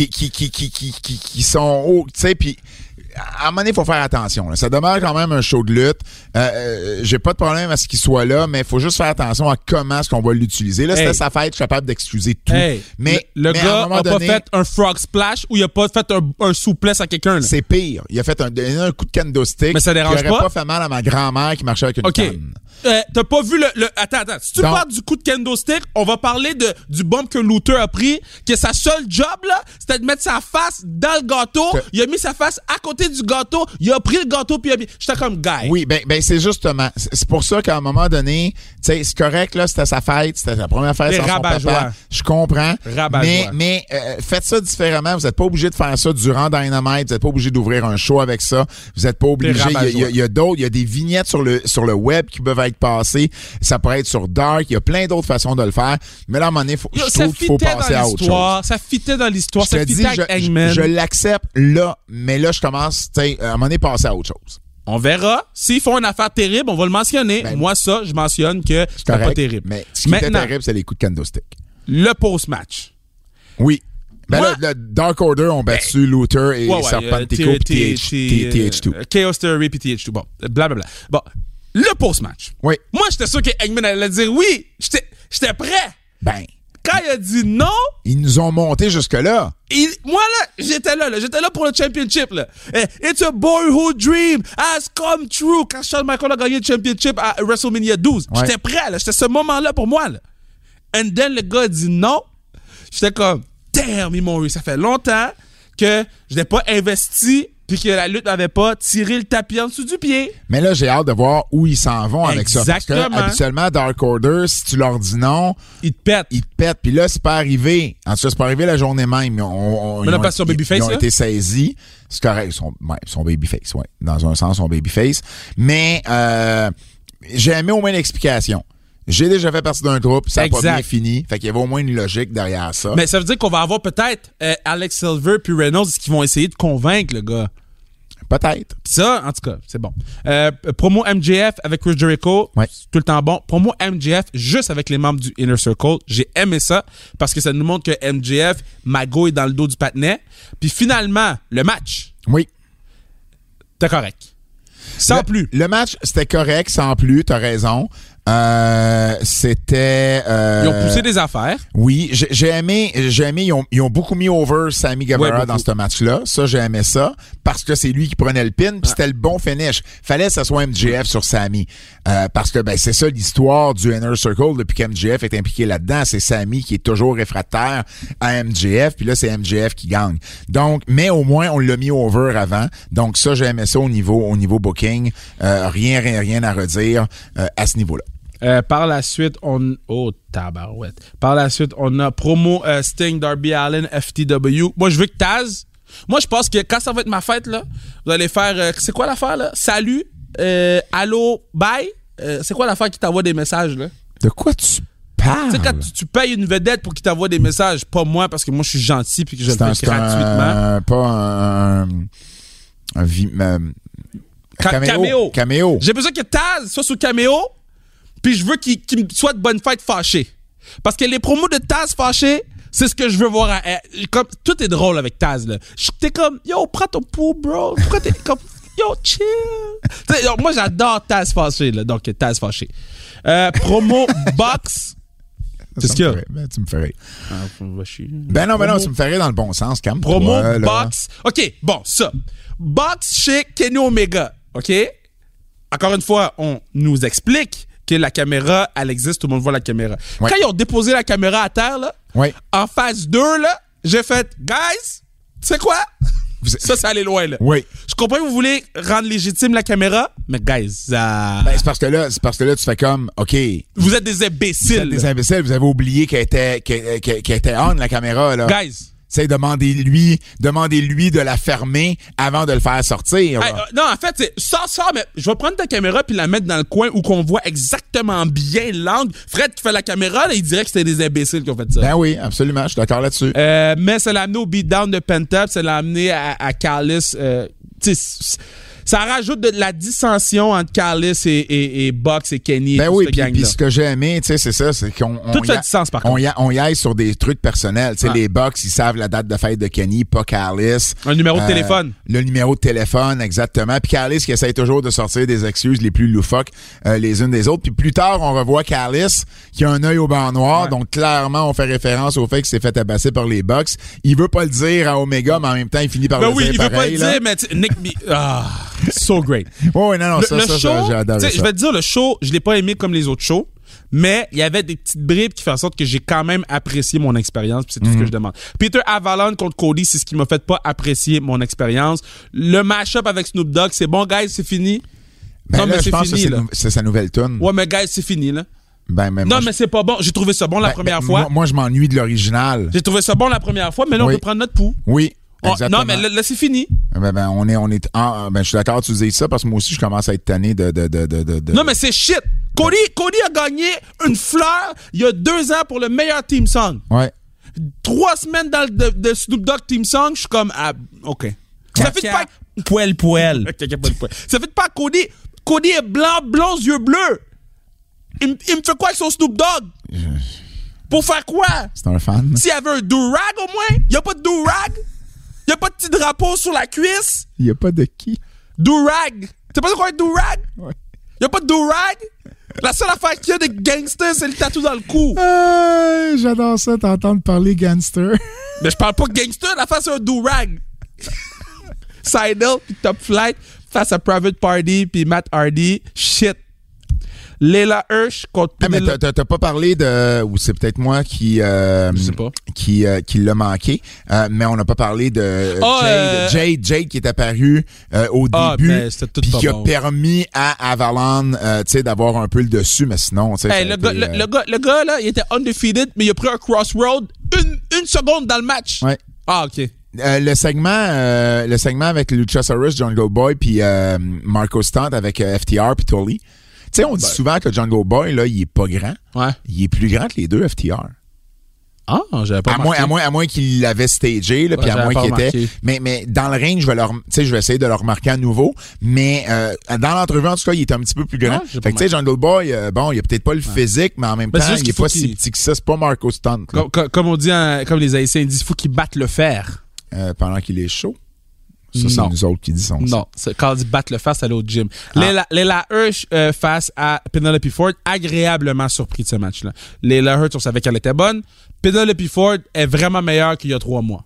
qui sont hauts, tu sais, puis à un moment donné, il faut faire attention. Là. Ça demeure quand même un show de lutte. J'ai pas de problème à ce qu'il soit là, mais il faut juste faire attention à comment est-ce qu'on va l'utiliser. Là, c'était sa fête, je suis capable d'excuser tout. Mais le gars n'a pas fait un frog splash ou il a pas fait un souplesse à quelqu'un. Là. C'est pire. Il a fait un coup de kendo stick. Mais ça dérange qui aurait pas fait mal à ma grand-mère qui marchait avec une canne. T'as pas vu le... Attends. Si tu parles du coup de kendo stick, on va parler du bump que Luther a pris, que sa seule job, là, c'était de mettre sa face dans le gâteau. Il a mis sa face à côté du gâteau. Il a pris le gâteau puis il a mis... J'étais comme guy. Oui, ben c'est justement... C'est pour ça qu'à un moment donné, tu sais, c'est correct, là, c'était sa fête, c'était sa première fête sans son papa. Je comprends. Mais faites ça différemment. Vous n'êtes pas obligé de faire ça durant Dynamite. Vous n'êtes pas obligé d'ouvrir un show avec ça. Vous n'êtes pas obligé... Il y a d'autres... Il y a des vignettes sur le web qui peuvent être passées. Ça pourrait être sur Dark. Il y a plein d'autres façons de le faire. Mais là, à un moment donné, je trouve qu'il faut passer à autre chose. Ça fitait dans l'histoire. Ça fitait avec Hangman. Je l'accepte là, mais là, je commence, tu sais, à un moment donné, passer à autre chose. On verra. S'ils font une affaire terrible, on va le mentionner. Moi, ça, je mentionne que c'était pas terrible. Mais ce qui était terrible, c'est les coups de kendo stick. Le post-match. Oui. Le Dark Order ont battu Luther et Serpentico et TH2. Chaos Theory et TH2. Bon, blablabla. Bon, le post-match. Oui. Moi, j'étais sûr que Hangman allait dire oui. J'étais prêt. Quand il a dit non, ils nous ont monté jusque-là. Moi, là, j'étais là pour le championship, là. It's a boyhood dream has come true. Quand Shawn Michaels a gagné le championship à WrestleMania 12, j'étais prêt, là. C'était ce moment-là pour moi, là. And then, le gars a dit non. J'étais comme, damn, ils m'ont eu. Ça fait longtemps que je n'ai pas investi puis que la lutte n'avait pas tiré le tapis en dessous du pied. Mais là, j'ai hâte de voir où ils s'en vont avec ça. Parce que, habituellement, Dark Order, si tu leur dis non, ils te pètent. Puis là, c'est pas arrivé. En tout cas, c'est pas arrivé la journée même. Ils ont été saisis. C'est correct. Ils sont babyface, ouais. Dans un sens, ils sont babyface. Mais j'ai aimé au moins l'explication. J'ai déjà fait partie d'un groupe, ça n'a pas bien fini. Fait qu'il y avait au moins une logique derrière ça. Mais ça veut dire qu'on va avoir peut-être Alex Silver puis Reynolds qui vont essayer de convaincre le gars. Peut-être. Pis ça, en tout cas, c'est bon. Promo MJF avec Chris Jericho, c'est tout le temps bon. Promo MJF juste avec les membres du Inner Circle. J'ai aimé ça parce que ça nous montre que MJF magouille dans le dos du patinet. Puis finalement, le match. Oui. C'était correct. Sans plus. Le match, c'était correct, sans plus, t'as raison. C'était... Ils ont poussé des affaires. Oui, j'ai aimé, ils ont beaucoup mis over Sammy Guevara dans ce match-là. Ça, j'ai aimé ça, parce que c'est lui qui prenait le pin, puis c'était le bon finish. Fallait que ça soit MJF sur Sammy. Parce que c'est ça l'histoire du Inner Circle depuis qu'MJF est impliqué là-dedans. C'est Sammy qui est toujours réfractaire à MJF, puis là, c'est MJF qui gagne. Donc, mais au moins, on l'a mis over avant. Donc ça, j'ai aimé ça au niveau booking. Rien à redire à ce niveau-là. Par la suite, tabarouette. Par la suite, on a promo Sting, Darby Allin, FTW. Moi, je veux que Taz. Moi, je pense que quand ça va être ma fête, là, vous allez faire. C'est quoi l'affaire, là? Salut, allô, bye. C'est quoi l'affaire qui t'envoie des messages, là? De quoi tu parles? Tu sais, quand tu payes une vedette pour qu'il t'envoie des messages, pas moi, parce que moi, je suis gentil puis que je le fais gratuitement. Caméo. J'ai besoin que Taz soit sous Caméo. Puis je veux qu'il me soit de bonne fête fâché. Parce que les promos de Taz fâché, c'est ce que je veux voir. Comme, tout est drôle avec Taz, là. T'es comme, yo, prends ton pouls, bro. Pourquoi t'es comme, yo, chill. Moi, j'adore Taz fâché, là. Donc, Taz fâché. Promo Box. C'est ce qu'il y a. Tu me ferais. Non, tu me ferais dans le bon sens, quand même. Promo Box. OK, bon, ça. Box chez Kenny Omega. OK? Encore une fois, on nous explique que la caméra, elle existe, tout le monde voit la caméra. Ouais. Quand ils ont déposé la caméra à terre, là, en phase 2, là, j'ai fait, guys, tu sais quoi? Ça allait loin, là. Oui. Je comprends que vous voulez rendre légitime la caméra, mais guys, c'est parce que là, tu fais comme, OK. Vous êtes des imbéciles. Vous avez oublié qu'elle était on, la caméra, là. Guys. C'est demandez-lui de la fermer avant de le faire sortir. Non, en fait, sors, mais je vais prendre ta caméra puis la mettre dans le coin où qu'on voit exactement bien l'angle. Fred qui fait la caméra, là, il dirait que c'était des imbéciles qui ont fait ça. Ben oui, absolument, je suis d'accord là-dessus. Mais ça l'a amené au beatdown de Penta, ça l'a amené à Callis. Ça rajoute de la dissension entre Callis et Box et Kenny. Ben oui, puis ce que j'ai aimé, tu sais, c'est ça, c'est qu'on toute la distance, par contre. On y aille sur des trucs personnels. Tu sais, les Box, ils savent la date de fête de Kenny, pas Callis. Un numéro de téléphone. Le numéro de téléphone, exactement. Puis Callis qui essaye toujours de sortir des excuses les plus loufoques les unes des autres. Puis plus tard, on revoit Callis qui a un œil au banc noir. Donc clairement, on fait référence au fait qu'il s'est fait tabasser par les Box. Il veut pas le dire à Omega, mais en même temps, il finit par le dire pareil. Ben oui, il veut pas le dire, mais Nick... So great. Oh, non, le show, j'ai adoré ça. Je vais te dire, le show, je l'ai pas aimé comme les autres shows, mais il y avait des petites bribes qui font en sorte que j'ai quand même apprécié mon expérience, puis c'est tout ce que je demande. Peter Avalon contre Cody, c'est ce qui m'a fait pas apprécier mon expérience. Le mash-up avec Snoop Dogg, c'est bon, guys, c'est fini. Ben non, là, mais c'est fini, là. C'est sa nouvelle tune. Ouais, mais guys, c'est fini, là. Mais c'est pas bon. J'ai trouvé ça bon la première fois. Moi, je m'ennuie de l'original. J'ai trouvé ça bon la première fois, mais là, on peut prendre notre pouls. Oui. Exactement. Non, mais là, c'est fini. Je suis d'accord, tu dis ça parce que moi aussi, je commence à être tanné de... Non, mais c'est shit. Cody a gagné une fleur il y a 2 ans pour le meilleur team song. Ouais. 3 semaines dans le Snoop Dogg team song, je suis comme, OK. Ça fait pas... Poil. Ça fait pas Cody. Cody est blanc, blond, yeux bleus. Il me fait quoi avec son Snoop Dogg? Pour faire quoi? C'est un fan. S'il y avait un do-rag au moins, il y a pas de do-rag? Il n'y a pas de petit drapeau sur la cuisse? Il n'y a pas de qui? Do-rag. Tu sais pas quoi un do-rag? Ouais. Il n'y a pas de do-rag? La seule affaire qu'il y a des gangsters, c'est le tatou dans le cou. J'adore ça, t'entendre parler gangster. Mais je parle pas gangster, la face c'est un do-rag. Seidel puis Top Flight face à Private Party puis Matt Hardy. Shit. Leila Hirsch contre mais t'as pas parlé de... Ou c'est peut-être moi qui... je sais pas. Qui l'a manqué. Mais on n'a pas parlé de Jade qui est apparu au début. Puis qui a permis à Avalon d'avoir un peu le dessus. Mais sinon... Hey, le gars, là, il était undefeated, mais il a pris un crossroad une seconde dans le match. Ouais. Ah, OK. Le segment avec Luchasaurus, Jungle Boy, puis Marco Stunt avec FTR puis Tully. Tu sais, on dit souvent que Jungle Boy, là, il est pas grand. Ouais. Il est plus grand que les deux FTR. Ah, j'avais pas remarqué. À moins qu'il l'avait stagé, là, puis à moins qu'il était. Mais dans le ring, je vais essayer de le remarquer à nouveau. Mais dans l'entrevue, en tout cas, il est un petit peu plus grand. Fait que tu sais, Jungle Boy, il a peut-être pas le physique, mais en même temps, il est pas si petit que ça. C'est pas Marco Stunt. Comme on dit, comme les Haïtiens disent, il faut qu'il batte le fer. Pendant qu'il est chaud. Ça, c'est nous autres qui disons ça. Non, quand on dit battre le fer, c'est aller au gym. Leila Hirsch face à Penelope Ford, agréablement surpris de ce match-là. Leila Hirsch, on savait qu'elle était bonne. Penelope Ford est vraiment meilleure qu'il y a 3 mois.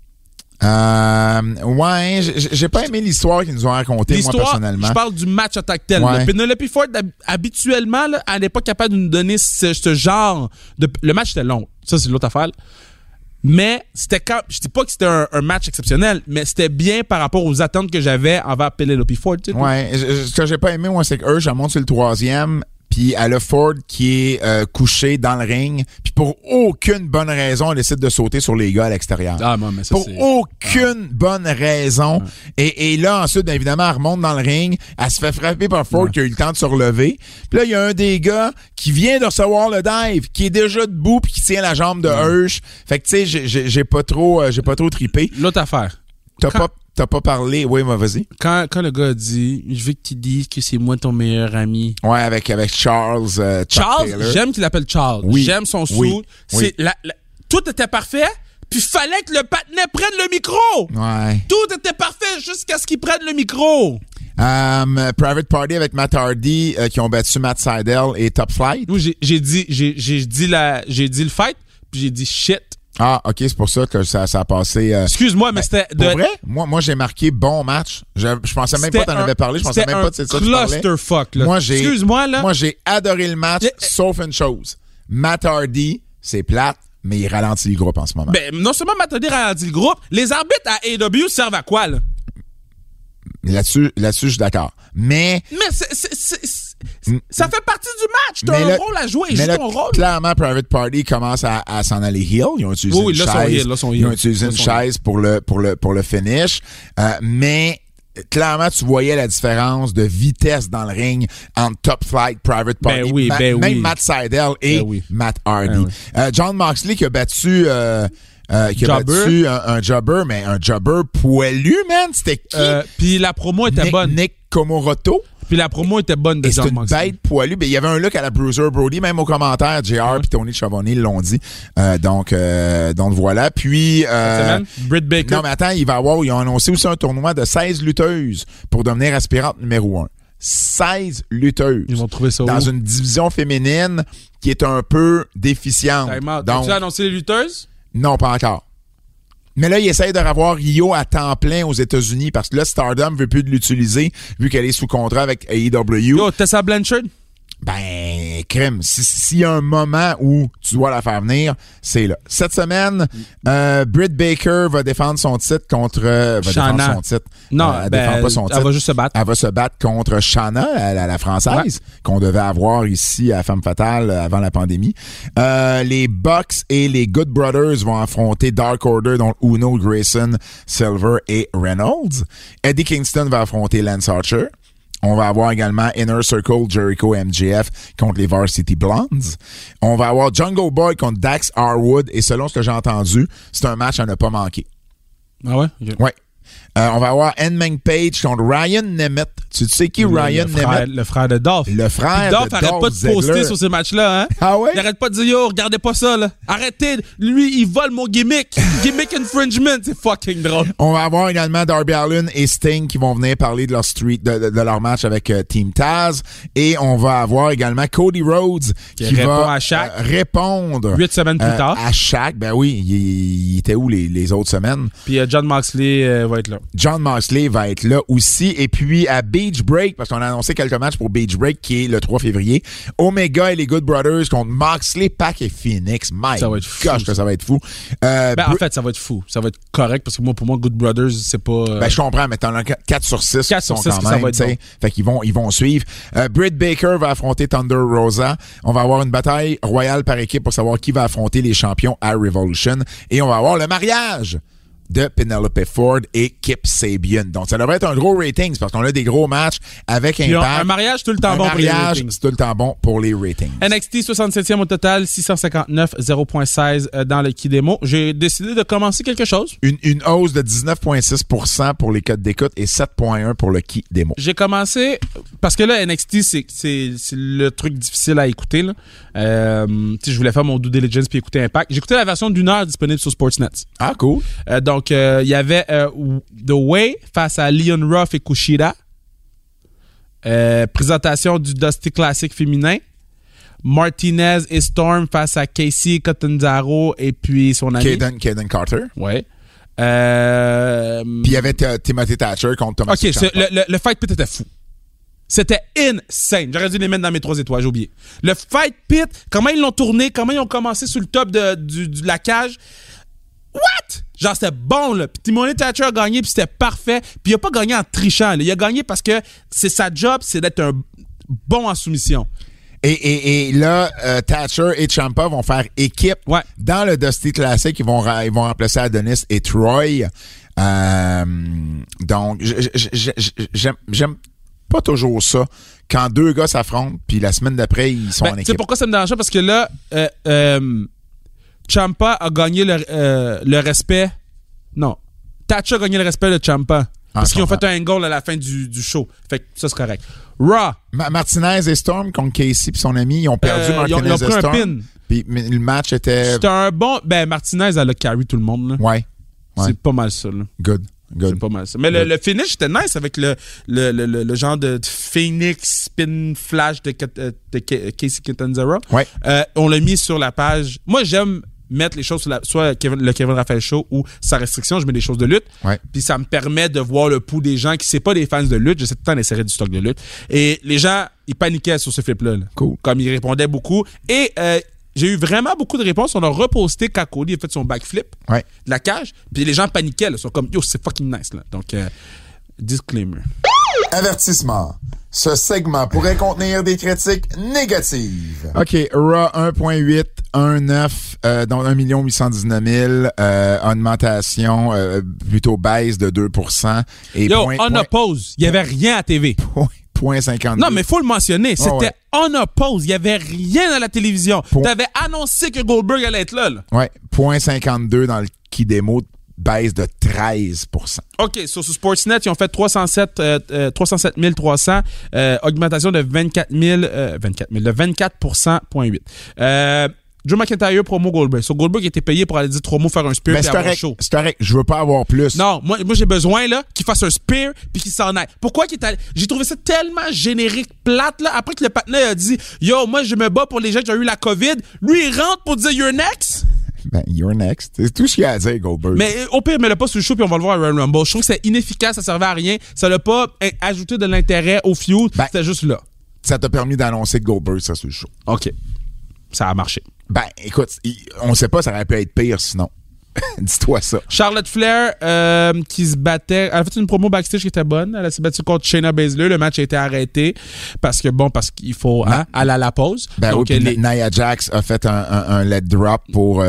Ouais, j'ai pas aimé l'histoire qu'ils nous ont racontée, moi, personnellement. Je parle du match en tant que tel. Ouais. Penelope Ford, habituellement, là, elle n'est pas capable de nous donner ce genre de... Le match était long. Ça, c'est l'autre affaire. Mais c'était je dis pas que c'était un match exceptionnel, mais c'était bien par rapport aux attentes que j'avais envers Penelope Ford. Tu sais, ouais, ce que j'ai pas aimé, moi, c'est que elle monte sur le 3e, puis elle a Ford qui est couché dans le ring, puis pour aucune bonne raison, elle décide de sauter sur les gars à l'extérieur. Ah, non, mais ça, pour aucune bonne raison. Et là, ensuite, évidemment, elle remonte dans le ring, elle se fait frapper par Ford qui a eu le temps de se relever. Puis là, il y a un des gars qui vient de recevoir le dive, qui est déjà debout puis qui tient la jambe de Hirsch. Fait que, tu sais, j'ai pas trop trippé. L'autre affaire. T'as pas parlé. Oui, moi, vas-y. Quand le gars a dit, je veux que tu dises que c'est moi ton meilleur ami. Ouais, avec Charles. Charles, Taylor. J'aime qu'il l'appelle Charles. Oui. J'aime son sou. C'est tout était parfait. Puis fallait que le patinet prenne le micro. Ouais. Tout était parfait jusqu'à ce qu'il prenne le micro. Private Party avec Matt Hardy qui ont battu Matt Seidel et Top Flight. Oui, j'ai dit le fight, puis j'ai dit shit. Ah, OK, c'est pour ça que ça a passé... Excuse-moi, mais c'était... Pour vrai? Moi, j'ai marqué bon match. Je pensais même pas que t'en avais parlé. Je pensais même pas que c'est ça que tu parlais. C'était un clusterfuck, là. Excuse-moi, là. Moi, j'ai adoré le match, sauf une chose. Matt Hardy, c'est plate, mais il ralentit le groupe en ce moment. Ben, non seulement Matt Hardy ralentit le groupe, les arbitres à AEW servent à quoi, là? Là-dessus, je suis d'accord. Mais ça fait partie du match. T'as un rôle à jouer. Joue ton rôle. Clairement, Private Party commence à s'en aller heel. Ils ont utilisé une chaise. Ils ont utilisé une chaise pour le finish. Mais clairement, tu voyais la différence de vitesse dans le ring entre Top Flight, Private Party, même Matt Seidel et Matt Hardy. John Moxley qui a battu... battu un jobber, mais un jobber poilu, man. C'était qui? Puis la promo était bonne. Nick Komoroto. Puis la promo était bonne de John Moxley. C'est une bête poilue. Ben, il y avait un look à la Bruiser Brody, même aux commentaires, JR puis Tony Schiavone l'ont dit. Donc voilà. Puis... Britt Baker. Non, mais attends, ils ont annoncé aussi un tournoi de 16 lutteuses pour devenir aspirante numéro 1. 16 lutteuses. Ils vont trouver ça dans une division féminine qui est un peu déficiente. Donc, tu as annoncé les lutteuses? Non, pas encore. Mais là, il essaie de revoir Rio à temps plein aux États-Unis parce que là, Stardom veut plus de l'utiliser vu qu'elle est sous contrat avec AEW. Yo, Tessa Blanchard? Ben, crème. S'il y a un moment où tu dois la faire venir, c'est là. Cette semaine, Britt Baker va défendre son titre contre... Shana. Non, elle défend pas son titre. Elle va juste se battre. Elle va se battre contre Shana, la française, qu'on devait avoir ici à Femme Fatale avant la pandémie. Les Bucks et les Good Brothers vont affronter Dark Order, dont Uno, Grayson, Silver et Reynolds. Eddie Kingston va affronter Lance Archer. On va avoir également Inner Circle, Jericho, MJF contre les Varsity Blondes. On va avoir Jungle Boy contre Dax Harwood. Et selon ce que j'ai entendu, c'est un match à ne pas manquer. Ah ouais? Okay. Ouais. On va avoir Edmund Page contre Ryan Nemeth. Tu sais qui Ryan Nemeth? Le frère de Dolph. Le frère Dolph de arrête Dolph pas de Ziggler. poster sur ces matchs-là, hein? Ah ouais? Il arrête pas de dire, yo, regardez pas ça, là. Arrêtez. Lui, il vole mon gimmick. Gimmick infringement. C'est fucking drôle. On va avoir également Darby Allin et Sting qui vont venir parler de leur de leur match avec Team Taz. Et on va avoir également Cody Rhodes qui répond va à Shaq. répondre 8 semaines plus tard. à Shaq. Ben oui, il était où les autres semaines? Puis John Moxley va être là. John Moxley va être là aussi. Et puis à Beach Break, parce qu'on a annoncé quelques matchs pour Beach Break qui est le 3 février, Omega et les Good Brothers contre Moxley, Pac et Phoenix. My Ça va être fou, gosh, que ça va être fou. En fait, ça va être fou. Ça va être correct parce que pour moi, Good Brothers, c'est pas... Ben, je comprends, mais t'en as 4 sur 6 qui sont 4 sur 6 quand que ça même, va être tu sais. bon. Fait qu'ils vont suivre. Britt Baker va affronter Thunder Rosa. On va avoir une bataille royale par équipe pour savoir qui va affronter les champions à Revolution. Et on va avoir le mariage de Penelope Ford et Kip Sabian. Donc, ça devrait être un gros ratings parce qu'on a des gros matchs avec Impact. Un mariage, c'est tout le temps bon pour les ratings. C'est tout le temps bon pour les ratings. NXT 67e au total, 659, 0.16 dans le Kidemo. J'ai décidé de commencer quelque chose. Une hausse de 19,6% pour les codes d'écoute et 7,1% pour le key démo. J'ai commencé parce que là, NXT, c'est le truc difficile à écouter. Là. Je voulais faire mon due diligence puis écouter Impact. J'ai écouté la version d'1 heure disponible sur Sportsnet. Ah, cool. Donc, il y avait The Way face à Leon Ruff et Kushida. Présentation du Dusty Classic féminin. Martinez et Storm face à Casey Catanzaro et puis son ami. Kaden Carter. Ouais. Puis il y avait Timothy Thatcher contre Thomas OK, Ciampa. le fight pit était fou. C'était insane. J'aurais dû les mettre dans mes 3 étoiles, j'ai oublié. Le fight pit, comment ils l'ont tourné, comment ils ont commencé sur le top de la cage. What? Genre, c'était bon, là. Puis Timothy Thatcher a gagné, puis c'était parfait. Puis il a pas gagné en trichant, là. Il a gagné parce que c'est sa job, c'est d'être un bon en soumission. Et là, Thatcher et Ciampa vont faire équipe dans le Dusty Classic. Ils vont remplacer Adonis et Troy. Donc, j'aime pas toujours ça. Quand 2 gars s'affrontent, puis la semaine d'après, ils sont en équipe. C'est pourquoi ça me dérange pas? Parce que là, Ciampa a gagné le respect. Non. Thatcher a gagné le respect de Ciampa. Parce qu'ils ont fait un angle à la fin du show. Fait que ça, c'est correct. Raw. Martinez et Storm contre Casey et son ami, ils ont perdu Martinez ils ont pris et Storm. un pin. Puis le match était... C'était un bon... Ben, Martinez, elle a carry tout le monde. Là. Ouais. C'est pas mal ça. Là. Good. C'est pas mal ça. Mais le finish était nice avec le genre de Phoenix spin flash de Casey Catanzaro. Ouais. On l'a mis sur la page. Moi, j'aime mettre les choses sur soit le Kevin Raphaël Show ou sa restriction, je mets des choses de lutte. Ouais. Puis ça me permet de voir le pouls des gens qui c'est pas des fans de lutte. J'essaie tout le temps d'insérer du stock de lutte. Et les gens, ils paniquaient sur ce flip-là. Là. Cool. Comme ils répondaient beaucoup. Et j'ai eu vraiment beaucoup de réponses. On a reposté quand Cody a fait son backflip de la cage. Puis les gens paniquaient. Là. Ils sont comme, yo, c'est fucking nice. Là. Donc, disclaimer. Avertissement. Ce segment pourrait contenir des critiques négatives. OK. Raw 1.819, donc 1 819 000. Augmentation plutôt baisse de 2%. Et yo, on oppose. Il n'y avait rien à TV. 0.52. Non, mais il faut le mentionner. C'était on oppose. Il n'y avait rien à la télévision. Tu avais annoncé que Goldberg allait être là. Oui. 0.52 dans le key démo. Baisse de 13%. OK, sur Sportsnet, ils ont fait 307 300, augmentation de 24%,8. Drew McIntyre promo Goldberg. So Goldberg était payé pour aller dire 3 mots, faire un spear et avoir un show. C'est correct, je veux pas avoir plus. Non, moi j'ai besoin là qu'il fasse un spear puis qu'il s'en aille. Pourquoi qu'il est allé? J'ai trouvé ça tellement générique, plate là. Après que le partenaire a dit yo, moi je me bats pour les gens qui ont eu la COVID. Lui il rentre pour dire you're next. Ben, you're next. C'est tout ce qu'il y a à dire, Goldberg. Mais au pire, mets-le pas sur le show puis on va le voir à Royal Rumble. Je trouve que c'est inefficace, ça servait à rien. Ça l'a pas ajouté de l'intérêt au feud. C'était juste là. Ça t'a permis d'annoncer que Goldberg ça sur le show. OK. Ça a marché. Ben, écoute, on sait pas, ça aurait pu être pire sinon. Dis-toi ça. Charlotte Flair qui se battait. Elle a fait une promo backstage qui était bonne. Elle s'est battue contre Shayna Baszler. Le match a été arrêté parce qu'il faut aller à la pause. Ben donc, oui, Nia Jax a fait un let drop pour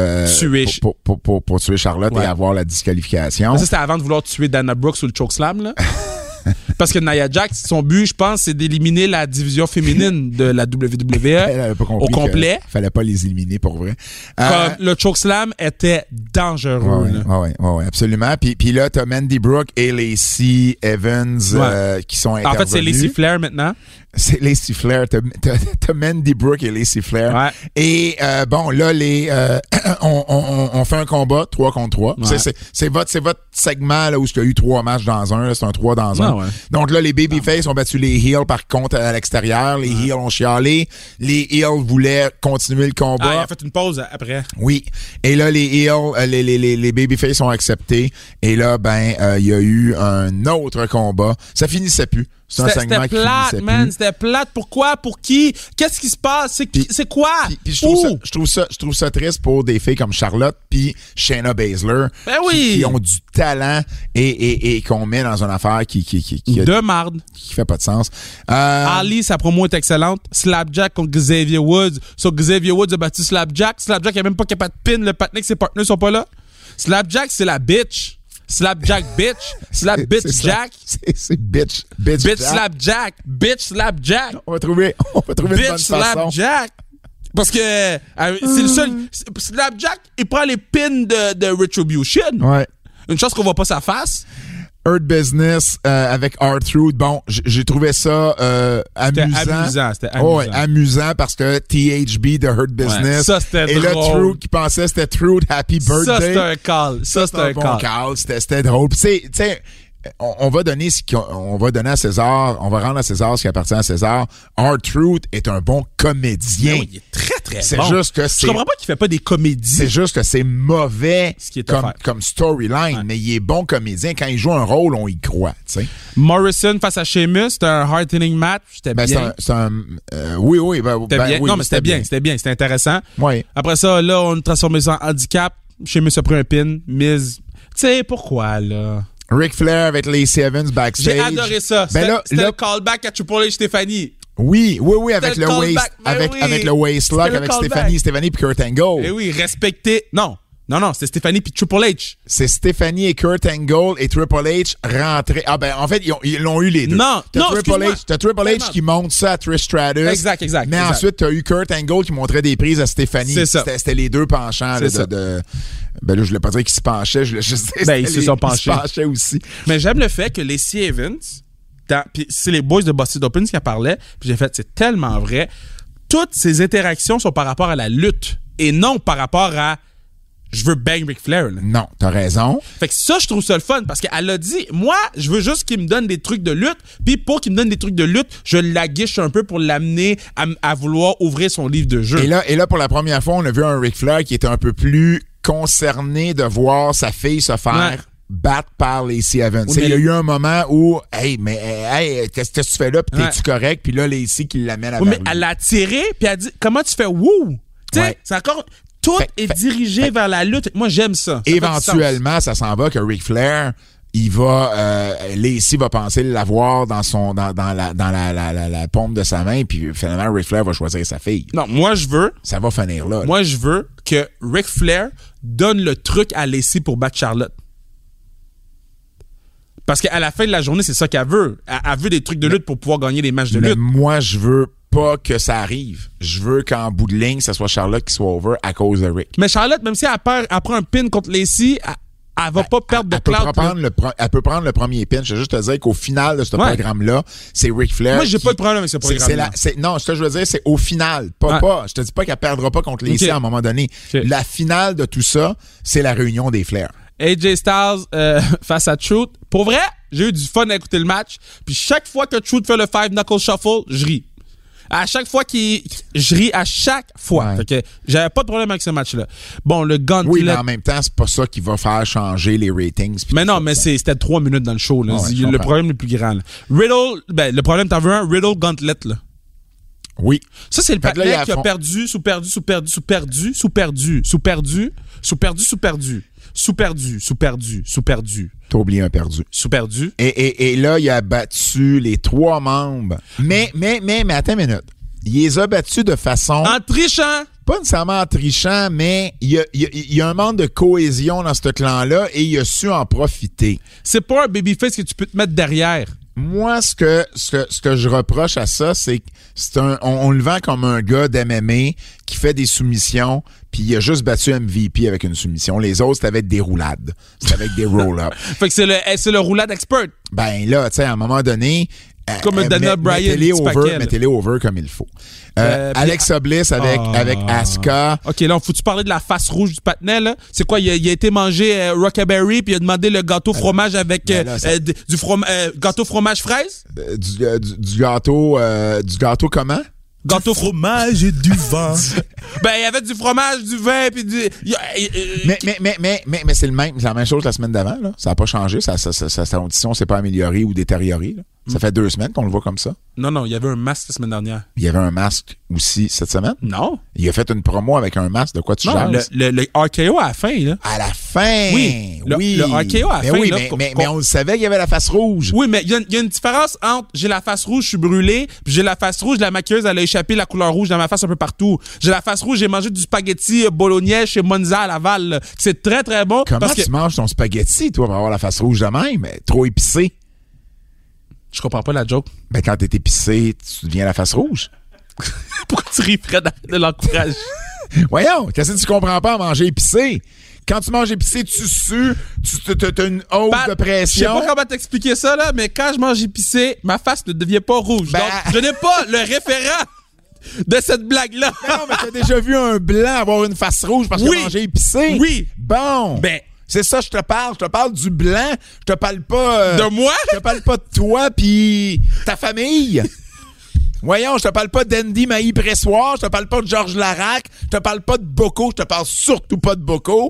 tuer Charlotte et avoir la disqualification. Mais ça, c'était avant de vouloir tuer Dana Brooks ou le chokeslam, là. Parce que Nia Jax, son but, je pense, c'est d'éliminer la division féminine de la WWE Elle avait pas compris au complet. Fallait pas les éliminer pour vrai. Comme le chokeslam était dangereux. Ouais, absolument. Puis là, t'as Mandy Brooke et Lacey Evans qui sont intervenus. En fait, c'est Lacey Flair maintenant. C'est Lacey Flair. T'as Mandy Brooke et Lacey Flair. Ouais. Et bon, là, on fait un combat 3 contre 3. Ouais. C'est votre segment là, où il y a eu 3 matchs dans un. Là, c'est un 3 dans un. Ouais. Donc là, les Babyface ont battu les Heels par contre à l'extérieur. Les Heels ont chialé. Les Heels voulaient continuer le combat. Il a fait une pause après. Oui. Et là, les Heels, les Babyface ont accepté. Et là, il y a eu un autre combat. Ça finissait plus. C'est un segment qui finissait plus. C'était plate. Pourquoi? Pour qui? Qu'est-ce qui se passe? C'est quoi? Puis je trouve ça triste pour des filles comme Charlotte puis Shayna Baszler qui ont du talent et qu'on met dans une affaire qui de marde. Qui fait pas de sens. Ali, sa promo est excellente. Slapjack contre Xavier Woods. Xavier Woods a battu Slapjack. Slapjack est même pas capable de pin le patiné que ses partenaires sont pas là. Slapjack, c'est la bitch. Slapjack bitch. Slap bitch Jack. C'est bitch. Bitch Slapjack. Bitch Slapjack. On va trouver une bonne façon. Bitch Slapjack. Parce que c'est le seul. Slapjack, il prend les pins de Retribution. Ouais. Une chose qu'on voit pas sa face. Hurt Business avec R-Truth. Bon, j'ai trouvé ça amusant. C'était amusant. Ouais, amusant parce que THB de Hurt Business. Ouais, ça, c'était et drôle. là, Truth qui pensait c'était Truth Happy Birthday. Ça, c'était un call. Ça, c'était un bon call. C'était drôle. Puis tu sais, on va donner on va donner à César, on va rendre à César ce qui appartient à César. R-Truth est un bon comédien. Oui, il est très, très c'est bon. Juste que je comprends pas qu'il fait pas des comédies. C'est juste que c'est mauvais comme storyline, mais il est bon comédien. Quand il joue un rôle, on y croit, tu sais. Morrison face à Sheamus, c'était un hard-hitting match. C'était bien. Oui. Non, mais c'était bien. C'était intéressant. Oui. Après ça, là, on a transformé ça en handicap. Sheamus a pris un pin. Miz. Tu sais, pourquoi, là? Ric Flair avec Lacey Evans backstage. J'ai adoré ça. C'était le callback à Triple H Stéphanie. Oui, avec le waist, avec le waist lock, avec Stéphanie puis Kurt Angle. Eh oui, respecter. Non, c'est Stéphanie puis Triple H. C'est Stéphanie et Kurt Angle et Triple H rentrés. En fait, ils l'ont eu les deux. T'as Triple H qui montre ça à Trish Stratus. Exact. Mais ensuite, t'as eu Kurt Angle qui montrait des prises à Stéphanie. C'est ça. C'était les deux penchants de ben là, je voulais pas dire qu'ils se penchaient, je voulais juste dire ils se sont penchés. Ils se penchaient aussi. Mais j'aime le fait que Lacey Evans, puis c'est les boys de Busted Open qui en parlaient, puis j'ai fait, c'est tellement vrai. Toutes ces interactions sont par rapport à la lutte et non par rapport à je veux bang Ric Flair. Là. Non, t'as raison. Fait que ça, je trouve ça le fun parce qu'elle a dit, moi, je veux juste qu'il me donne des trucs de lutte, puis pour qu'il me donne des trucs de lutte, je l'aguiche un peu pour l'amener à vouloir ouvrir son livre de jeu. Et là, pour la première fois, on a vu un Ric Flair qui était un peu plus concerné de voir sa fille se faire battre par Lacey Evans. Il y a eu un moment où qu'est-ce que tu fais là, puis t'es-tu correct, puis là Lacey qui l'amène à mais elle l'a tiré, puis elle a dit comment tu fais wouh. Tu sais, c'est encore tout est dirigé vers la lutte. Moi j'aime ça. Éventuellement, ça s'en va que Ric Flair Lacey va penser l'avoir dans la paume de sa main, puis finalement Ric Flair va choisir sa fille. Non, moi je veux. Ça va finir là. Moi je veux que Ric Flair donne le truc à Lacey pour battre Charlotte. Parce qu'à la fin de la journée, c'est ça qu'elle veut. Elle veut des trucs de lutte pour pouvoir gagner des matchs de lutte. Moi, je veux pas que ça arrive. Je veux qu'en bout de ligne, ce soit Charlotte qui soit over à cause de Rick. Mais Charlotte, même si elle prend un pin contre Lacey, elle va pas perdre de clout. Elle peut prendre le premier pin. Je veux juste te dire qu'au final de ce programme-là, c'est Ric Flair. Moi, j'ai pas de problème avec ce programme-là. Non, ce que je veux dire, c'est au final. Je te dis pas qu'elle perdra pas contre Lacey à un moment donné. La finale de tout ça, c'est la réunion des Flair. AJ Styles face à Truth. Pour vrai, j'ai eu du fun à écouter le match. Puis chaque fois que Truth fait le 5 knuckle shuffle, je ris. À chaque fois je ris à chaque fois. Ouais. Fait que j'avais pas de problème avec ce match-là. Bon, le gauntlet. Oui, mais en même temps, c'est pas ça qui va faire changer les ratings. Mais non, mais c'était 3 minutes dans le show. Là. C'est le problème le plus grand. Là. Riddle, le problème, t'en veux un? Riddle Gauntlet, là. Oui. Ça, c'est le patinet qui a perdu, sous-perdu. T'as oublié un perdu. Sous-perdu. Et là, il a battu les 3 membres. Mais attends une minute. Il les a battus de façon... En trichant! Pas nécessairement en trichant, mais il y a un manque de cohésion dans ce clan-là et il a su en profiter. C'est pas un babyface que tu peux te mettre derrière. Moi, ce que je reproche à ça, c'est que on le vend comme un gars d'MMA qui fait des soumissions, puis il a juste battu MVP avec une soumission. Les autres, c'était avec des roulades. C'était avec des roll-ups. Fait que c'est le roulade expert. Ben là, tu sais, à un moment donné... Comme un Daniel Bryan. Mettez-les over comme il faut. Alexa Bliss avec Asuka. OK, là, faut-tu parler de la face rouge du patinet, là? C'est quoi? Il a été mangé Rockaberry, puis il a demandé le gâteau fromage avec gâteau fromage fraise? Du gâteau comment? Gâteau fromage et du vin. Ben, il y avait du fromage, du vin, puis du... Mais c'est la même chose la semaine d'avant, là. Ça n'a pas changé. Sa condition s'est pas améliorée ou détériorée, là. Ça fait 2 semaines qu'on le voit comme ça. Non, il y avait un masque la semaine dernière. Il y avait un masque aussi cette semaine? Non. Il a fait une promo avec un masque. De quoi tu jases? Le RKO à la fin, là. À la fin? Oui. Le RKO à la fin, là. Mais on le savait qu'il y avait la face rouge. Oui, mais il y a une différence entre j'ai la face rouge, je suis brûlé, puis j'ai la face rouge, la maquilleuse, elle a échappé la couleur rouge dans ma face un peu partout. J'ai la face rouge, j'ai mangé du spaghetti bolognaise chez Monza à Laval, là. C'est très, très bon. Comment tu manges ton spaghetti, toi, pour avoir la face rouge de même? Trop épicé. Je comprends pas la joke. Ben, quand t'es épicé, tu deviens la face rouge. Pourquoi tu ris, Fred, de l'encourage? Voyons, qu'est-ce que tu comprends pas à manger épicé? Quand tu manges épicé, tu sues, t'as une hausse de pression. Je sais pas comment t'expliquer ça, là, mais quand je mange épicé, ma face ne devient pas rouge. Donc, je n'ai pas le référent de cette blague-là. Non, mais t'as déjà vu un blanc avoir une face rouge parce qu'il a mangé épicé? Oui. Bon. Ben... C'est ça, je te parle du blanc, je te parle pas... de moi? Je te parle pas de toi pis ta famille. Voyons, je te parle pas d'Andy Mailly-Pressoir, je te parle pas de Georges Larac, je te parle pas de Bocco, je te parle surtout pas de Bocco.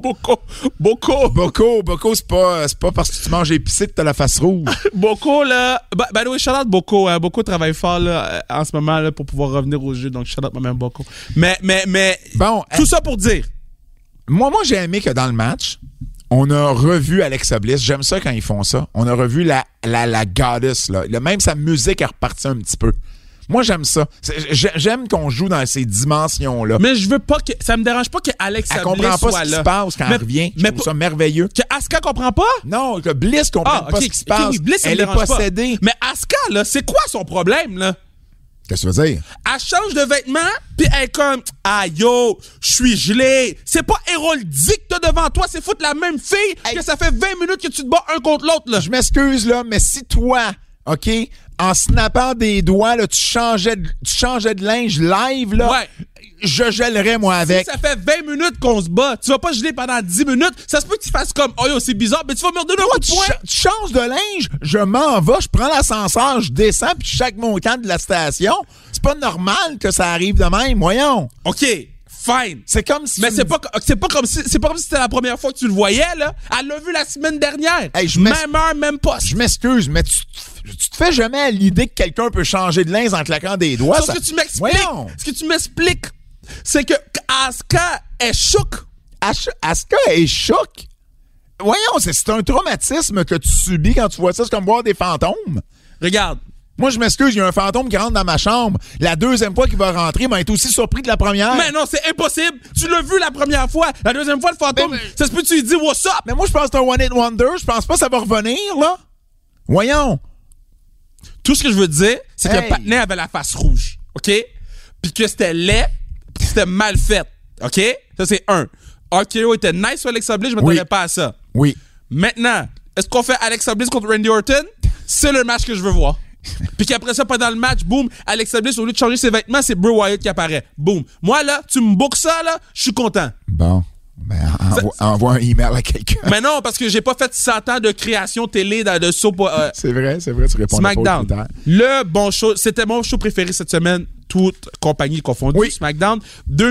Bocco, c'est pas parce que tu manges épicé que t'as la face rouge. Bocco, là... Ben oui, shout-out Bocco. Bocco travaille fort, là, en ce moment, là, pour pouvoir revenir au jeu, donc shout-out moi-même Bocco. Mais... Bon... Tout ça pour dire... Moi, j'ai aimé que dans le match... On a revu Alexa Bliss. J'aime ça quand ils font ça. On a revu la goddess, là. Même sa musique est repartie un petit peu. Moi, j'aime ça. J'aime qu'on joue dans ces dimensions-là. Mais je veux pas que... Ça me dérange pas que Alexa Bliss soit là. Elle comprend pas ce qui se passe quand elle revient. Je trouve ça merveilleux. Que Asuka comprend pas? Non, que Bliss comprend pas ce qui se passe. Oui, Bliss, elle est possédée. Mais Asuka, là, c'est quoi son problème, là? Qu'est-ce que tu veux dire? Elle change de vêtements, puis elle est comme « Ah yo, je suis gelé. » C'est pas héroldique que t'as devant toi, c'est foutre la même fille que ça fait 20 minutes que tu te bats un contre l'autre, là. Je m'excuse, là, mais si toi, OK, en snappant des doigts, là, tu changeais de linge live, là, ouais. Je gèlerais, moi, avec. Si ça fait 20 minutes qu'on se bat, tu vas pas geler pendant 10 minutes, ça se peut que tu fasses comme « Oh yo, c'est bizarre, mais tu vas me redonner un coup de poing. » Tu changes de linge, je m'en vais, je prends l'ascenseur, je descends, puis je chaque mon camp de la station. C'est pas normal que ça arrive de même, voyons. OK, fine. C'est comme si... Mais c'est pas comme si c'était la première fois que tu le voyais, là. Elle l'a vu la semaine dernière. Hey, même heure, même poste. Je m'excuse, mais tu te fais jamais à l'idée que quelqu'un peut changer de linge en claquant des doigts. Ce que tu m'expliques, c'est que Asuka est choc. Asuka est choc? Voyons, c'est un traumatisme que tu subis quand tu vois ça. C'est comme voir des fantômes. Regarde. Moi, je m'excuse, il y a un fantôme qui rentre dans ma chambre. La deuxième fois qu'il va rentrer, il est aussi surpris que la première. Mais non, c'est impossible. Tu l'as vu la première fois. La deuxième fois, le fantôme, ça se peut que tu lui dis « What's up? » Mais moi, je pense que c'est un one-hit wonder. Je pense pas que ça va revenir, là. Voyons. Tout ce que je veux dire, c'est que le patinet avait la face rouge. OK? Puis que c'était laid, puis que c'était mal fait. OK? Ça, c'est un. RKO était nice sur Alexa Bliss, je m'attendais pas à ça. Oui. Maintenant, est-ce qu'on fait Alexa Bliss contre Randy Orton? C'est le match que je veux voir. Puis qu'après ça, pendant le match, boum, Alexa Bliss, au lieu de changer ses vêtements, c'est Bray Wyatt qui apparaît. Boum. Moi, là, tu me bookes ça, là, je suis content. Bon. Ben, envoie un email à quelqu'un. Mais non, parce que j'ai pas fait 100 ans de création télé de soap. C'est vrai, tu réponds SmackDown. Le bon show, c'était mon show préféré cette semaine, toute compagnie confondue. Oui. SmackDown, 2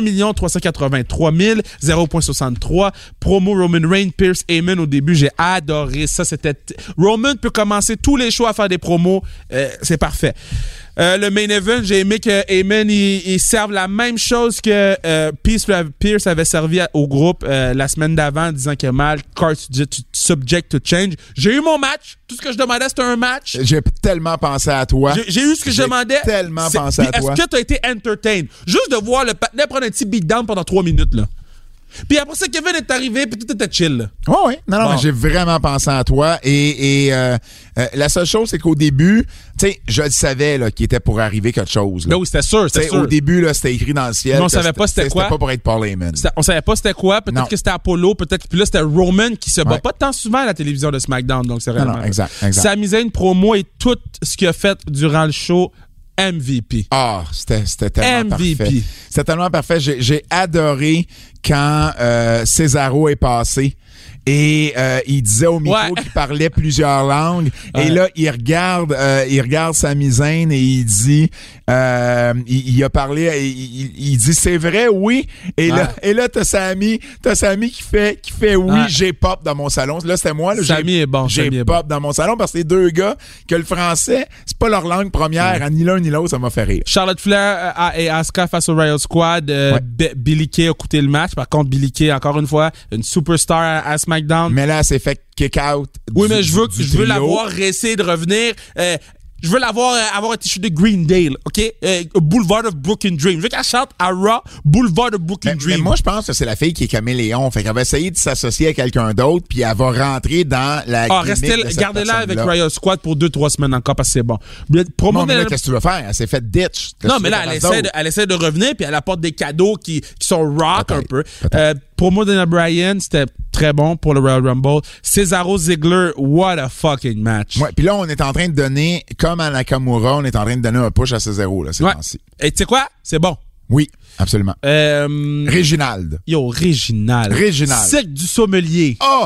383 000, 0.63. Promo Roman Reigns, Pierce Heyman au début, j'ai adoré ça. Roman peut commencer tous les shows à faire des promos, c'est parfait. Le main event, j'ai aimé que Heyman il serve la même chose que Pierce avait servi au groupe la semaine d'avant, disant que mal card subject to change. J'ai eu mon match. Tout ce que je demandais, c'était un match. J'ai tellement pensé à toi. J'ai eu ce que je demandais. J'ai tellement pensé à toi. Est-ce que tu as été entertained? Juste de voir le patinet prendre un petit beatdown pendant 3 minutes, là. Puis après ça, Kevin est arrivé, puis tout était chill. Là. Oui. Non, mais j'ai vraiment pensé à toi. Et la seule chose, c'est qu'au début, tu sais, je le savais là, qu'il était pour arriver quelque chose. Là. Ben oui, c'était sûr. Au début, là, c'était écrit dans le ciel. Mais on savait pas c'était quoi. C'était pas pour être Paul Heyman. On savait pas c'était quoi. Peut-être que c'était Apollo. Peut-être puis là, c'était Roman qui se bat pas tant souvent à la télévision de SmackDown. Donc, c'est vraiment... Non, exact. Sami Zayn promo et tout ce qu'il a fait durant le show, MVP. Ah, c'était tellement MVP. parfait. C'était tellement parfait. J'ai adoré quand Cesaro est passé. Et il disait au micro qu'il parlait plusieurs langues. Et là, il regarde Sami Zayn et il dit, il a parlé, il dit c'est vrai, oui. Et là, t'as Sami qui fait oui, j'ai pop dans mon salon. Là, c'était moi. Là, Sami est bon. J'ai pop dans mon salon parce que les deux gars que le français, c'est pas leur langue première. Ni l'un ni l'autre, ça m'a fait rire. Charlotte Flair et Asuka face au Riot Squad. Billie Kay a coûté le match. Par contre, Billie Kay, encore une fois, une superstar à SmackDown. Mais là, elle s'est fait kick out. Oui, mais je veux l'avoir essayer de revenir. Je veux avoir un t-shirt de Greendale, OK? Boulevard of Brooklyn Dream. Je veux qu'elle chante à Raw, Boulevard of Brooklyn Dream. Mais moi, je pense que c'est la fille qui est caméléon. Fait qu'elle va essayer de s'associer à quelqu'un d'autre, puis elle va rentrer dans la gardez-la avec Riot Squad pour 2-3 semaines encore, parce que c'est bon. Mais là, qu'est-ce que tu veux faire? Elle s'est fait ditch. Non, mais là, elle essaie de revenir, puis elle apporte des cadeaux qui sont rock un peu. Promo de Bryan, c'était très bon pour le Royal Rumble. Cesaro Ziggler, what a fucking match. Ouais, puis là, on est en train de donner, comme à Nakamura, on est en train de donner un push à Cesaro, là, c'est temps-ci. Et tu sais quoi? C'est bon. Oui, absolument. Réginald. Réginald. Cirque du sommelier. Oh!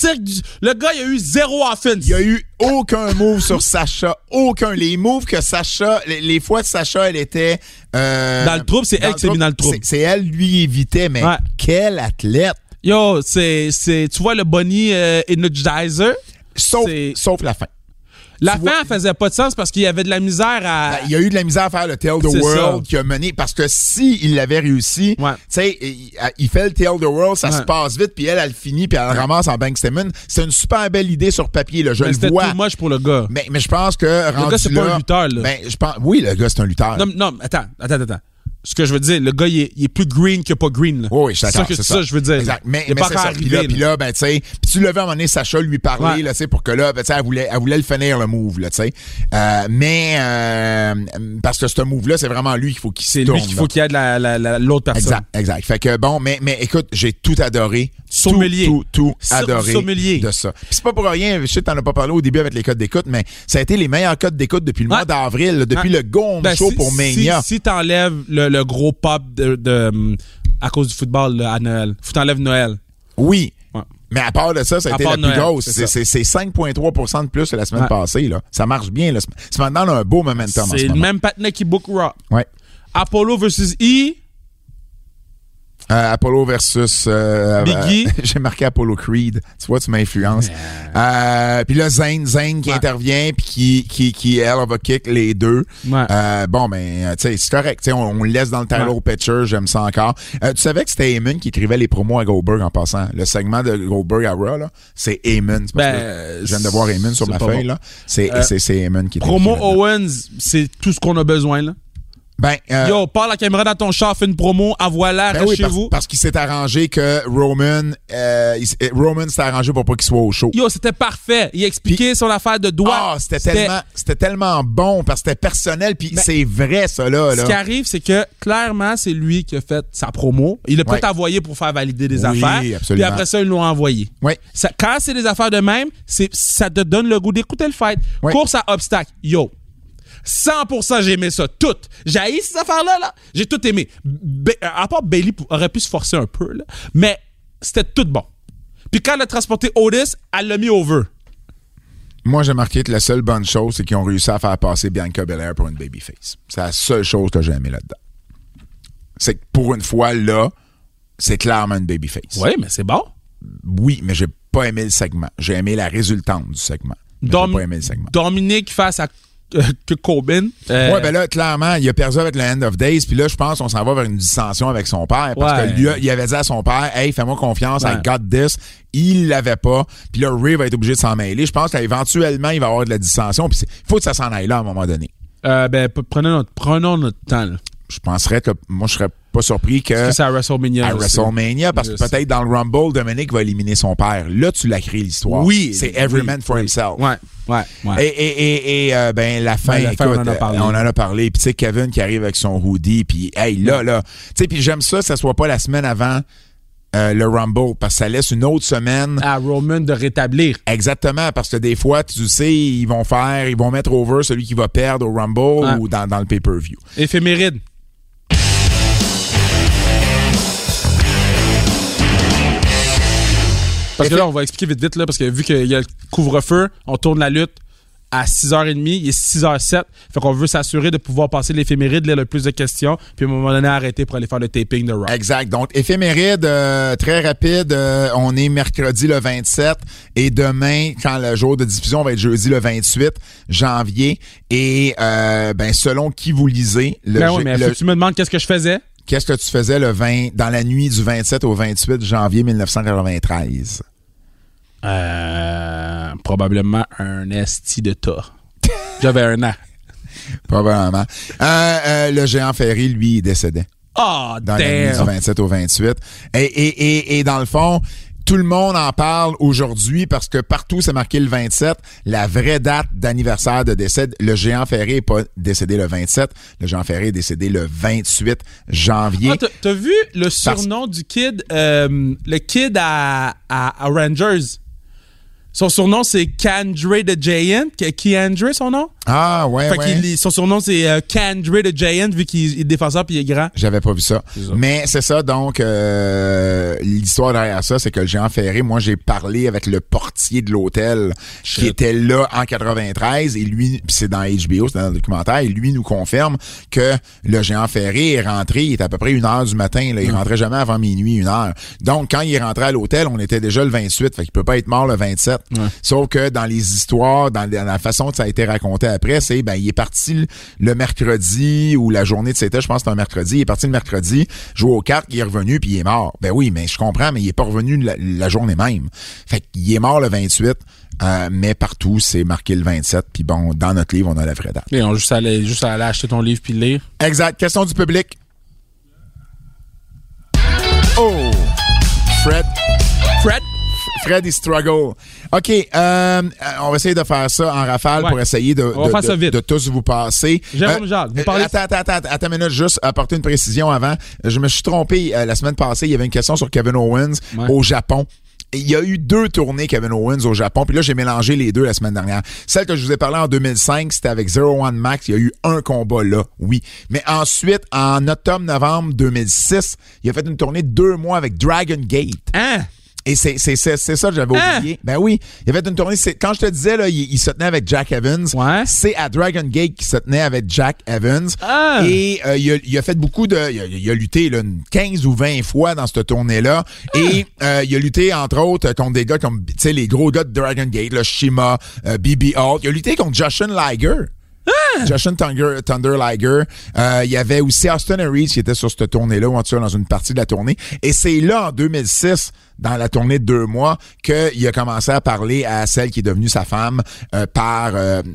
Le gars, il a eu 0 offense. Il y a eu aucun move sur Sacha. Aucun. Les moves que Sacha, les fois que Sacha, elle était... dans le trouble, c'est elle qui s'est mis dans le trouble. C'est elle, lui, évitait, mais quel athlète! Yo, tu vois le Bunny Energizer? Sauf la fin. La fin, elle faisait pas de sens parce qu'il y avait de la misère à... il y a eu de la misère à faire le Tell the World qui a mené... Parce que s'il l'avait réussi, tu sais, il fait le Tell the World, ça se passe vite, puis elle finit, puis elle ramasse en Bank Statement. C'est une super belle idée sur papier, là, je le vois. C'était too much pour le gars. Mais je pense que... Le gars, c'est pas un lutteur, là. Oui, le gars, c'est un lutteur. Non, attends. Ce que je veux dire, le gars, il est plus green que pas green. Là. Oui, je suis d'accord, c'est ça. Je veux dire. Exact. Mais il est pas c'est encore ça. arrivé. Puis là, ben, tu sais, puis tu le veux à un moment donné, Sacha lui parler, là, tu sais, pour que là, ben, tu sais, elle voulait le finir, le move, là, tu sais. Parce que ce move-là, c'est vraiment lui qu'il faut qu'il se tourne. C'est lui qu'il faut qu'il y ait l'autre personne. Exact. Fait que bon, mais écoute, j'ai tout adoré. Sommelier. Tout adoré sommelier. De ça. Puis c'est pas pour rien, je sais que t'en as pas parlé au début avec les codes d'écoute, mais ça a été les meilleurs codes d'écoute depuis le mois d'avril, depuis le Go Home Show pour Mania. Si t'enlèves le gros pop à cause du football là, à Noël, faut t'enlèves Noël. Oui. Ouais. Mais à part de ça, ça a été la plus grosse. C'est 5,3% de plus que la semaine passée. Là. Ça marche bien. Là. C'est maintenant un beau momentum. C'est le même patinet qui book Raw. Ouais. Apollo versus E. Apollo versus Biggie. J'ai marqué Apollo Creed. Tu vois, tu m'influences. Puis là, Zayn qui intervient puis qui elle va kick les deux. Ouais. Bon, ben, tu sais, c'est correct. On le laisse dans le title picture. J'aime ça encore. Tu savais que c'était Heyman qui écrivait les promos à Goldberg en passant. Le segment de Goldberg à Raw, là, c'est Heyman. Je viens de voir Heyman sur ma feuille, là. C'est Heyman qui écrit. Promo Owens, c'est tout ce qu'on a besoin, là. Yo, parle la caméra dans ton char, fais une promo, voilà, reste chez vous. Parce qu'il s'est arrangé que Roman s'est arrangé pour pas qu'il soit au show. Yo, c'était parfait. Il a expliqué son affaire de doigts. C'était tellement bon parce que c'était personnel puis c'est vrai ça là. Ce qui arrive, c'est que clairement, c'est lui qui a fait sa promo. Il a peut-être envoyé pour faire valider des affaires. Absolument. Puis après ça, ils l'ont envoyé. Oui. Quand c'est des affaires de même, ça te donne le goût d'écouter le fight. Oui. Course à obstacle. Yo. 100% j'ai aimé ça, tout. J'ai haï ces affaires-là, là. J'ai tout aimé. À part Bayley aurait pu se forcer un peu, là. Mais c'était tout bon. Puis quand elle a transporté Otis, elle l'a mis over. Moi, j'ai marqué que la seule bonne chose, c'est qu'ils ont réussi à faire passer Bianca Belair pour une babyface. C'est la seule chose que j'ai aimé là-dedans. C'est que pour une fois, là, c'est clairement une babyface. Oui, mais c'est bon. Oui, mais j'ai pas aimé le segment. J'ai aimé la résultante du segment. J'ai pas aimé le segment. Dominique face à que Corbin. Ouais, ben là, clairement, il a perdu avec le End of Days, puis là, je pense qu'on s'en va vers une dissension avec son père, parce que lui, il avait dit à son père, hey, fais-moi confiance, I got this. Il l'avait pas, puis là, Ray va être obligé de s'en mêler. Je pense qu'éventuellement, il va y avoir de la dissension, puis il faut que ça s'en aille là à un moment donné. Prenons notre temps, là. Je penserais que moi, je serais pas surpris que c'est à WrestleMania. à WrestleMania, parce que peut-être dans le Rumble, Dominic va éliminer son père. Là, tu l'as créé l'histoire. Oui. C'est every man for himself. Ouais. Et la fin, écoute, on en a parlé. Puis tu sais, Kevin qui arrive avec son hoodie, puis hey, là. Tu sais, puis j'aime ça soit pas la semaine avant le Rumble, parce que ça laisse une autre semaine à Roman de rétablir. Exactement, parce que des fois, tu sais, ils vont mettre over celui qui va perdre au Rumble ou dans le pay-per-view. Éphéméride. Parce que là, on va expliquer vite, là, parce que vu qu'il y a le couvre-feu, on tourne la lutte à 6h30, il est 6h07. Fait qu'on veut s'assurer de pouvoir passer l'éphéméride, lire le plus de questions, puis à un moment donné, arrêter pour aller faire le taping de Raw. Exact. Donc, éphéméride, très rapide. On est mercredi le 27 et demain, quand le jour de diffusion va être jeudi le 28 janvier. Et selon qui vous lisez... Faut que tu me demandes qu'est-ce que je faisais. Qu'est-ce que tu faisais dans la nuit du 27 au 28 janvier 1993? Probablement un esti de tas. J'avais un an. Probablement. Le géant Ferry, lui, il décédait. Oh, dans la nuit du 27 au 28. Et dans le fond, tout le monde en parle aujourd'hui parce que partout, c'est marqué le 27. La vraie date d'anniversaire de décès, le géant Ferré n'est pas décédé le 27. Le géant Ferré est décédé le 28 janvier. Ah, t'as vu le surnom du kid, le kid à Rangers? Son surnom, c'est Kandre the Giant. Kandre, son nom? Ah, ouais, son surnom, c'est Kandre the Giant, vu qu'il est défenseur puis il est grand. J'avais pas vu ça. Mais c'est ça, donc, l'histoire derrière ça, c'est que le géant Ferré, moi, j'ai parlé avec le portier de l'hôtel qui était là en 93, et lui, c'est dans HBO, c'est dans le documentaire, et lui nous confirme que le géant Ferré est rentré, il était à peu près 1h du matin, là, il rentrait jamais avant minuit, 1h. Donc, quand il est rentré à l'hôtel, on était déjà le 28, fait qu'il peut pas être mort le 27. Ouais. Sauf que dans les histoires, dans la façon que ça a été raconté après, c'est il est parti le mercredi ou la journée de c'était, je pense que c'était un mercredi, il est parti le mercredi, jouer aux cartes, il est revenu puis il est mort. Ben oui, mais je comprends, mais il est pas revenu la journée même. Fait qu'il est mort le 28, mais partout c'est marqué le 27, puis bon, dans notre livre, on a la vraie date. Et on juste aller acheter ton livre puis le lire. Exact. Question du public. Oh! Fred, il struggle. OK, on va essayer de faire ça en rafale pour essayer de tous vous passer. Jérôme Jacques, vous parlez... Attends une minute, juste apporter une précision avant. Je me suis trompé la semaine passée, il y avait une question sur Kevin Owens au Japon. Il y a eu 2 tournées Kevin Owens au Japon, puis là, j'ai mélangé les 2 la semaine dernière. Celle que je vous ai parlé en 2005, c'était avec 01 Max. Il y a eu un combat là, oui. Mais ensuite, en octobre-novembre 2006, il a fait une tournée de 2 mois avec Dragon Gate. Hein? Et c'est ça que j'avais oublié. Ben oui, il a fait une tournée. Quand je te disais, là, il se tenait avec Jack Evans. Ouais. C'est à Dragon Gate qu'il se tenait avec Jack Evans. Et il a fait beaucoup de... Il a lutté là, 15 ou 20 fois dans cette tournée-là. Et il a lutté, entre autres, contre des gars comme, tu sais, les gros gars de Dragon Gate, là, Shima, BB Hulk. Il a lutté contre Jushin Liger. Jushin Thunder Liger. Il y avait aussi Austin Aries qui était sur cette tournée-là, ou en tout cas dans une partie de la tournée. Et c'est là, en 2006, dans la tournée de 2 mois, qu'il a commencé à parler à celle qui est devenue sa femme par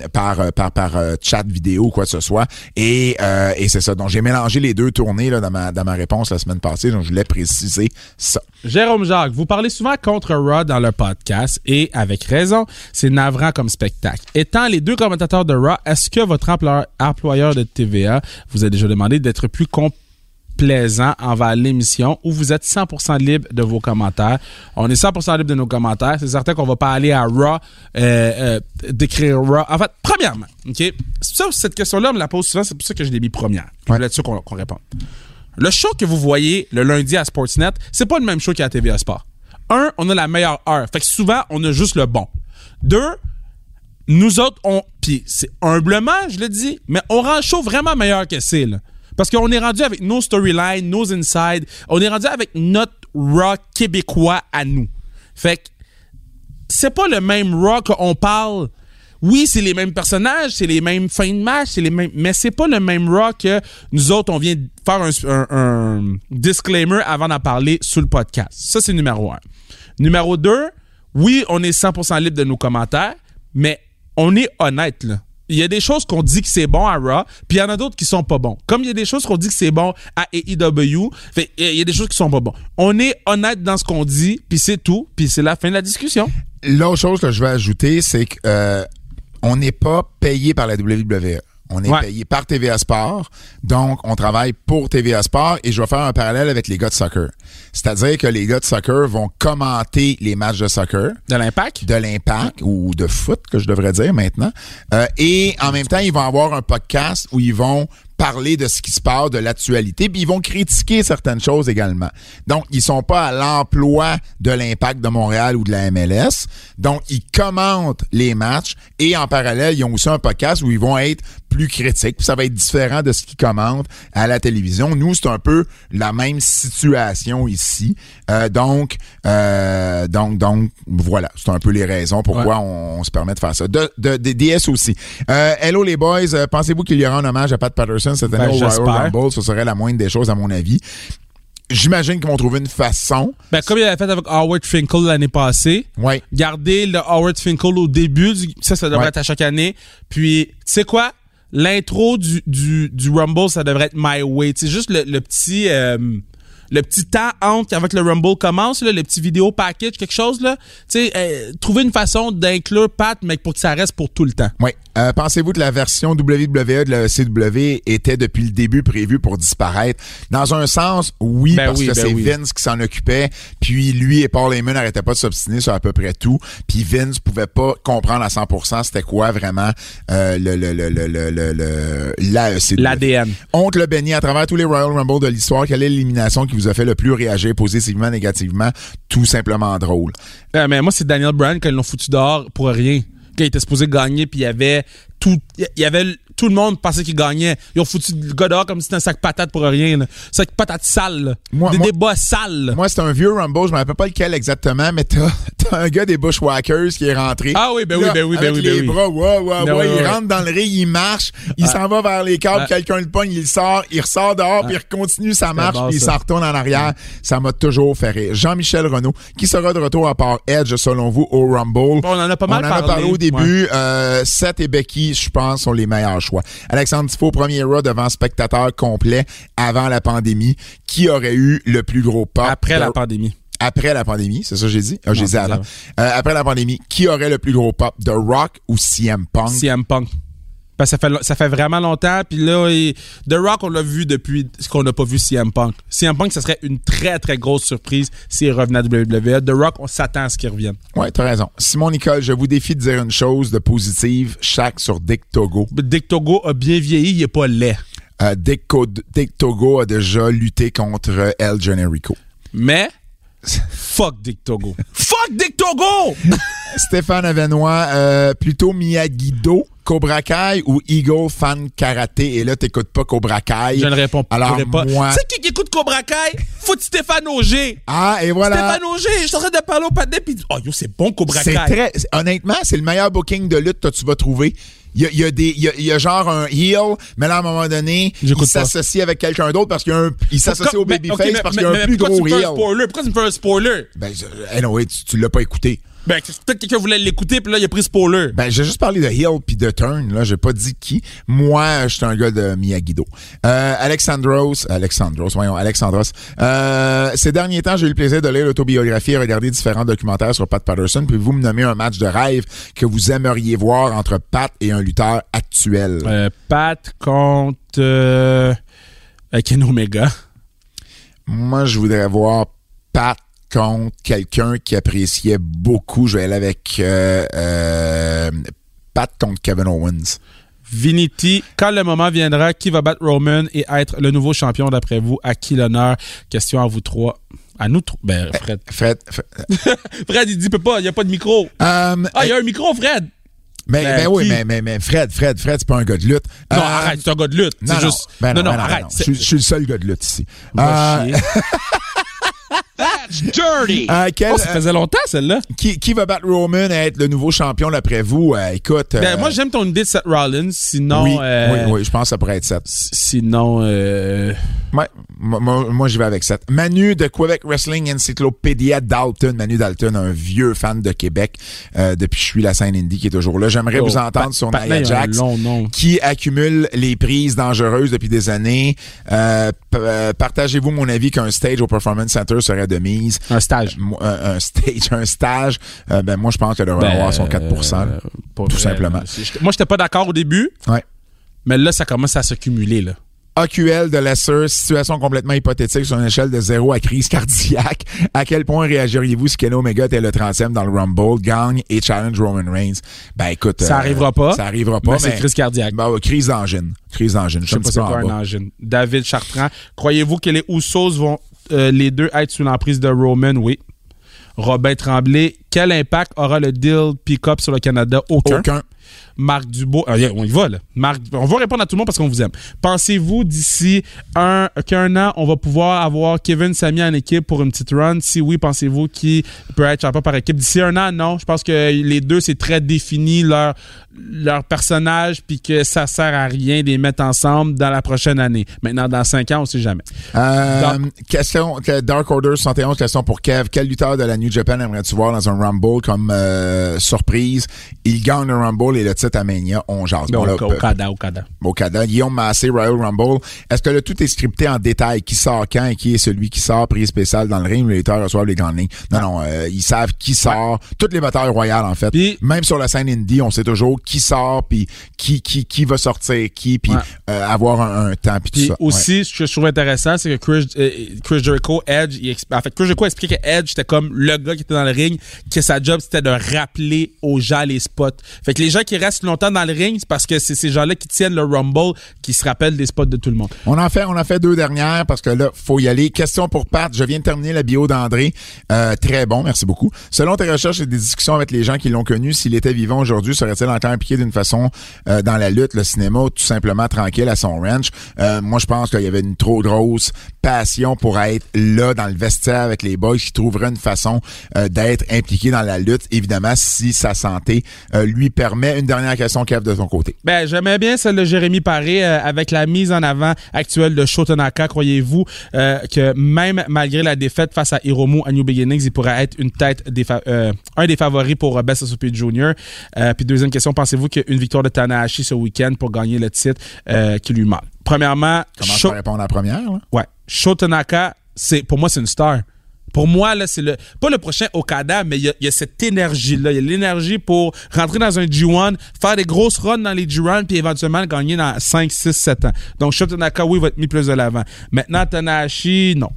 chat vidéo ou quoi que ce soit. Et c'est ça. Donc, j'ai mélangé les 2 tournées là, dans ma réponse la semaine passée. Donc, je voulais préciser ça. Jérôme Jacques, vous parlez souvent contre Raw dans le podcast et avec raison. C'est navrant comme spectacle. Étant les 2 commentateurs de Raw, est-ce que votre employeur de TVA vous a déjà demandé d'être plus plaisant envers l'émission où vous êtes 100% libre de vos commentaires? On est 100% libre de nos commentaires. C'est certain qu'on va pas aller à Raw d'écrire Raw. En fait, premièrement, OK? Ça, cette question-là, on me la pose souvent. C'est pour ça que je l'ai mis première. Je voulais être sûr qu'on réponde. Le show que vous voyez le lundi à Sportsnet, c'est pas le même show qu'à TVA Sport. 1, on a la meilleure heure. Fait que souvent, on a juste le bon. 2, nous autres, puis c'est humblement, je le dis, mais on rend le show vraiment meilleur que c'est, là. Parce qu'on est rendu avec nos storylines, nos insides. On est rendu avec notre Raw québécois à nous. Fait que c'est pas le même Raw qu'on parle. Oui, c'est les mêmes personnages, c'est les mêmes fins de match, c'est les mêmes, mais c'est pas le même Raw que nous autres, on vient de faire un disclaimer avant d'en parler sur le podcast. Ça, c'est numéro 1. Numéro 2, oui, on est 100% libre de nos commentaires, mais on est honnête, là. il y a des choses qu'on dit que c'est bon à Raw, puis il y en a d'autres qui sont pas bons. Comme il y a des choses qu'on dit que c'est bon à AEW, il y a des choses qui sont pas bons. On est honnête dans ce qu'on dit, puis c'est tout, puis c'est la fin de la discussion. L'autre chose que je vais ajouter, c'est que on n'est pas payé par la WWE. On est payé par TVA Sport, donc on travaille pour TVA Sport et je vais faire un parallèle avec les gars de soccer. C'est-à-dire que les gars de soccer vont commenter les matchs de soccer. De l'Impact? De l'Impact ou de foot, que je devrais dire maintenant. Et en même temps, ils vont avoir un podcast où ils vont parler de ce qui se passe, de l'actualité, puis ils vont critiquer certaines choses également. Donc, ils sont pas à l'emploi de l'Impact de Montréal ou de la MLS. Donc, ils commentent les matchs et en parallèle, ils ont aussi un podcast où ils vont être plus critiques. Puis ça va être différent de ce qu'ils commentent à la télévision. Nous, c'est un peu la même situation ici. Donc, voilà. C'est un peu les raisons pourquoi on se permet de faire ça. DS aussi. Hello les boys. Pensez-vous qu'il y aura un hommage à Pat Patterson cette année au Royal Rumble? Ce serait la moindre des choses à mon avis. J'imagine qu'ils vont trouver une façon. Ben, comme il avait fait avec Howard Finkel l'année passée. Ouais. Garder le Howard Finkel au début. Ça devrait être à chaque année. Puis, tu sais quoi? L'intro du Rumble, ça devrait être My Way. C'est juste le petit temps entre avec le Rumble commence, là, le petit vidéo package, quelque chose, là. Tu sais, trouver une façon d'inclure Pat, mais pour que ça reste pour tout le temps. Oui. Pensez-vous que la version WWE de la CW était depuis le début prévue pour disparaître? Dans un sens, oui, parce que c'est Vince qui s'en occupait, puis lui et Paul Heyman n'arrêtaient pas de s'obstiner sur à peu près tout, puis Vince pouvait pas comprendre à 100% c'était quoi vraiment la CW. L'ADN. Oncle Benny, à travers tous les Royal Rumble de l'histoire, quelle est l'élimination qui vous a fait le plus réagir positivement, négativement? Tout simplement drôle. Mais moi, c'est Daniel Bryan quand ils l'ont foutu dehors pour rien. Quand il était supposé gagner, puis il y avait tout le monde pensait qu'il gagnait. Ils ont foutu le gars dehors comme si c'était un sac patate pour rien. Là. Sac patate sale. Des débats sales. Moi, c'est un vieux Rumble. Je me rappelle pas lequel exactement, mais t'as un gars des Bushwhackers qui est rentré. Ah oui, ben oui. Les bras, il rentre dans le ring, il marche, il s'en va vers les câbles, quelqu'un le pogne, il sort, il ressort dehors, puis il continue sa marche, puis il s'en retourne en arrière. Ça m'a toujours fait rire. Jean-Michel Renaud, qui sera de retour à part Edge, selon vous, au Rumble? Bon, on en a pas mal parlé. On en a parlé au début. Seth et Becky, je pense, sont les meilleurs choix. Alexandre Tifo, premier Raw devant spectateur complet avant la pandémie. Qui aurait eu le plus gros pop? Après la pandémie. Après la pandémie, c'est ça que j'ai dit? J'ai dit avant. Après la pandémie, qui aurait le plus gros pop? The Rock ou CM Punk? CM Punk. Parce que ça fait vraiment longtemps. Puis là, The Rock, on l'a vu depuis ce qu'on n'a pas vu CM Punk. CM Punk, ça serait une très, très grosse surprise s'il revenait à WWE. The Rock, on s'attend à ce qu'il revienne. Ouais, t'as raison. Simon Nicole, je vous défie de dire une chose de positive, chaque sur Dick Togo. Dick Togo a bien vieilli, il est pas laid. Dick Togo a déjà lutté contre El Generico. Mais... Fuck Dick Togo. Fuck Dick Togo! Stéphane Avenois, plutôt Miyagi-Do, Cobra Kai ou Eagle Fan Karaté? Et là, t'écoutes pas Cobra Kai. Je ne réponds pas. Alors, moi... Tu sais qui écoute Cobra Kai? Faut Stéphane Auger. Ah, et voilà. Stéphane Auger, je suis en train de parler au patinet puis oh yo, c'est bon Cobra Kai. Honnêtement, c'est le meilleur booking de lutte que tu vas trouver. Il y a genre un heel, mais là, à un moment donné, il s'associe avec quelqu'un d'autre parce qu'il s'associe au babyface parce qu'il y a un plus gros heel. Pourquoi tu me fais un spoiler? Ben, anyway, tu l'as pas écouté. Ben, peut-être quelqu'un voulait l'écouter, puis là, il a pris spoiler. Ben, j'ai juste parlé de heel puis de turn, là. J'ai pas dit qui. Moi, je suis un gars de Miyagi-Do. Alexandros. Ces derniers temps, j'ai eu le plaisir de lire l'autobiographie et regarder différents documentaires sur Pat Patterson. Puis vous me nommer un match de rêve que vous aimeriez voir entre Pat et un lutteur actuel? Pat contre Ken Omega. Moi, je voudrais voir Pat contre quelqu'un qui appréciait beaucoup. Je vais aller avec Pat contre Kevin Owens. Vinity, quand le moment viendra, qui va battre Roman et être le nouveau champion d'après vous? À qui l'honneur? Question à vous trois. À nous trois. Ben, Fred. Fred, il dit pas, il n'y a pas de micro. Il y a un micro, Fred. Mais oui, mais Fred, c'est pas un gars de lutte. Non, arrête, c'est un gars de lutte. Non, arrête. Je suis le seul gars de lutte ici. That's dirty! Ça faisait longtemps, celle-là. Qui va battre Roman et être le nouveau champion d'après vous? Écoute... Ben, moi, j'aime ton idée de Seth Rollins. Sinon... Oui, je pense que ça pourrait être Seth. Sinon... Ouais, moi, j'y vais avec Seth. Manu de Quebec Wrestling Encyclopédia Dalton. Manu Dalton, un vieux fan de Québec depuis que je suis la scène indie qui est toujours là. J'aimerais vous entendre sur Nia Jax, qui accumule les prises dangereuses depuis des années. Partagez-vous mon avis qu'un stage au Performance Center serait de mise. Un stage. Un stage. Moi, je pense qu'elle devrait avoir son 4%. Tout simplement. Moi, j'étais pas d'accord au début. Ouais. Mais là, ça commence à s'accumuler, là. AQL de Lesser, situation complètement hypothétique sur une échelle de 0 à crise cardiaque. À quel point réagiriez-vous si Kenny Omega était le 30e dans le Rumble, gagne et challenge Roman Reigns? Ben écoute... Ça arrivera pas. Ça arrivera pas, mais... c'est crise cardiaque. Crise d'angine. Je sais pas c'est quoi un angine. David Chartrand, croyez-vous que les Usos vont les deux être sous l'emprise de Roman? Oui. Robin Tremblay, quel impact aura le deal pick-up sur le Canada? Aucun. Marc Dubois, on y va là. On va répondre à tout le monde parce qu'on vous aime. Pensez-vous d'ici qu'un an, on va pouvoir avoir Kevin Sami en équipe pour une petite run? Si oui, pensez-vous qu'il peut être champion par équipe? D'ici un an, non. Je pense que les deux, c'est très défini leur personnage puis que ça sert à rien de les mettre ensemble dans la prochaine année. Maintenant, dans 5 ans, on sait jamais. Question, Dark Order 71, question pour Kev. Quel lutteur de la New Japan aimerais-tu voir dans un Rumble comme surprise? Il gagne le Rumble et le titre à Mania, on jase. Okada. Guillaume Massé, Royal Rumble. Est-ce que le tout est scripté en détail? Qui sort quand et qui est celui qui sort? Prix spécial dans le ring, les lutteurs reçoivent les grandes lignes. Non, ils savent qui sort. Toutes les batailles royales, en fait. Puis, même sur la scène indie, on sait toujours qui sort, puis qui va sortir, puis avoir un temps, puis tout ça. Aussi, ce que je trouve intéressant, c'est que Chris Jericho, Edge, Chris Jericho expliquait que Edge, c'était comme le gars qui était dans le ring, que sa job, c'était de rappeler aux gens les spots. Fait que les gens qui restent longtemps dans le ring, c'est parce que c'est ces gens-là qui tiennent le Rumble, qui se rappellent des spots de tout le monde. On a fait 2 dernières parce que là, faut y aller. Question pour Pat. Je viens de terminer la bio d'André. Très bon, merci beaucoup. Selon tes recherches et des discussions avec les gens qui l'ont connu, s'il était vivant aujourd'hui, serait-il encore impliqué d'une façon dans la lutte, le cinéma, tout simplement tranquille à son ranch? Moi, je pense qu'il y avait une trop grosse passion pour être là dans le vestiaire avec les boys qui trouveraient une façon d'être impliqué dans la lutte, évidemment, si sa santé lui permet. Une dernière question, Kev, de ton côté. Ben, j'aimais bien celle de Jérémy Paré avec la mise en avant actuelle de Sho Tanaka. Croyez-vous que même malgré la défaite face à Hiromu à New Beginnings, il pourrait être un des favoris pour Best SOP Junior? Puis deuxième question, pensez-vous qu'une victoire de Tanahashi ce week-end pour gagner le titre qui lui manque? Premièrement... Comment je peux répondre à la première? Là? Ouais. Sho Tanaka, pour moi, c'est une star. Pour moi, là, c'est pas le prochain Okada, mais il y a cette énergie-là. Il y a l'énergie pour rentrer dans un G1, faire des grosses runs dans les G1, puis éventuellement gagner dans 5, 6, 7 ans. Donc, Sho Tanaka, oui, va être mis plus de l'avant. Maintenant, Tanahashi, non.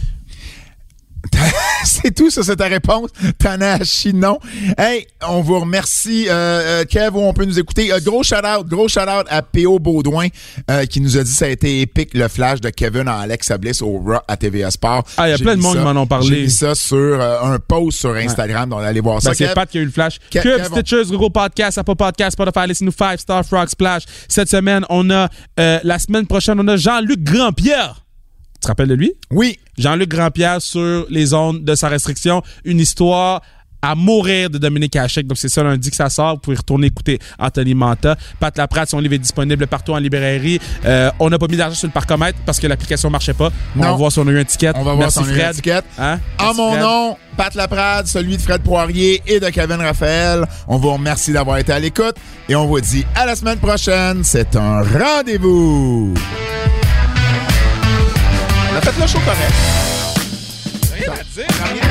C'est tout, ça, c'est ta réponse. Tanahashi, non. Hey, on vous remercie. Kev, où on peut nous écouter. Gros shout-out à P.O. Baudouin qui nous a dit que ça a été épique, le flash de Kevin en Alexa Bliss au Raw à TVA Sport. Ah, il y a plein de monde qui m'en ont parlé. J'ai vu ça sur un post sur Instagram, donc allez voir ça. Ben, c'est Pat qui a eu le flash. Cube, Stitchers, Google Podcast, Apple Podcast, Spotify, Listen to 5 Star, Frog Splash. Cette semaine, on a, la semaine prochaine, on a Jean-Luc Grandpierre. Tu te rappelles de lui? Oui. Jean-Luc Grandpierre sur les ondes de sa restriction. Une histoire à mourir de Dominique Hachek. Donc, c'est ça lundi que ça sort. Vous pouvez retourner écouter Anthony Manta. Pat Laprade, son livre est disponible partout en librairie. On n'a pas mis d'argent sur le parcomètre parce que l'application ne marchait pas. Non. On va voir si on a eu un ticket. On va voir si on a eu un ticket. Hein? En mon nom, Pat Laprade, celui de Fred Poirier et de Kevin Raphaël. On vous remercie d'avoir été à l'écoute et on vous dit à la semaine prochaine. C'est un rendez-vous. On a fait le show correct. Rien à dire.